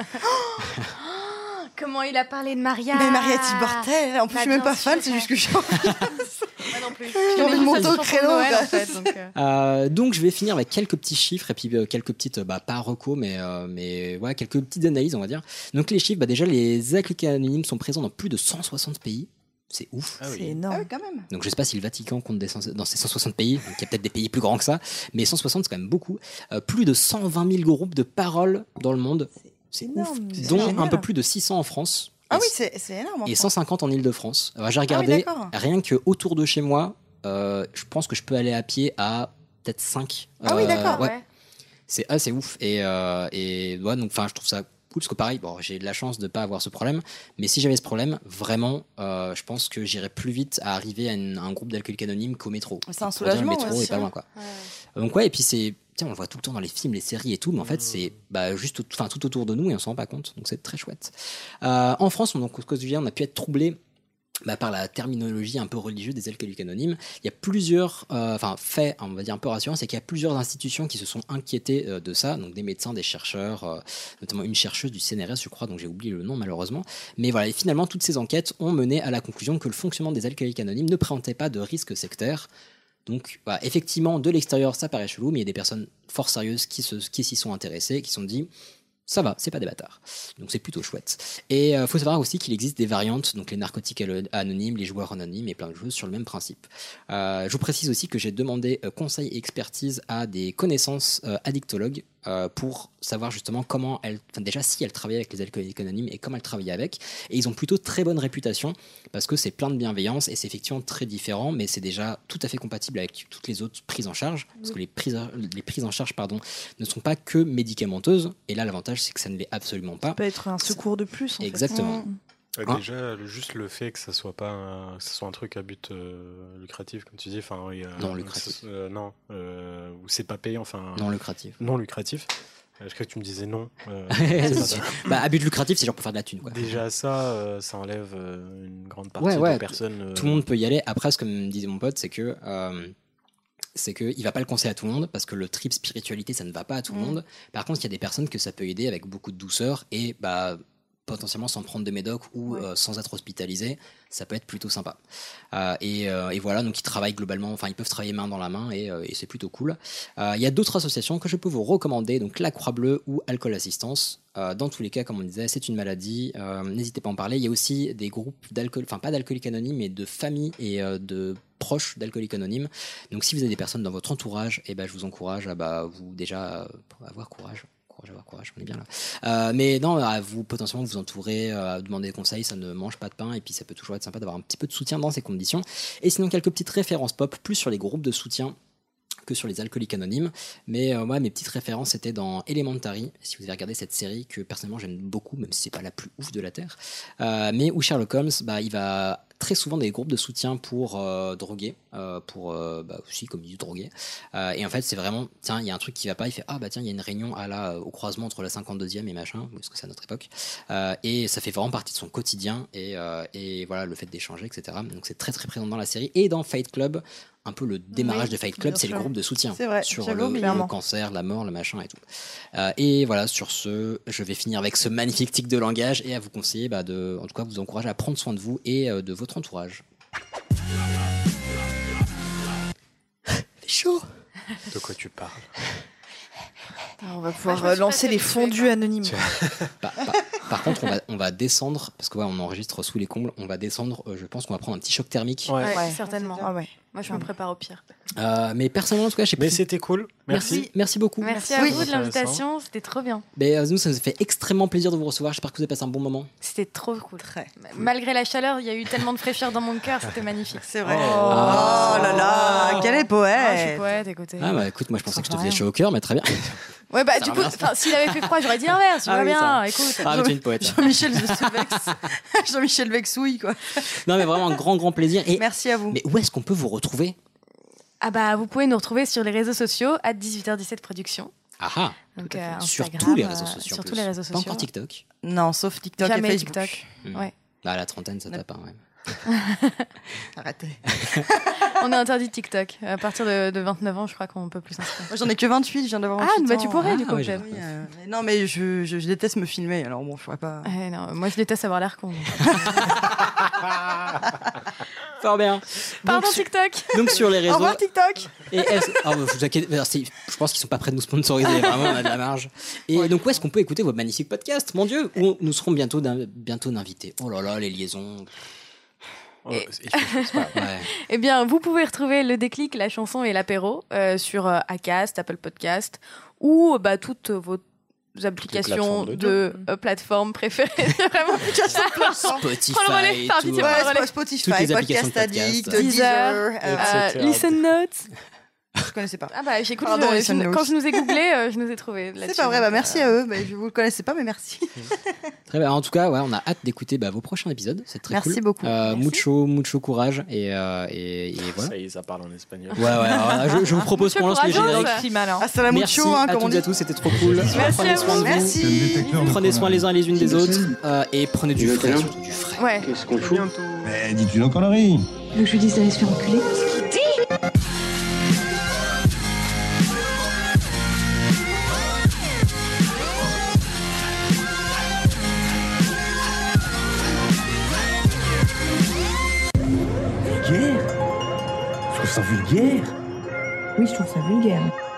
Comment il a parlé de Maria Mais Mariette Ibortel, en plus Bah, je suis même bien pas fan, sûr. c'est juste que j'ai Moi non plus. J'ai envie de monter au Chanson de créneau, Noël, quoi. en fait, donc, euh. Euh, donc je vais finir avec quelques petits chiffres et puis euh, quelques petites, euh, bah, pas recos, mais, euh, mais ouais, quelques petites analyses, on va dire. Donc les chiffres, bah, déjà les alcooliques anonymes sont présents dans plus de cent soixante pays. C'est ouf. Ah oui. C'est Ah énorme. oui, quand même. Donc je sais pas si le Vatican compte des cent- dans ces cent soixante pays, donc il y a peut-être des pays plus grands que ça, mais cent soixante c'est quand même beaucoup. Euh, plus de cent vingt mille groupes de paroles dans le monde, c'est ouf, énorme, c'est dont génial. un peu plus de six cents en France. Ah et, oui, c'est c'est énorme. en et France. cent cinquante en Ile-de-France. Alors, j'ai regardé, d'accord. rien que autour de chez moi, euh, je pense que je peux aller à pied à peut-être cinq. Ah oui, d'accord. Ouais. Ouais. C'est assez ouf. Et, euh, et ouais, donc, enfin, je trouve ça cool parce que pareil, bon, j'ai de la chance de pas avoir ce problème. Mais si j'avais ce problème, vraiment, euh, je pense que j'irais plus vite à arriver à, une- à un groupe d'alcooliques anonymes qu'au métro. C'est un Pour dire, soulagement, Le métro ouais, est c'est pas sûr. loin, quoi. Donc ouais, et puis c'est, tiens, on le voit tout le temps dans les films, les séries et tout, mais en fait c'est bah, juste, enfin tout autour de nous et on s'en rend pas compte. Donc c'est très chouette. Euh, en France, on, donc, au quotidien, on a pu être troublé bah, par la terminologie un peu religieuse des alcooliques anonymes, il y a plusieurs euh, enfin, faits, on va dire un peu rassurants, c'est qu'il y a plusieurs institutions qui se sont inquiétées euh, de ça, donc des médecins, des chercheurs, euh, notamment une chercheuse du C N R S, je crois, dont j'ai oublié le nom malheureusement. Mais voilà, et finalement, toutes ces enquêtes ont mené à la conclusion que le fonctionnement des alcooliques anonymes ne présentait pas de risque sectaire. Donc, bah, effectivement, de l'extérieur, ça paraît chelou, mais il y a des personnes fort sérieuses qui, se, qui s'y sont intéressées, qui se sont dit... ça va, c'est pas des bâtards. Donc c'est plutôt chouette. Et il euh, faut savoir aussi qu'il existe des variantes, donc les narcotiques anonymes, les joueurs anonymes et plein de choses sur le même principe. Euh, je vous précise aussi que j'ai demandé euh, conseil et expertise à des connaissances euh, addictologues euh, pour savoir justement comment elles, enfin déjà si elles travaillaient avec les alcooliques anonymes et comment elles travaillaient avec. Et ils ont plutôt très bonne réputation parce que c'est plein de bienveillance et c'est effectivement très différent, mais c'est déjà tout à fait compatible avec toutes les autres prises en charge, parce que les prises, les prises en charge pardon, ne sont pas que médicamenteuses. Et là, l'avantage, c'est que ça ne l'est absolument pas. Ça peut être un secours de plus. En Exactement. Fait. Mmh. Ouais, déjà, le, juste le fait que ça soit pas un, que ça soit un truc à but euh, lucratif, comme tu dis, enfin, il y a, non lucratif, euh, non, euh, ou c'est pas payant, enfin, non lucratif, non lucratif. Euh, je crois que tu me disais non. Euh, bah, à but lucratif, c'est genre pour faire de la thune, quoi. Déjà ça, euh, ça enlève euh, une grande partie ouais, ouais, des personnes. Euh... Tout le monde peut y aller. Après, ce que me disait mon pote, c'est que euh, c'est qu'il va pas le conseiller à tout le monde parce que le trip spiritualité, ça ne va pas à tout le mmh. monde. Par contre, il y a des personnes que ça peut aider avec beaucoup de douceur et bah potentiellement sans prendre de médoc ou ouais. euh, sans être hospitalisé, ça peut être plutôt sympa. Euh, et, euh, et voilà, donc ils travaillent globalement, enfin ils peuvent travailler main dans la main et, euh, et c'est plutôt cool. Euh, il y a d'autres associations que je peux vous recommander, donc la Croix-Bleue ou Alcool Assistance. Euh, dans tous les cas, comme on disait, c'est une maladie, euh, n'hésitez pas à en parler. Il y a aussi des groupes d'alcool, enfin pas d'alcooliques anonymes, mais de familles et euh, de proches d'alcooliques anonymes. Donc si vous avez des personnes dans votre entourage, eh ben, je vous encourage à bah, vous déjà euh, avoir courage. Courage, avoir courage, on est bien là. Euh, mais non, à vous potentiellement vous entourer, à euh, demander des conseils, ça ne mange pas de pain et puis ça peut toujours être sympa d'avoir un petit peu de soutien dans ces conditions. Et sinon quelques petites références pop, plus sur les groupes de soutien que sur les alcooliques anonymes. Mais euh, moi, mes petites références étaient dans Elementary, si vous avez regardé cette série que personnellement j'aime beaucoup, même si c'est pas la plus ouf de la Terre, euh, mais où Sherlock Holmes, bah, il va très souvent des groupes de soutien pour euh, droguer, euh, pour euh, bah, aussi comme il dit droguer. Euh, et en fait, c'est vraiment, tiens, il y a un truc qui va pas, il fait ah bah tiens, il y a une réunion à la, au croisement entre la cinquante-deuxième et machin, parce que c'est à notre époque. Euh, et ça fait vraiment partie de son quotidien et, euh, et voilà le fait d'échanger, et cetera. Donc c'est très très présent dans la série et dans Fight Club. Un peu le démarrage oui, de Fight Club, c'est sûr. Le groupe de soutien vrai, sur le, le cancer, la mort, le machin et tout. Euh, et voilà, sur ce, je vais finir avec ce magnifique tic de langage et à vous conseiller, bah, de, en tout cas, vous encourager à prendre soin de vous et euh, de votre entourage. Fait chaud. De quoi tu parles? On va pouvoir bah, lancer les fondus anonymes. Par, par, par contre, on va, on va descendre, parce que ouais, on enregistre sous les combles, on va descendre, euh, je pense qu'on va prendre un petit choc thermique. Ouais, ouais certainement. Ah ouais. Moi, je me prépare au pire. Euh, mais personnellement, en tout cas, je sais pas. Mais c'était cool. Merci. Merci, merci beaucoup. Merci à oui. vous de l'invitation. C'était trop bien. Mais, euh, nous, ça nous fait extrêmement plaisir de vous recevoir. J'espère que vous avez passé un bon moment. C'était trop cool. Très. Malgré la chaleur, il y a eu tellement de fraîcheur dans mon cœur. C'était magnifique. C'est vrai. Oh, oh, oh là là, quel est poète. Ah, je suis poète, écoutez. Ah, bah écoute, moi, je pensais que je te faisais chaud au cœur, mais très bien. Ouais, bah, du coup, s'il avait fait froid, j'aurais dit l'inverse. Tu vois bien, écoute. Ah, mais tu es une poète. Jean-Michel Vex. Jean-Michel Vexouille, quoi. Non, mais vraiment un grand, grand plaisir. Et merci à vous. Mais où est-ce qu'on peut vous retrouver? Ah bah, vous pouvez nous retrouver sur les réseaux sociaux à dix-huit heures dix-sept Productions. Ah ah. Donc, euh, sur tous les réseaux sociaux. Sur tous les réseaux sociaux. Pas encore TikTok. Non, sauf TikTok Jamais et Facebook. TikTok. Mmh. Ouais. Bah, à la trentaine, ça tape, hein, même. Arrêtez. On est interdit TikTok. À partir de, de vingt-neuf ans, je crois qu'on peut plus s'inscrire. Moi, j'en ai que vingt-huit, je viens d'avoir vingt-huit Ah, bah tu pourrais, ah, du coup. Ouais, oui, euh, non, mais je, je, je déteste me filmer, alors bon, je pourrais pas. Eh, non, moi, je déteste avoir l'air con. Fort bien. Pardon, donc, TikTok. Donc, sur les réseaux. Au revoir, TikTok. Et est-ce... oh, vous inquiétez... Je pense qu'ils sont pas prêts de nous sponsoriser. Vraiment, on a de la marge. Et ouais. Donc, où est-ce qu'on peut écouter vos magnifiques podcasts? Mon Dieu, où nous serons bientôt, d'un... bientôt d'invités. Oh là là, les liaisons. Oh, et... ouais. Eh bien, vous pouvez retrouver le déclic, la chanson et l'apéro euh, sur euh, Acast, Apple Podcast ou bah, toutes vos applications de, de euh, plateformes préférées. Vraiment, Spotify, relais, tout, ouais, ouais, Spotify, toutes les Podcast Addict, podcast. Deezer, euh, Listen Notes. je connaissais pas. Ah bah j'écoute, Pardon, je- les je- Sunlows. quand je nous ai googlé, euh, je nous ai trouvé. C'est pas vrai, bah merci à eux. Bah, je vous le connaissais pas, mais merci. Très bien. En tout cas, ouais, on a hâte d'écouter bah, vos prochains épisodes. C'est très Merci cool. beaucoup. Euh, Merci. mucho, mucho courage et, euh, et, et voilà. Ça y est, ça parle en espagnol. Ouais, ouais. alors là, je, je vous propose qu'on lance le générique. Hasta la Merci mucho, hein, à comme on toutes dit. et à tous, c'était trop cool. Merci Prenez à soin vous. de Merci. vous. Prenez soin les uns les unes des autres euh, et prenez du frais, surtout du frais. Ouais. Qu'est-ce qu'on fout? Mais dis-tu nos conneries? Tu veux que je lui dise d'aller se faire enculer? Vulgaire? Je trouve ça vulgaire. Oui, je trouve ça vulgaire.